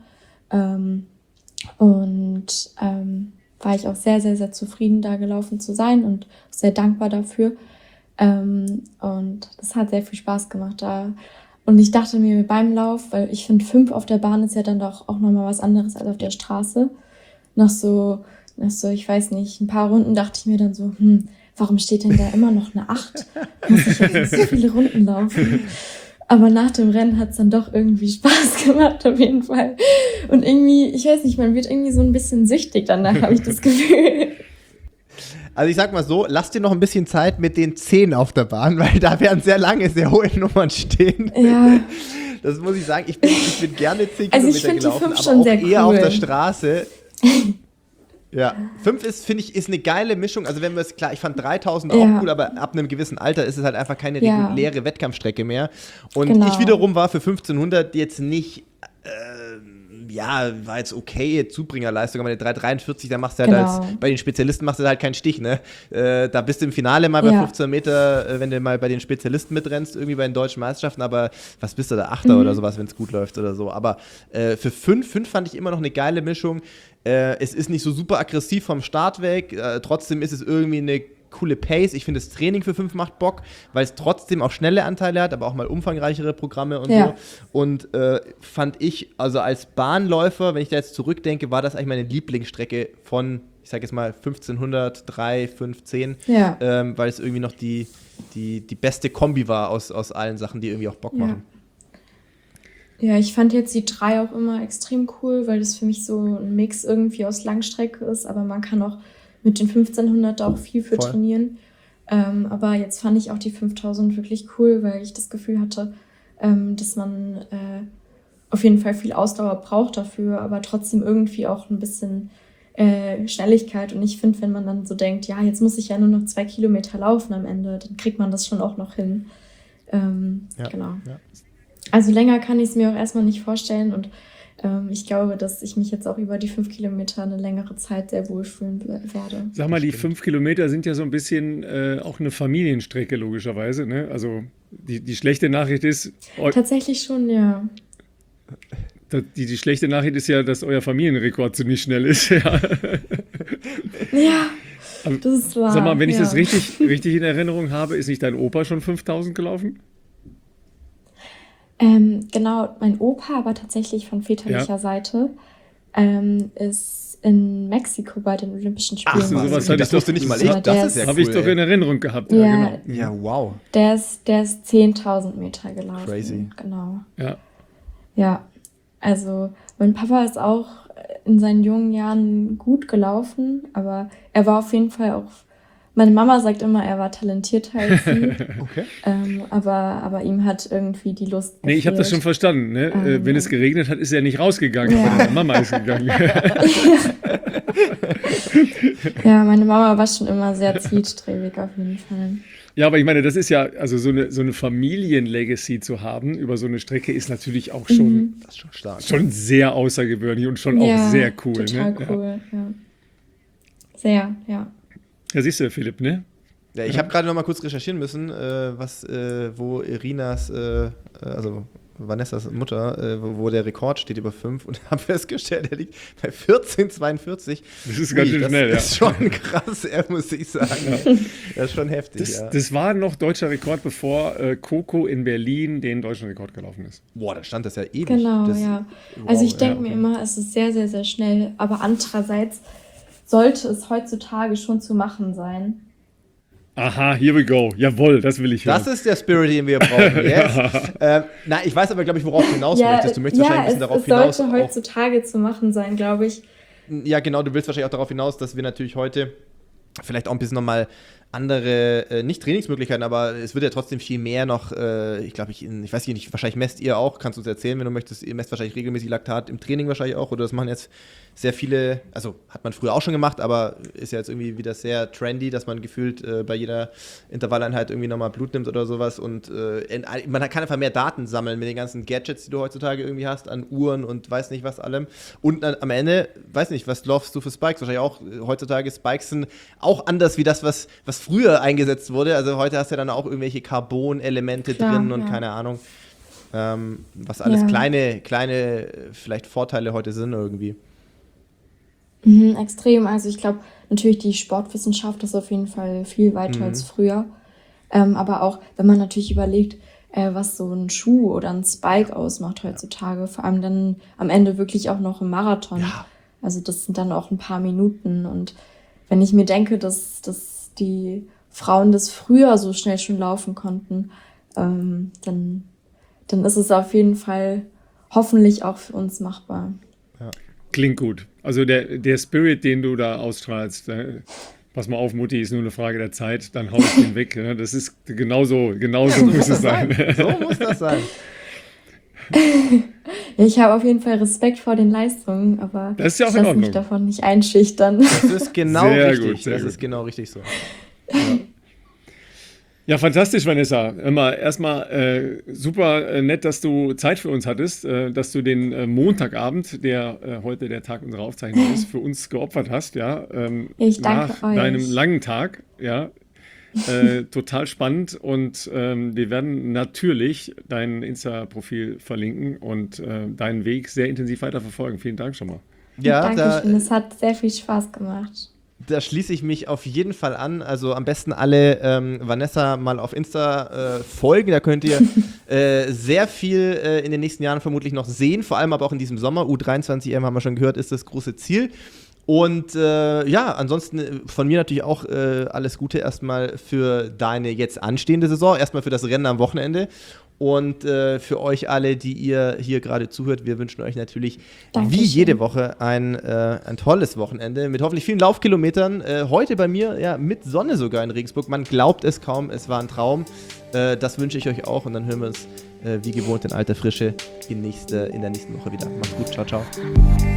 C: War ich auch sehr, sehr, sehr zufrieden, da gelaufen zu sein und sehr dankbar dafür. Und das hat sehr viel Spaß gemacht da. Und ich dachte mir beim Lauf, weil ich finde 5 auf der Bahn ist ja dann doch auch nochmal was anderes als auf der Straße. Nach so, ich weiß nicht, ein paar Runden dachte ich mir dann so, warum steht denn da immer noch eine 8? Muss ich jetzt so viele Runden laufen? Aber nach dem Rennen hat es dann doch irgendwie Spaß gemacht, auf jeden Fall. Und irgendwie, ich weiß nicht, man wird irgendwie so ein bisschen süchtig danach, habe ich das Gefühl.
B: Also ich sag mal so, lass dir noch ein bisschen Zeit mit den 10 auf der Bahn, weil da werden sehr lange, sehr hohe Nummern stehen.
C: Ja.
B: Das muss ich sagen, ich bin gerne 10
C: also
B: Kilometer gelaufen, aber
C: schon
B: auch
C: sehr
B: eher
C: cool.
B: auf der Straße. Ja, 5 ist, finde ich, ist eine geile Mischung. Also wenn wir es, klar, ich fand 3000 auch cool, aber ab einem gewissen Alter ist es halt einfach keine reguläre Wettkampfstrecke mehr. Und ich wiederum war für 1500 jetzt nicht ja, war jetzt okay, Zubringerleistung, aber der 3,43, da machst du halt bei den Spezialisten machst du halt keinen Stich, ne? Da bist du im Finale mal bei 15 Meter, wenn du mal bei den Spezialisten mitrennst, irgendwie bei den deutschen Meisterschaften, aber was bist du da, Achter oder sowas, wenn es gut läuft oder so. Aber für 5 fand ich immer noch eine geile Mischung. Es ist nicht so super aggressiv vom Start weg, trotzdem ist es irgendwie eine coole Pace. Ich finde, das Training für 5 macht Bock, weil es trotzdem auch schnelle Anteile hat, aber auch mal umfangreichere Programme und so. Und fand ich, also als Bahnläufer, wenn ich da jetzt zurückdenke, war das eigentlich meine Lieblingsstrecke von, ich sag jetzt mal 1500, 3, 5, 10, weil es irgendwie noch die beste Kombi war aus allen Sachen, die irgendwie auch Bock machen.
C: Ja, ich fand jetzt die 3 auch immer extrem cool, weil das für mich so ein Mix irgendwie aus Langstrecke ist, aber man kann auch mit den 1500 auch viel für trainieren. Aber jetzt fand ich auch die 5000 wirklich cool, weil ich das Gefühl hatte, dass man auf jeden Fall viel Ausdauer braucht dafür, aber trotzdem irgendwie auch ein bisschen Schnelligkeit. Und ich finde, wenn man dann so denkt, ja, jetzt muss ich ja nur noch 2 Kilometer laufen am Ende, dann kriegt man das schon auch noch hin. Genau. Ja. Also länger kann ich es mir auch erstmal nicht vorstellen und ich glaube, dass ich mich jetzt auch über die 5 Kilometer eine längere Zeit sehr wohlfühlen werde.
A: Sag mal, die 5 Kilometer sind ja so ein bisschen auch eine Familienstrecke, logischerweise. Ne? Also die schlechte Nachricht ist...
C: Tatsächlich schon, ja.
A: Die schlechte Nachricht ist ja, dass euer Familienrekord ziemlich schnell ist. Ja,
C: das ist wahr.
A: Sag mal, wenn ich das richtig in Erinnerung habe, ist nicht dein Opa schon 5000 gelaufen?
C: Genau, mein Opa, aber tatsächlich von väterlicher Seite, ist in Mexiko bei den Olympischen Spielen.
A: Ach, sowas hatte ich doch nicht mal. Das ist ja cool. Habe ich doch in Erinnerung gehabt.
C: Ja,
B: genau. Ja, wow.
C: Der ist 10.000 Meter gelaufen.
B: Crazy.
C: Genau.
A: Ja,
C: also mein Papa ist auch in seinen jungen Jahren gut gelaufen, aber er war auf jeden Fall auch... Meine Mama sagt immer, er war talentierter als sie.
B: Okay.
C: Aber ihm hat irgendwie die Lust gefehlt.
A: Nee, ich habe das schon verstanden. Ne? Wenn es geregnet hat, ist er nicht rausgegangen. Ja. Meine Mama ist gegangen.
C: Ja, meine Mama war schon immer sehr zielstrebig auf jeden Fall.
A: Ja, aber ich meine, das ist ja, also so eine Familienlegacy zu haben über so eine Strecke ist natürlich auch schon,
B: das ist schon stark.
A: Schon sehr außergewöhnlich und schon auch sehr cool.
C: Total cool, ja. Sehr, ja.
A: Ja, siehst du, Philipp, ne?
B: Ja, ich habe gerade noch mal kurz recherchieren müssen, wo Irinas, also Vanessas Mutter, wo der Rekord steht über 5 und habe festgestellt, der liegt bei 14,42.
A: Das ist ganz schön schnell,
B: Das ist schon krass, muss ich sagen.
A: Ja.
B: Das ist schon heftig,
A: das war noch deutscher Rekord, bevor Coco in Berlin den deutschen Rekord gelaufen ist.
B: Boah, da stand das ja ewig.
C: Genau,
B: Wow,
C: also ich denke mir immer, es ist sehr, sehr, sehr schnell, aber andererseits sollte es heutzutage schon zu machen sein.
A: Aha, here we go. Jawohl, das will ich hören.
B: Das ist der Spirit, den wir brauchen. Yes. Ich weiß aber, glaube ich, worauf du hinaus möchtest. Du möchtest wahrscheinlich ein bisschen darauf hinaus.
C: Es sollte heutzutage zu machen sein, glaube ich.
B: Ja, genau. Du willst wahrscheinlich auch darauf hinaus, dass wir natürlich heute vielleicht auch ein bisschen nochmal andere, nicht Trainingsmöglichkeiten, aber es wird ja trotzdem viel mehr noch, ich weiß nicht, wahrscheinlich messt ihr auch, kannst du uns erzählen, wenn du möchtest, ihr messt wahrscheinlich regelmäßig Laktat im Training wahrscheinlich auch, oder das machen jetzt sehr viele, also hat man früher auch schon gemacht, aber ist ja jetzt irgendwie wieder sehr trendy, dass man gefühlt bei jeder Intervalleinheit irgendwie nochmal Blut nimmt oder sowas und man kann einfach mehr Daten sammeln mit den ganzen Gadgets, die du heutzutage irgendwie hast, an Uhren und weiß nicht was allem und am Ende, weiß nicht, was laufst du für Spikes? Wahrscheinlich auch, heutzutage Spikes sind auch anders wie das, was früher eingesetzt wurde, also heute hast du ja dann auch irgendwelche Carbon-Elemente drin und keine Ahnung, was alles kleine vielleicht Vorteile heute sind irgendwie.
C: Extrem, also ich glaube, natürlich die Sportwissenschaft ist auf jeden Fall viel weiter als früher, aber auch, wenn man natürlich überlegt, was so ein Schuh oder ein Spike ausmacht heutzutage, vor allem dann am Ende wirklich auch noch im Marathon, also das sind dann auch ein paar Minuten und wenn ich mir denke, dass die Frauen das früher so schnell schon laufen konnten, dann ist es auf jeden Fall hoffentlich auch für uns machbar.
A: Ja. Klingt gut. Also der Spirit, den du da ausstrahlst, pass mal auf, Mutti, ist nur eine Frage der Zeit, dann hau ich den weg. Ne? Das ist genauso muss es sein.
B: So muss das sein.
C: Ich habe auf jeden Fall Respekt vor den Leistungen, aber
A: das ist ja auch
C: ich
A: in
C: lasse
A: Ordnung.
C: mich davon nicht einschüchtern.
B: Das ist genau
A: sehr
B: richtig.
A: Gut, sehr
B: das
A: gut.
B: ist genau richtig so.
A: Ja, fantastisch, Vanessa. Erstmal super nett, dass du Zeit für uns hattest, dass du den Montagabend, der heute der Tag unserer Aufzeichnung ist, für uns geopfert hast. Ja,
C: Ich danke
A: nach deinem
C: euch.
A: langen Tag. Ja, total spannend und wir werden natürlich dein Insta-Profil verlinken und deinen Weg sehr intensiv weiterverfolgen. Vielen Dank schon mal.
B: Ja,
C: Dankeschön, es hat sehr viel Spaß gemacht.
B: Da schließe ich mich auf jeden Fall an. Also am besten alle Vanessa mal auf Insta folgen. Da könnt ihr sehr viel in den nächsten Jahren vermutlich noch sehen. Vor allem aber auch in diesem Sommer. U23 EM haben wir schon gehört, ist das große Ziel. Und ja, ansonsten von mir natürlich auch alles Gute erstmal für deine jetzt anstehende Saison. Erstmal für das Rennen am Wochenende. Und für euch alle, die ihr hier gerade zuhört, wir wünschen euch natürlich
C: Dankeschön.
B: wie jede Woche ein tolles Wochenende mit hoffentlich vielen Laufkilometern. Heute bei mir ja mit Sonne sogar in Regensburg. Man glaubt es kaum, es war ein Traum. Das wünsche ich euch auch und dann hören wir uns wie gewohnt in alter Frische in der nächsten Woche wieder. Macht's gut, ciao, ciao.